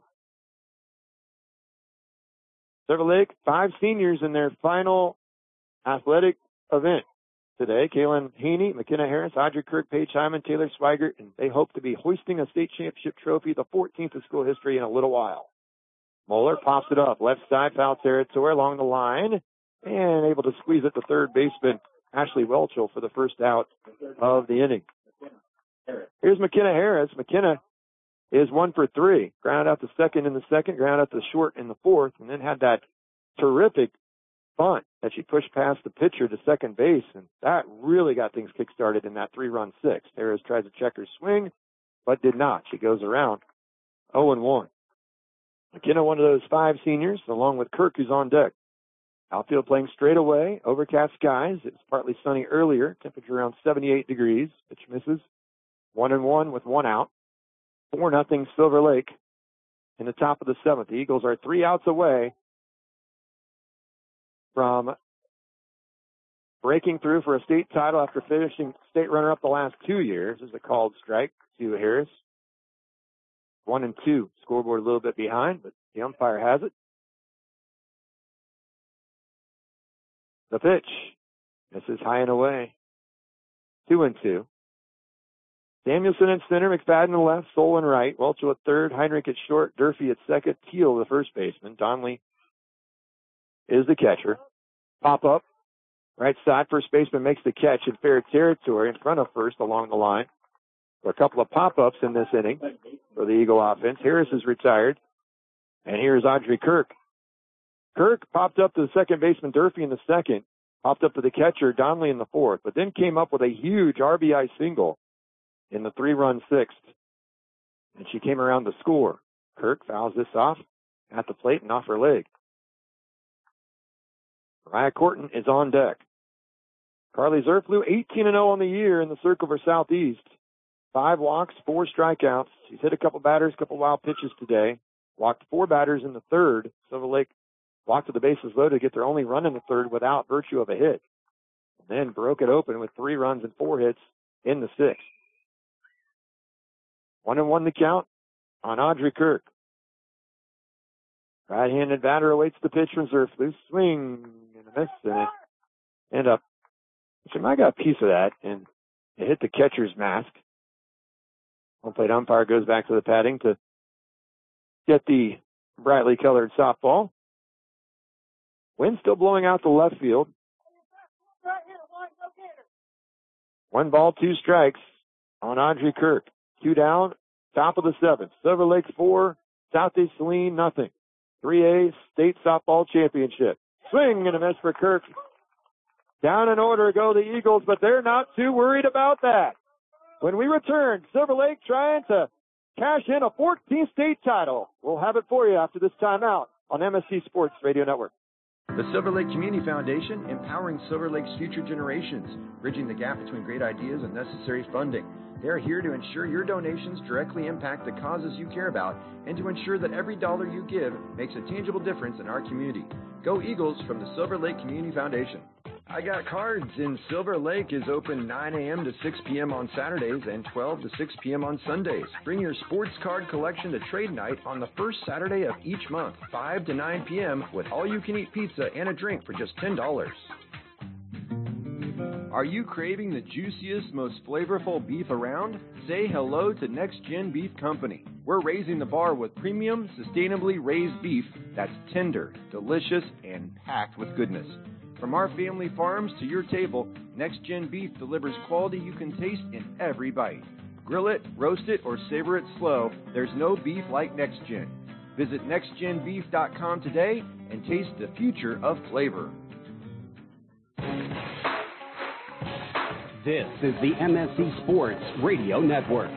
Silver Lake, five seniors in their final athletic event today. Kaylin Haney, McKenna Harris, Audrey Kirk, Paige Hyman, Taylor Swigert, and they hope to be hoisting a state championship trophy, the fourteenth of school history, in a little while. Moeller pops it up, left side, foul territory along the line, and able to squeeze it to third baseman Ashley Welchel for the first out of the inning. Here's McKenna Harris. McKenna is one for three. Ground out to second in the second, ground out to short in the fourth, and then had that terrific bunt that she pushed past the pitcher to second base, and that really got things kick-started in that three-run six. Harris tries to check her swing, but did not. She goes around oh and one. McKenna, one of those five seniors, along with Kirk, who's on deck. Outfield playing straight away, overcast skies. It was partly sunny earlier, temperature around seventy-eight degrees. Pitch misses. One and one with one out. Four nothing Silver Lake in the top of the seventh. The Eagles are three outs away from breaking through for a state title after finishing state runner-up the last two years. This is a called strike to Harris. One and two. Scoreboard a little bit behind, but the umpire has it. The pitch. This is high and away. Two and two. Samuelson at center, McFadden to left, Solon right, Welchel at third, Heinrich at short, Durfee at second, Teal the first baseman. Donnelly is the catcher. Pop up, right side, first baseman makes the catch in fair territory in front of first along the line. For a couple of pop-ups in this inning for the Eagle offense. Harris is retired, and here's Audrey Kirk. Kirk popped up to the second baseman, Durfee in the second, popped up to the catcher, Donnelly in the fourth, but then came up with a huge R B I single in the three-run sixth, and she came around to score. Kirk fouls this off at the plate and off her leg. Mariah Corton is on deck. Carly Zerflew, eighteen and oh on the year in the Circle for Southeast. Five walks, four strikeouts. She's hit a couple batters, a couple wild pitches today. Walked four batters in the third. Silver Lake walked to the bases loaded to get their only run in the third without virtue of a hit. And then broke it open with three runs and four hits in the sixth. One and one the count on Audrey Kirk. Right-handed batter awaits the pitch from Zerflew. Swing and a miss, and it end up. She might got a piece of that, and it hit the catcher's mask. Home plate umpire goes back to the padding to get the brightly colored softball. Wind still blowing out to left field. One ball, two strikes on Audrey Kirk. Two down, top of the seventh. Silver Lake four, Southeast Saline nothing. three A State Softball Championship. Swing and a miss for Kirk. Down in order go the Eagles, but they're not too worried about that. When we return, Silver Lake trying to cash in a fourteenth state title. We'll have it for you after this timeout on M S C Sports Radio Network. The Silver Lake Community Foundation, empowering Silver Lake's future generations, bridging the gap between great ideas and necessary funding. They are here to ensure your donations directly impact the causes you care about and to ensure that every dollar you give makes a tangible difference in our community. Go Eagles from the Silver Lake Community Foundation. I Got Cards in Silver Lake is open nine a.m. to six p.m. on Saturdays and twelve to six p.m. on Sundays. Bring your sports card collection to trade night on the first Saturday of each month, five to nine p.m. with all-you-can-eat pizza and a drink for just ten dollars. Are you craving the juiciest, most flavorful beef around? Say hello to Next Gen Beef Company. We're raising the bar with premium, sustainably raised beef that's tender, delicious, and packed with goodness. From our family farms to your table, Next Gen Beef delivers quality you can taste in every bite. Grill it, roast it, or savor it slow, there's no beef like Next Gen. Visit next gen beef dot com today and taste the future of flavor. This is the M S C Sports Radio Network.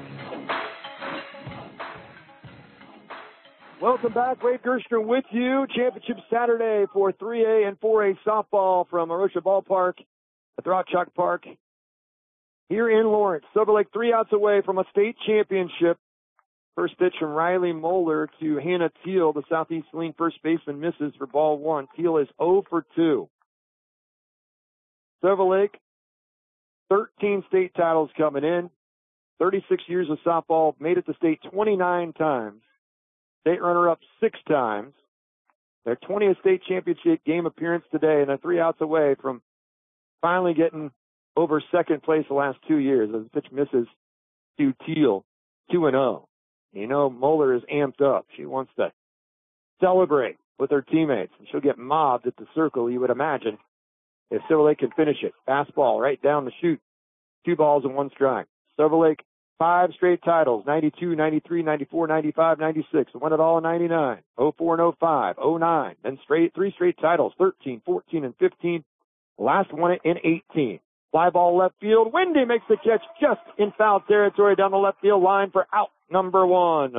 Welcome back. Wade Gerstner with you. Championship Saturday for three A and four A softball from Arosha Ballpark at Rock-Chalk Park here in Lawrence. Silver Lake three outs away from a state championship. First pitch from Riley Moeller to Hannah Teal, the Southeast Lean first baseman, misses for ball one. Teal is oh for two. Silver Lake, thirteen state titles coming in. thirty-six years of softball, made it to state twenty-nine times. State runner-up six times. Their twentieth state championship game appearance today, and they're three outs away from finally getting over second place the last two years as the pitch misses to Teal, two and oh. You know, Moeller is amped up. She wants to celebrate with her teammates, and she'll get mobbed at the circle, you would imagine, if Silver Lake can finish it. Fastball right down the chute. Two balls and one strike. Silver Lake, five straight titles, ninety-two, ninety-three, ninety-four, ninety-five, ninety-six. Won it all in ninety-nine, oh four and oh five, oh nine. Then straight, three straight titles, thirteen, fourteen, and fifteen. Last won it in eighteen. Fly ball left field. Wendy makes the catch just in foul territory down the left field line for out number one.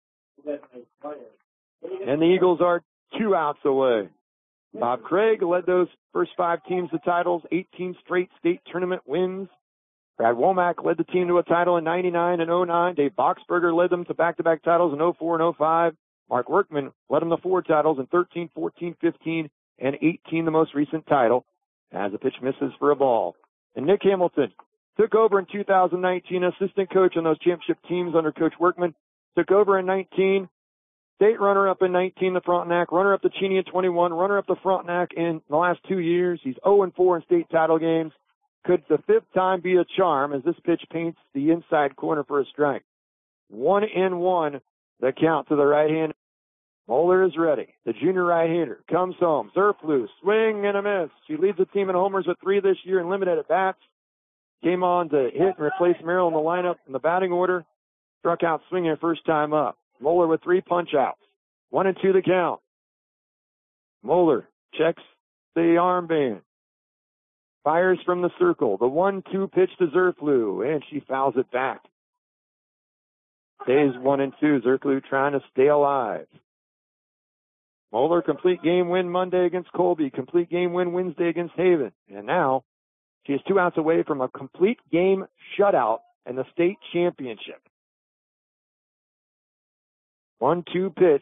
And the Eagles are two outs away. Bob Craig led those first five teams to titles, eighteen straight state tournament wins. Brad Womack led the team to a title in ninety-nine and oh nine. Dave Boxberger led them to back-to-back titles in oh four and oh five. Mark Workman led them to four titles in thirteen, fourteen, fifteen, and eighteen, the most recent title, as the pitch misses for a ball. And Nick Hamilton took over in two thousand nineteen, assistant coach on those championship teams under Coach Workman. Took over in nineteen, state runner-up in nineteen, the Frontenac, runner-up to Cheney in twenty-one, runner-up to Frontenac in the last two years. He's oh and four in state title games. Could the fifth time be a charm as this pitch paints the inside corner for a strike? One and one, the count to the right hand. Moeller is ready. The junior right-hander comes home. Zerflu, swing and a miss. She leads the team in homers with three this year and limited at bats. Came on to hit and replace Merrill in the lineup in the batting order. Struck out swinging her first time up. Moeller with three punch-outs. One and two the count. Moeller checks the armband. Fires from the circle. The one two pitch to Zerflu, and she fouls it back. Stays one and two. Zerflu trying to stay alive. Moeller, complete game win Monday against Colby. Complete game win Wednesday against Haven. And now she is two outs away from a complete game shutout in the state championship. one two pitch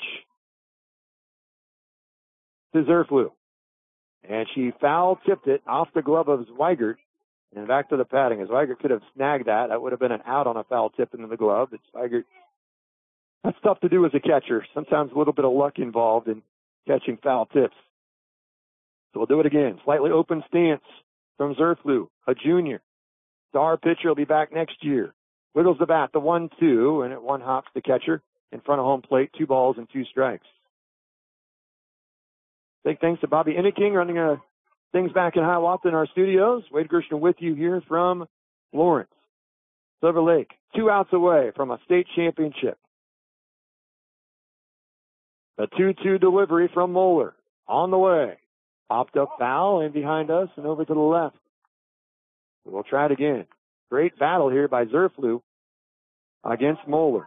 to Zerflu. And she foul-tipped it off the glove of Zweigert and back to the padding. As Zweigert could have snagged that, that would have been an out on a foul tip into the glove. But Zweigert, that's tough to do as a catcher. Sometimes a little bit of luck involved in catching foul tips. So we'll do it again. Slightly open stance from Zerflu, a junior. Star pitcher will be back next year. Wiggles the bat, the one two, and it one hops the catcher in front of home plate. Two balls and two strikes. Big thanks to Bobby Inneking running uh, things back in Hiawatha in our studios. Wade Gerstner with you here from Lawrence. Silver Lake, two outs away from a state championship. A two two delivery from Moeller. On the way. Popped up foul and behind us and over to the left. We'll try it again. Great battle here by Zerflu against Moeller.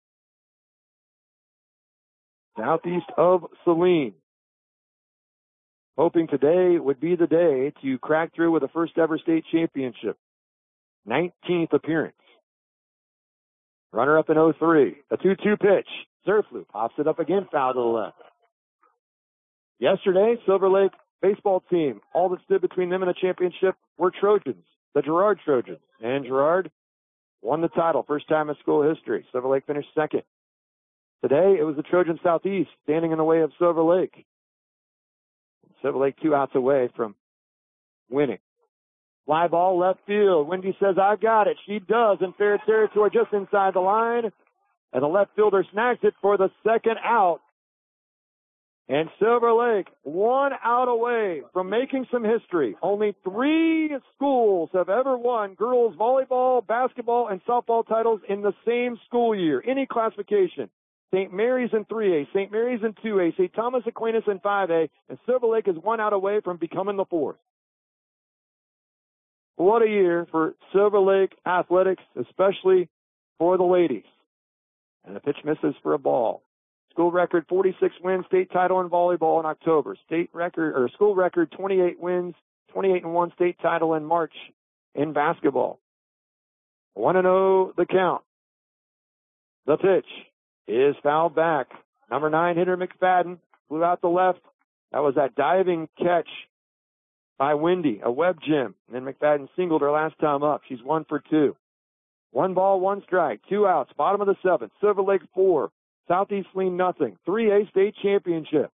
Southeast of Saline. Hoping today would be the day to crack through with a first ever state championship. nineteenth appearance. Runner up in oh three. A two two pitch. Zerflu pops it up again, foul to the left. Yesterday, Silver Lake baseball team, all that stood between them and a championship were Trojans, the Girard Trojans. And Girard won the title, first time in school history. Silver Lake finished second. Today, it was the Trojan Southeast standing in the way of Silver Lake. Silver Lake two outs away from winning. Fly ball left field. Wendy says, I've got it. She does in fair territory just inside the line. And the left fielder snags it for the second out. And Silver Lake one out away from making some history. Only three schools have ever won girls volleyball, basketball, and softball titles in the same school year, any classification. Saint Mary's in three A, Saint Mary's in two A, Saint Thomas Aquinas in five A, and Silver Lake is one out away from becoming the fourth. What a year for Silver Lake athletics, especially for the ladies. And the pitch misses for a ball. School record forty-six wins, state title in volleyball in October. State record or school record twenty-eight wins, twenty-eight and one state title in March in basketball. one and oh the count. The pitch is fouled back. Number nine hitter McFadden flew out the left. That was that diving catch by Wendy, a web gem. And then McFadden singled her last time up. She's one for two. One ball, one strike, two outs, bottom of the seventh. Silver Lake four, Southeast Saline nothing. three A state championship.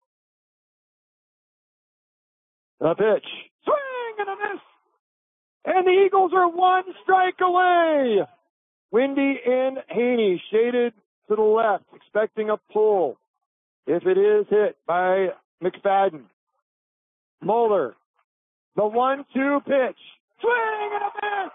The pitch, swing and a miss. And the Eagles are one strike away. Wendy and Haney shaded to the left, expecting a pull. If it is hit by McFadden. Moeller, the one two pitch. Swing and a miss.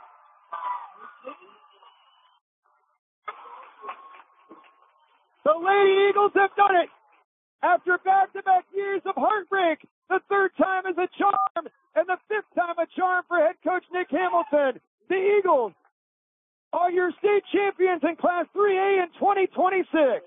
The Lady Eagles have done it. After back-to-back years of heartbreak, the third time is a charm, and the fifth time a charm for head coach Nick Hamilton. The Eagles are your state champions in Class three A in twenty twenty-six.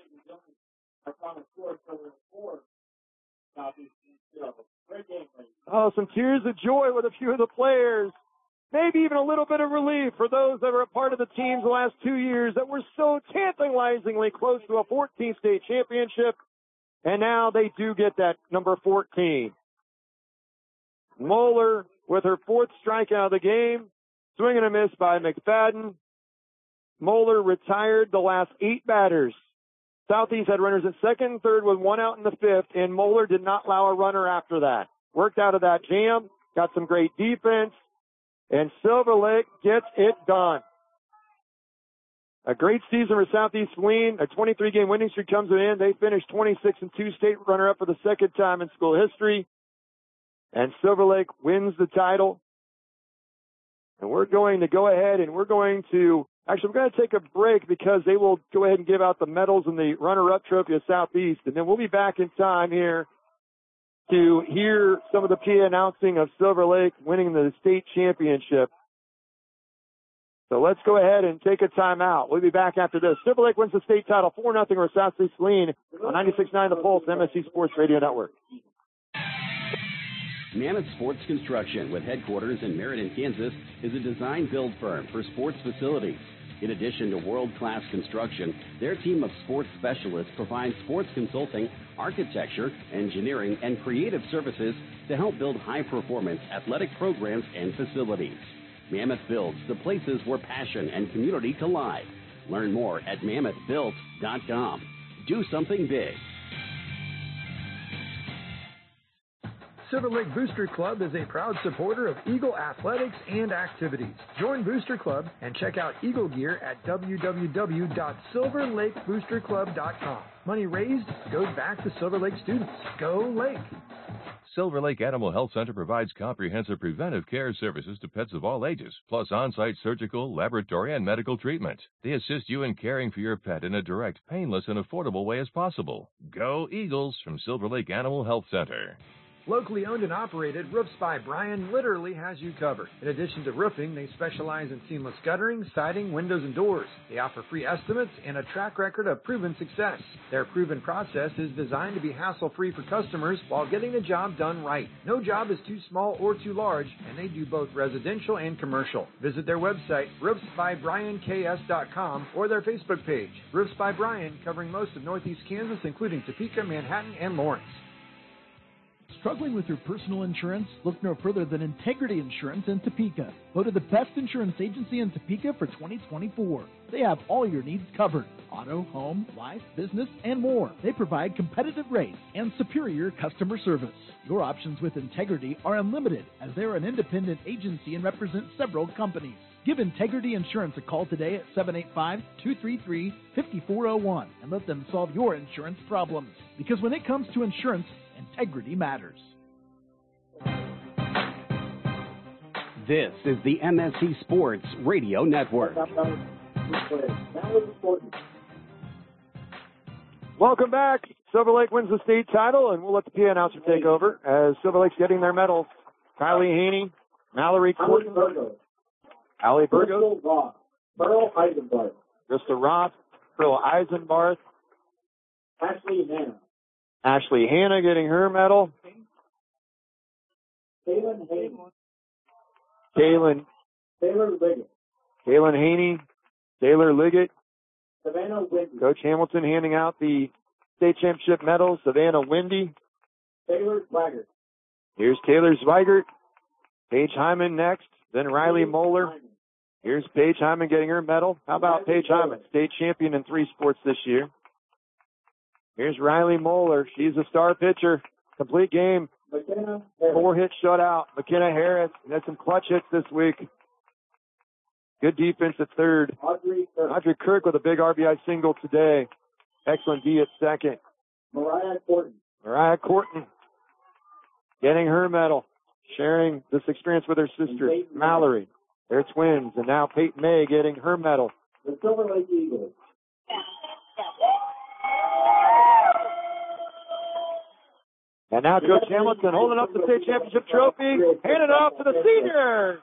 Oh, some tears of joy with a few of the players. Maybe even a little bit of relief for those that were a part of the teams the last two years that were so tantalizingly close to a fourteenth state championship. And now they do get that number fourteen. Moeller with her fourth strikeout of the game. Swing and a miss by McFadden. Moeller retired the last eight batters. Southeast had runners at second and third with one out in the fifth, and Moeller did not allow a runner after that. Worked out of that jam, got some great defense, and Silver Lake gets it done. A great season for Southeast Saline. A twenty-three game winning streak comes to an end. They finished twenty-six and two state runner-up for the second time in school history. And Silver Lake wins the title. And we're going to go ahead and we're going to, actually we're going to take a break because they will go ahead and give out the medals and the runner-up trophy of Southeast. And then we'll be back in time here to hear some of the P A announcing of Silver Lake winning the state championship. So let's go ahead and take a timeout. We'll be back after this. Silver Lake wins the state title four nothing over Southeast Saline on ninety-six point nine The Pulse, M S C Sports Radio Network. Mammoth Sports Construction, with headquarters in Meriden, Kansas, is a design-build firm for sports facilities. In addition to world-class construction, their team of sports specialists provides sports consulting, architecture, engineering, and creative services to help build high-performance athletic programs and facilities. Mammoth Builds, the places where passion and community collide. Learn more at mammoth built dot com. Do something big. Silver Lake Booster Club is a proud supporter of Eagle athletics and activities. Join Booster Club and check out Eagle gear at w w w dot silver lake booster club dot com. Money raised goes back to Silver Lake students. Go Lake! Silver Lake Animal Health Center provides comprehensive preventive care services to pets of all ages, plus on-site surgical, laboratory, and medical treatment. They assist you in caring for your pet in a direct, painless, and affordable way as possible. Go Eagles from Silver Lake Animal Health Center. Locally owned and operated, Roofs by Brian literally has you covered. In addition to roofing, they specialize in seamless guttering, siding, windows, and doors. They offer free estimates and a track record of proven success. Their proven process is designed to be hassle-free for customers while getting the job done right. No job is too small or too large, and they do both residential and commercial. Visit their website, roofs by brian k s dot com, or their Facebook page, Roofs by Brian, covering most of Northeast Kansas, including Topeka, Manhattan, and Lawrence. Struggling with your personal insurance? Look no further than Integrity Insurance in Topeka. Voted the best insurance agency in Topeka for twenty twenty-four. They have all your needs covered. Auto, home, life, business, and more. They provide competitive rates and superior customer service. Your options with Integrity are unlimited, as they're an independent agency and represent several companies. Give Integrity Insurance a call today at seven eight five, two three three, five four zero one and let them solve your insurance problems. Because when it comes to insurance, integrity matters. This is the M S C Sports Radio Network. Welcome back. Silver Lake wins the state title, and we'll let the P A announcer take over as Silver Lake's getting their medals. Kylie Haney, Mallory Courtney, Allie Burgos, Pearl Eisenbarth, Krista Roth, Pearl Eisenbarth, Ashley Hanna, Ashley Hanna getting her medal. Kaylin Haney, Kaylin, Taylor Liggett, Kaylin Haney, Taylor Liggett. Savannah Wendy, Coach Hamilton handing out the state championship medals. Savannah Wendy. Taylor Zweigert, Here's Taylor Zweigert. Paige Hyman next. Then Riley Moeller. Here's Paige Hyman getting her medal. How about Paige Hyman, state champion in three sports this year? Here's Riley Moeller. She's a star pitcher. Complete game. McKenna Four hit shutout. McKenna Harris had some clutch hits this week. Good defense at third. Audrey Kirk, Audrey Kirk with a big R B I single today. Excellent D at second. Mariah Corton, Mariah Corton getting her medal, sharing this experience with her sister, Mallory. They're twins. And now Peyton May getting her medal. the Silver Lake Eagles. And now Coach Hamilton holding up the state championship trophy, handing it off to the seniors.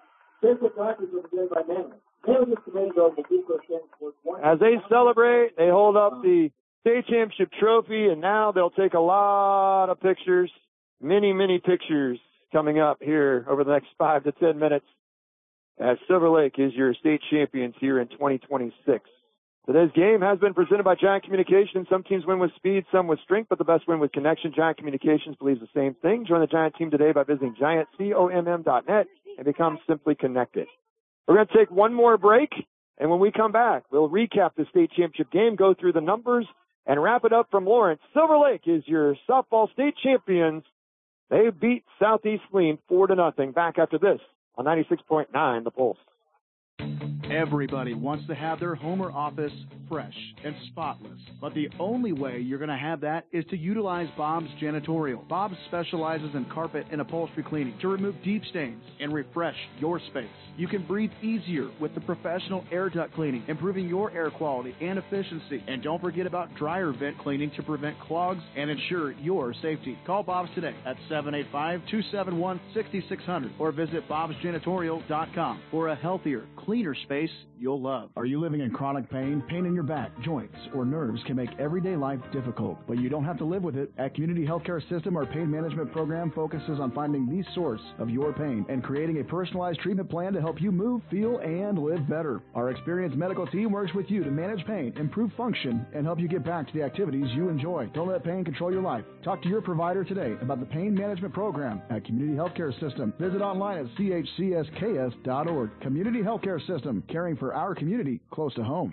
As they celebrate, they hold up the state championship trophy, and now they'll take a lot of pictures, many, many pictures coming up here over the next five to ten minutes as Silver Lake is your state champions here in twenty twenty-six. Today's game has been presented by Giant Communications. Some teams win with speed, some with strength, but the best win with connection. Giant Communications believes the same thing. Join the Giant team today by visiting giant comm dot net and become simply connected. We're going to take one more break, and when we come back, we'll recap the state championship game, go through the numbers, and wrap it up from Lawrence. Silver Lake is your softball state champions. They beat Southeast Lean four to nothing. Back after this on ninety-six point nine The Pulse. Everybody wants to have their home or office fresh and spotless, but the only way you're going to have that is to utilize Bob's Janitorial. Bob specializes in carpet and upholstery cleaning to remove deep stains and refresh your space. You can breathe easier with the professional air duct cleaning, improving your air quality and efficiency. And don't forget about dryer vent cleaning to prevent clogs and ensure your safety. Call Bob's today at seven eight five, two seven one, six six zero zero or visit bobs janitorial dot com for a healthier, cleaner space you'll love. Are you living in chronic pain? Pain in your back, joints, or nerves can make everyday life difficult, but you don't have to live with it. At Community Healthcare System, our pain management program focuses on finding the source of your pain and creating a personalized treatment plan to help you move, feel, and live better. Our experienced medical team works with you to manage pain, improve function, and help you get back to the activities you enjoy. Don't let pain control your life. Talk to your provider today about the pain management program at Community Healthcare System. Visit online at c h c s k s dot org. Community Healthcare System, caring for our community close to home.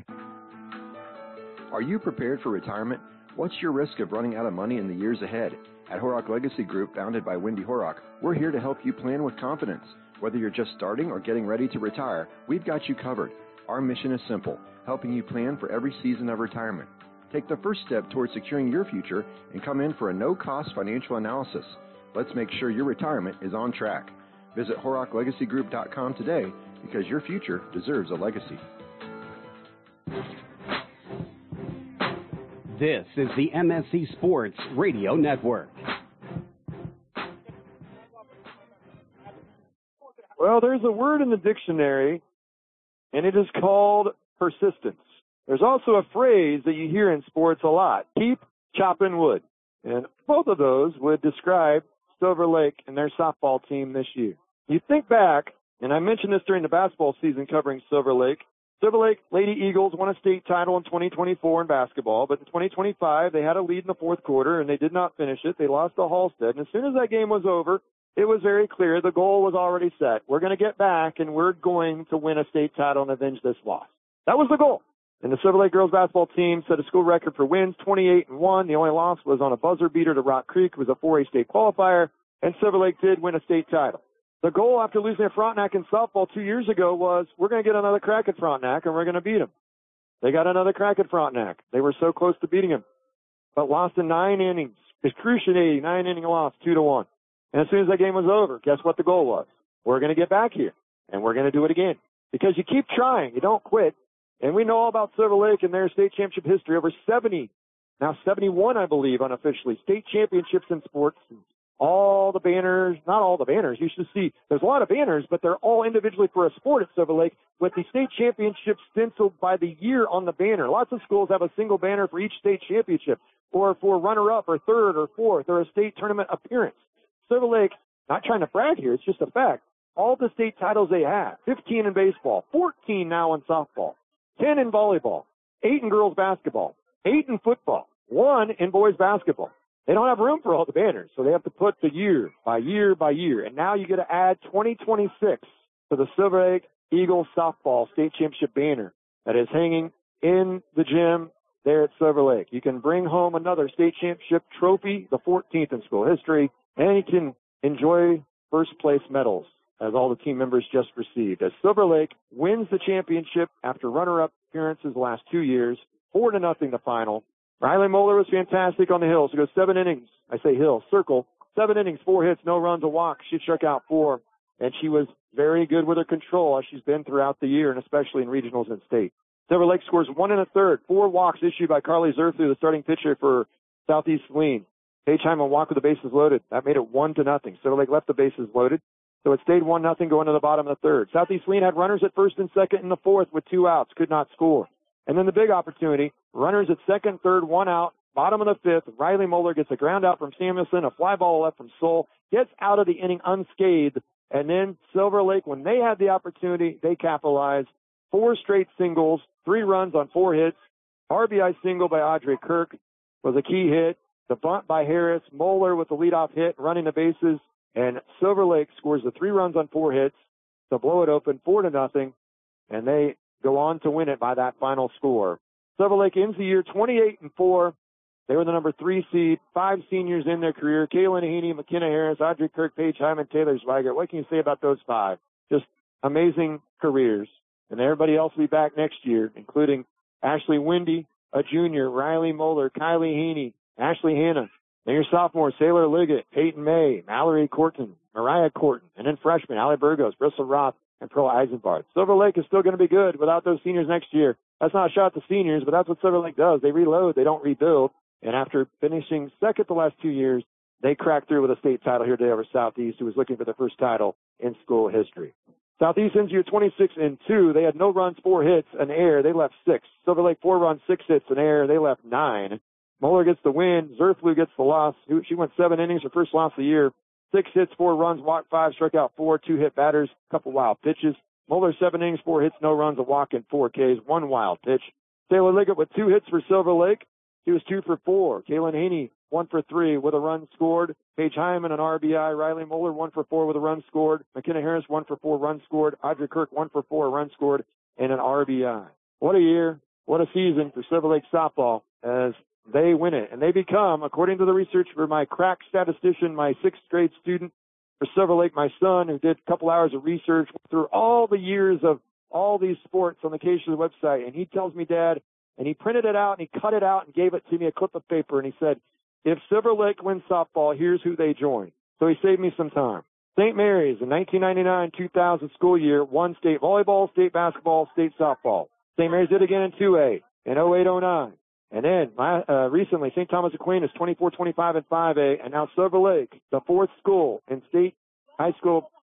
Are you prepared for retirement? What's your risk of running out of money in the years ahead? At Horak Legacy Group, founded by Wendy Horak, we're here to help you plan with confidence. Whether you're just starting or getting ready to retire, we've got you covered. Our mission is simple, helping you plan for every season of retirement. Take the first step towards securing your future and come in for a no-cost financial analysis. Let's make sure your retirement is on track. Visit horak legacy group dot com today because your future deserves a legacy. This is the M S C Sports Radio Network. Well, there's a word in the dictionary, and it is called persistence. There's also a phrase that you hear in sports a lot, keep chopping wood. And both of those would describe Silver Lake and their softball team this year. You think back, and I mentioned this during the basketball season covering Silver Lake, Silver Lake Lady Eagles won a state title in twenty twenty-four in basketball, but in twenty twenty-five they had a lead in the fourth quarter and they did not finish it. They lost to Halstead, and as soon as that game was over, it was very clear the goal was already set. We're going to get back and we're going to win a state title and avenge this loss. That was the goal. And the Silver Lake girls basketball team set a school record for wins, twenty-eight and one. The only loss was on a buzzer beater to Rock Creek. It was a four A state qualifier, and Silver Lake did win a state title. The goal after losing at Frontenac in softball two years ago was we're going to get another crack at Frontenac and we're going to beat them. They got another crack at Frontenac. They were so close to beating them, but lost in nine innings. Excruciating nine inning loss, two to one. And as soon as that game was over, guess what the goal was? We're going to get back here and we're going to do it again because you keep trying. You don't quit. And we know all about Silver Lake and their state championship history. Over seventy, now seventy-one, I believe, unofficially, state championships in sports. All the banners, not all the banners. You should see there's a lot of banners, but they're all individually for a sport at Silver Lake with the state championship stenciled by the year on the banner. Lots of schools have a single banner for each state championship or for runner-up or third or fourth or a state tournament appearance. Silver Lake, not trying to brag here, it's just a fact. All the state titles they have, fifteen in baseball, fourteen now in softball, ten in volleyball, eight in girls basketball, eight in football, one in boys basketball. They don't have room for all the banners, so they have to put the year by year by year. And now you get to add twenty twenty-six to the Silver Lake Eagles softball state championship banner that is hanging in the gym there at Silver Lake. You can bring home another state championship trophy, the fourteenth in school history, and you can enjoy first place medals as all the team members just received. As Silver Lake wins the championship after runner-up appearances the last two years, four to nothing the final. Riley Moeller was fantastic on the hill. She goes seven innings. I say hill, circle. Seven innings, four hits, no runs, a walk. She struck out four, and she was very good with her control as she's been throughout the year, and especially in regionals and state. Silver Lake scores one and a third. Four walks issued by Carly Zerflu, the starting pitcher for Southeast Saline. Paige Hyman walked with the bases loaded. That made it one to nothing. Silver Lake left the bases loaded, so it stayed one nothing going to the bottom of the third. Southeast Saline had runners at first and second in the fourth with two outs, could not score. And then the big opportunity, runners at second, third, one out, bottom of the fifth. Riley Moeller gets a ground out from Samuelson, a fly ball left from Soul, gets out of the inning unscathed. And then Silver Lake, when they had the opportunity, they capitalized. Four straight singles, three runs on four hits. R B I single by Audrey Kirk was a key hit. The bunt by Harris, Moeller with the leadoff hit, running the bases. And Silver Lake scores the three runs on four hits to blow it open, four to nothing. And they go on to win it by that final score. Silver Lake ends the year twenty-eight and four. They were the number three seed, five seniors in their career. Kaylin Haney, McKenna Harris, Audrey Kirk, Paige Hyman, Taylor Zweigert. What can you say about those five? Just amazing careers. And everybody else will be back next year, including Ashley Wendy, a junior, Riley Moeller, Kylie Haney, Ashley Hanna. Then your sophomore, Sailor Liggett, Peyton May, Mallory Corton, Mariah Corton, and then freshmen, Allie Burgos, Bristol Roth, and Pearl Eisenbart. Silver Lake is still going to be good without those seniors next year. That's not a shot at the seniors, but that's what Silver Lake does. They reload. They don't rebuild. And after finishing second the last two years, they cracked through with a state title here today over Southeast, who was looking for their first title in school history. Southeast ends year twenty-six and two. They had no runs, four hits, an error. They left six. Silver Lake, four runs, six hits, an error. They left nine. Moeller gets the win. Zerflu gets the loss. She went seven innings, her first loss of the year. Six hits, four runs, walked five, struck out four, two hit batters, a couple wild pitches. Moeller, seven innings, four hits, no runs, a walk, and four Ks, one wild pitch. Taylor Liggett with two hits for Silver Lake. He was two for four. Kaylin Haney, one for three with a run scored. Paige Hyman, an R B I. Riley Moeller, one for four with a run scored. McKenna Harris, one for four, run scored. Audrey Kirk, one for four, run scored, and an R B I. What a year. What a season for Silver Lake softball as they win it. And they become, according to the research for my crack statistician, my sixth grade student for Silver Lake, my son, who did a couple hours of research through all the years of all these sports on the K S U website. And he tells me, Dad, and he printed it out and he cut it out and gave it to me, a clip of paper. And he said, if Silver Lake wins softball, here's who they join. So he saved me some time. Saint Mary's in nineteen ninety-nine two thousand school year won state volleyball, state basketball, state softball. Saint Mary's did again in two A in oh eight oh nine. And then uh, recently, Saint Thomas Aquinas twenty-four twenty-five in five A. And now Silver Lake, the fourth school in state high school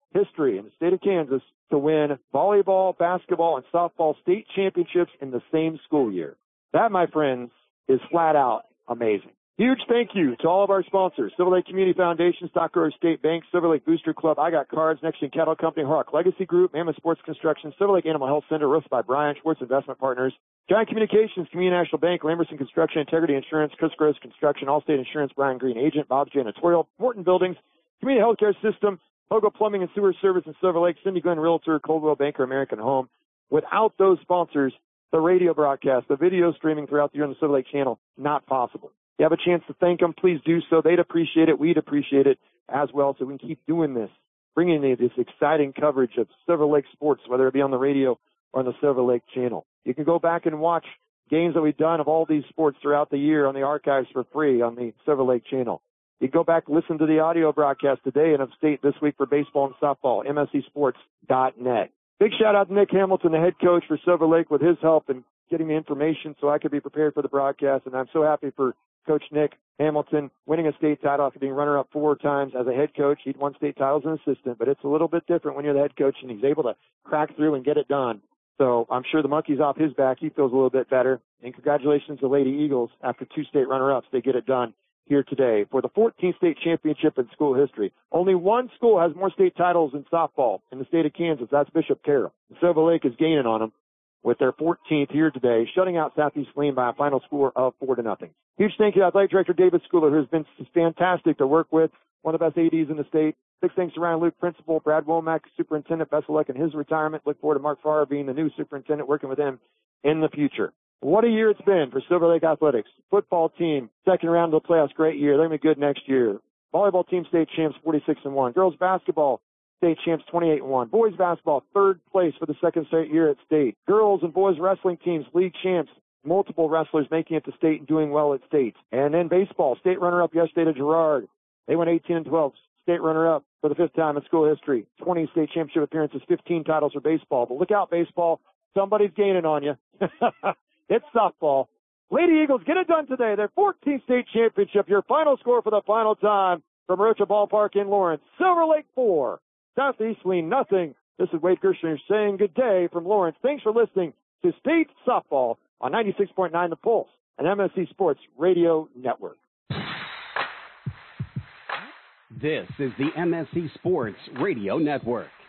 history in the state of Kansas to win volleyball, basketball, and softball state championships in the same school year. That, my friends, is flat out amazing. Huge thank you to all of our sponsors: Silver Lake Community Foundation, Stock Growers State Bank, Silver Lake Booster Club, I Got Cards, Next Gen Cattle Company, Horrock Legacy Group, Mammoth Sports Construction, Silver Lake Animal Health Center, Roofs by Brian, Schwartz Investment Partners, Giant Communications, Community National Bank, Lamberson Construction, Integrity Insurance, Chris Gross Construction, Allstate Insurance, Brian Green Agent, Bob's Janitorial, Morton Buildings, Community Healthcare System, Pogo Plumbing and Sewer Service in Silver Lake, Cindy Glenn Realtor, Coldwell Banker, American Home. Without those sponsors, the radio broadcast, the video streaming throughout the year on the Silver Lake channel, not possible. If you have a chance to thank them, please do so. They'd appreciate it. We'd appreciate it as well, so we can keep doing this, bringing you this exciting coverage of Silver Lake sports, whether it be on the radio or on the Silver Lake channel. You can go back and watch games that we've done of all these sports throughout the year on the archives for free on the Silver Lake channel. You can go back and listen to the audio broadcast today and of state this week for baseball and softball, M S C sports dot net. Big shout out to Nick Hamilton, the head coach for Silver Lake, with his help in getting the information so I could be prepared for the broadcast, and I'm so happy for Coach Nick Hamilton winning a state title after being runner-up four times as a head coach. He'd won state titles as an assistant, but it's a little bit different when you're the head coach and he's able to crack through and get it done. So I'm sure the monkey's off his back. He feels a little bit better. And congratulations to Lady Eagles after two state runner-ups. They get it done here today for the fourteenth state championship in school history. Only one school has more state titles in softball in the state of Kansas. That's Bishop Carroll. Silver Lake is gaining on them with their fourteenth here today, shutting out Southeast Lane by a final score of four to nothing. Huge thank you to Athletic Director David Schooler, who's been fantastic to work with, one of the best A Ds in the state. Big thanks to Ryan Luke, Principal, Brad Womack, Superintendent, best of luck in his retirement. Look forward to Mark Farr being the new superintendent, working with him in the future. What a year it's been for Silver Lake Athletics. Football team, second round of the playoffs, great year. They're going to be good next year. Volleyball team, state champs, forty-six and one. Girls basketball, state champs, twenty-eight and one. Boys basketball, third place for the second straight year at state. Girls and boys wrestling teams, league champs, multiple wrestlers making it to state and doing well at state. And then baseball, state runner-up yesterday to Girard. They went eighteen and twelve. State runner-up for the fifth time in school history. twenty state championship appearances, fifteen titles for baseball. But look out, baseball. Somebody's gaining on you. It's softball. Lady Eagles get it done today. Their fourteenth state championship. Your final score for the final time from Rocha Ballpark in Lawrence. Silver Lake four. Southeast Lane nothing. This is Wade Gershner saying good day from Lawrence. Thanks for listening to State Softball on ninety-six point nine The Pulse and M S C Sports Radio Network. This is the M S C Sports Radio Network.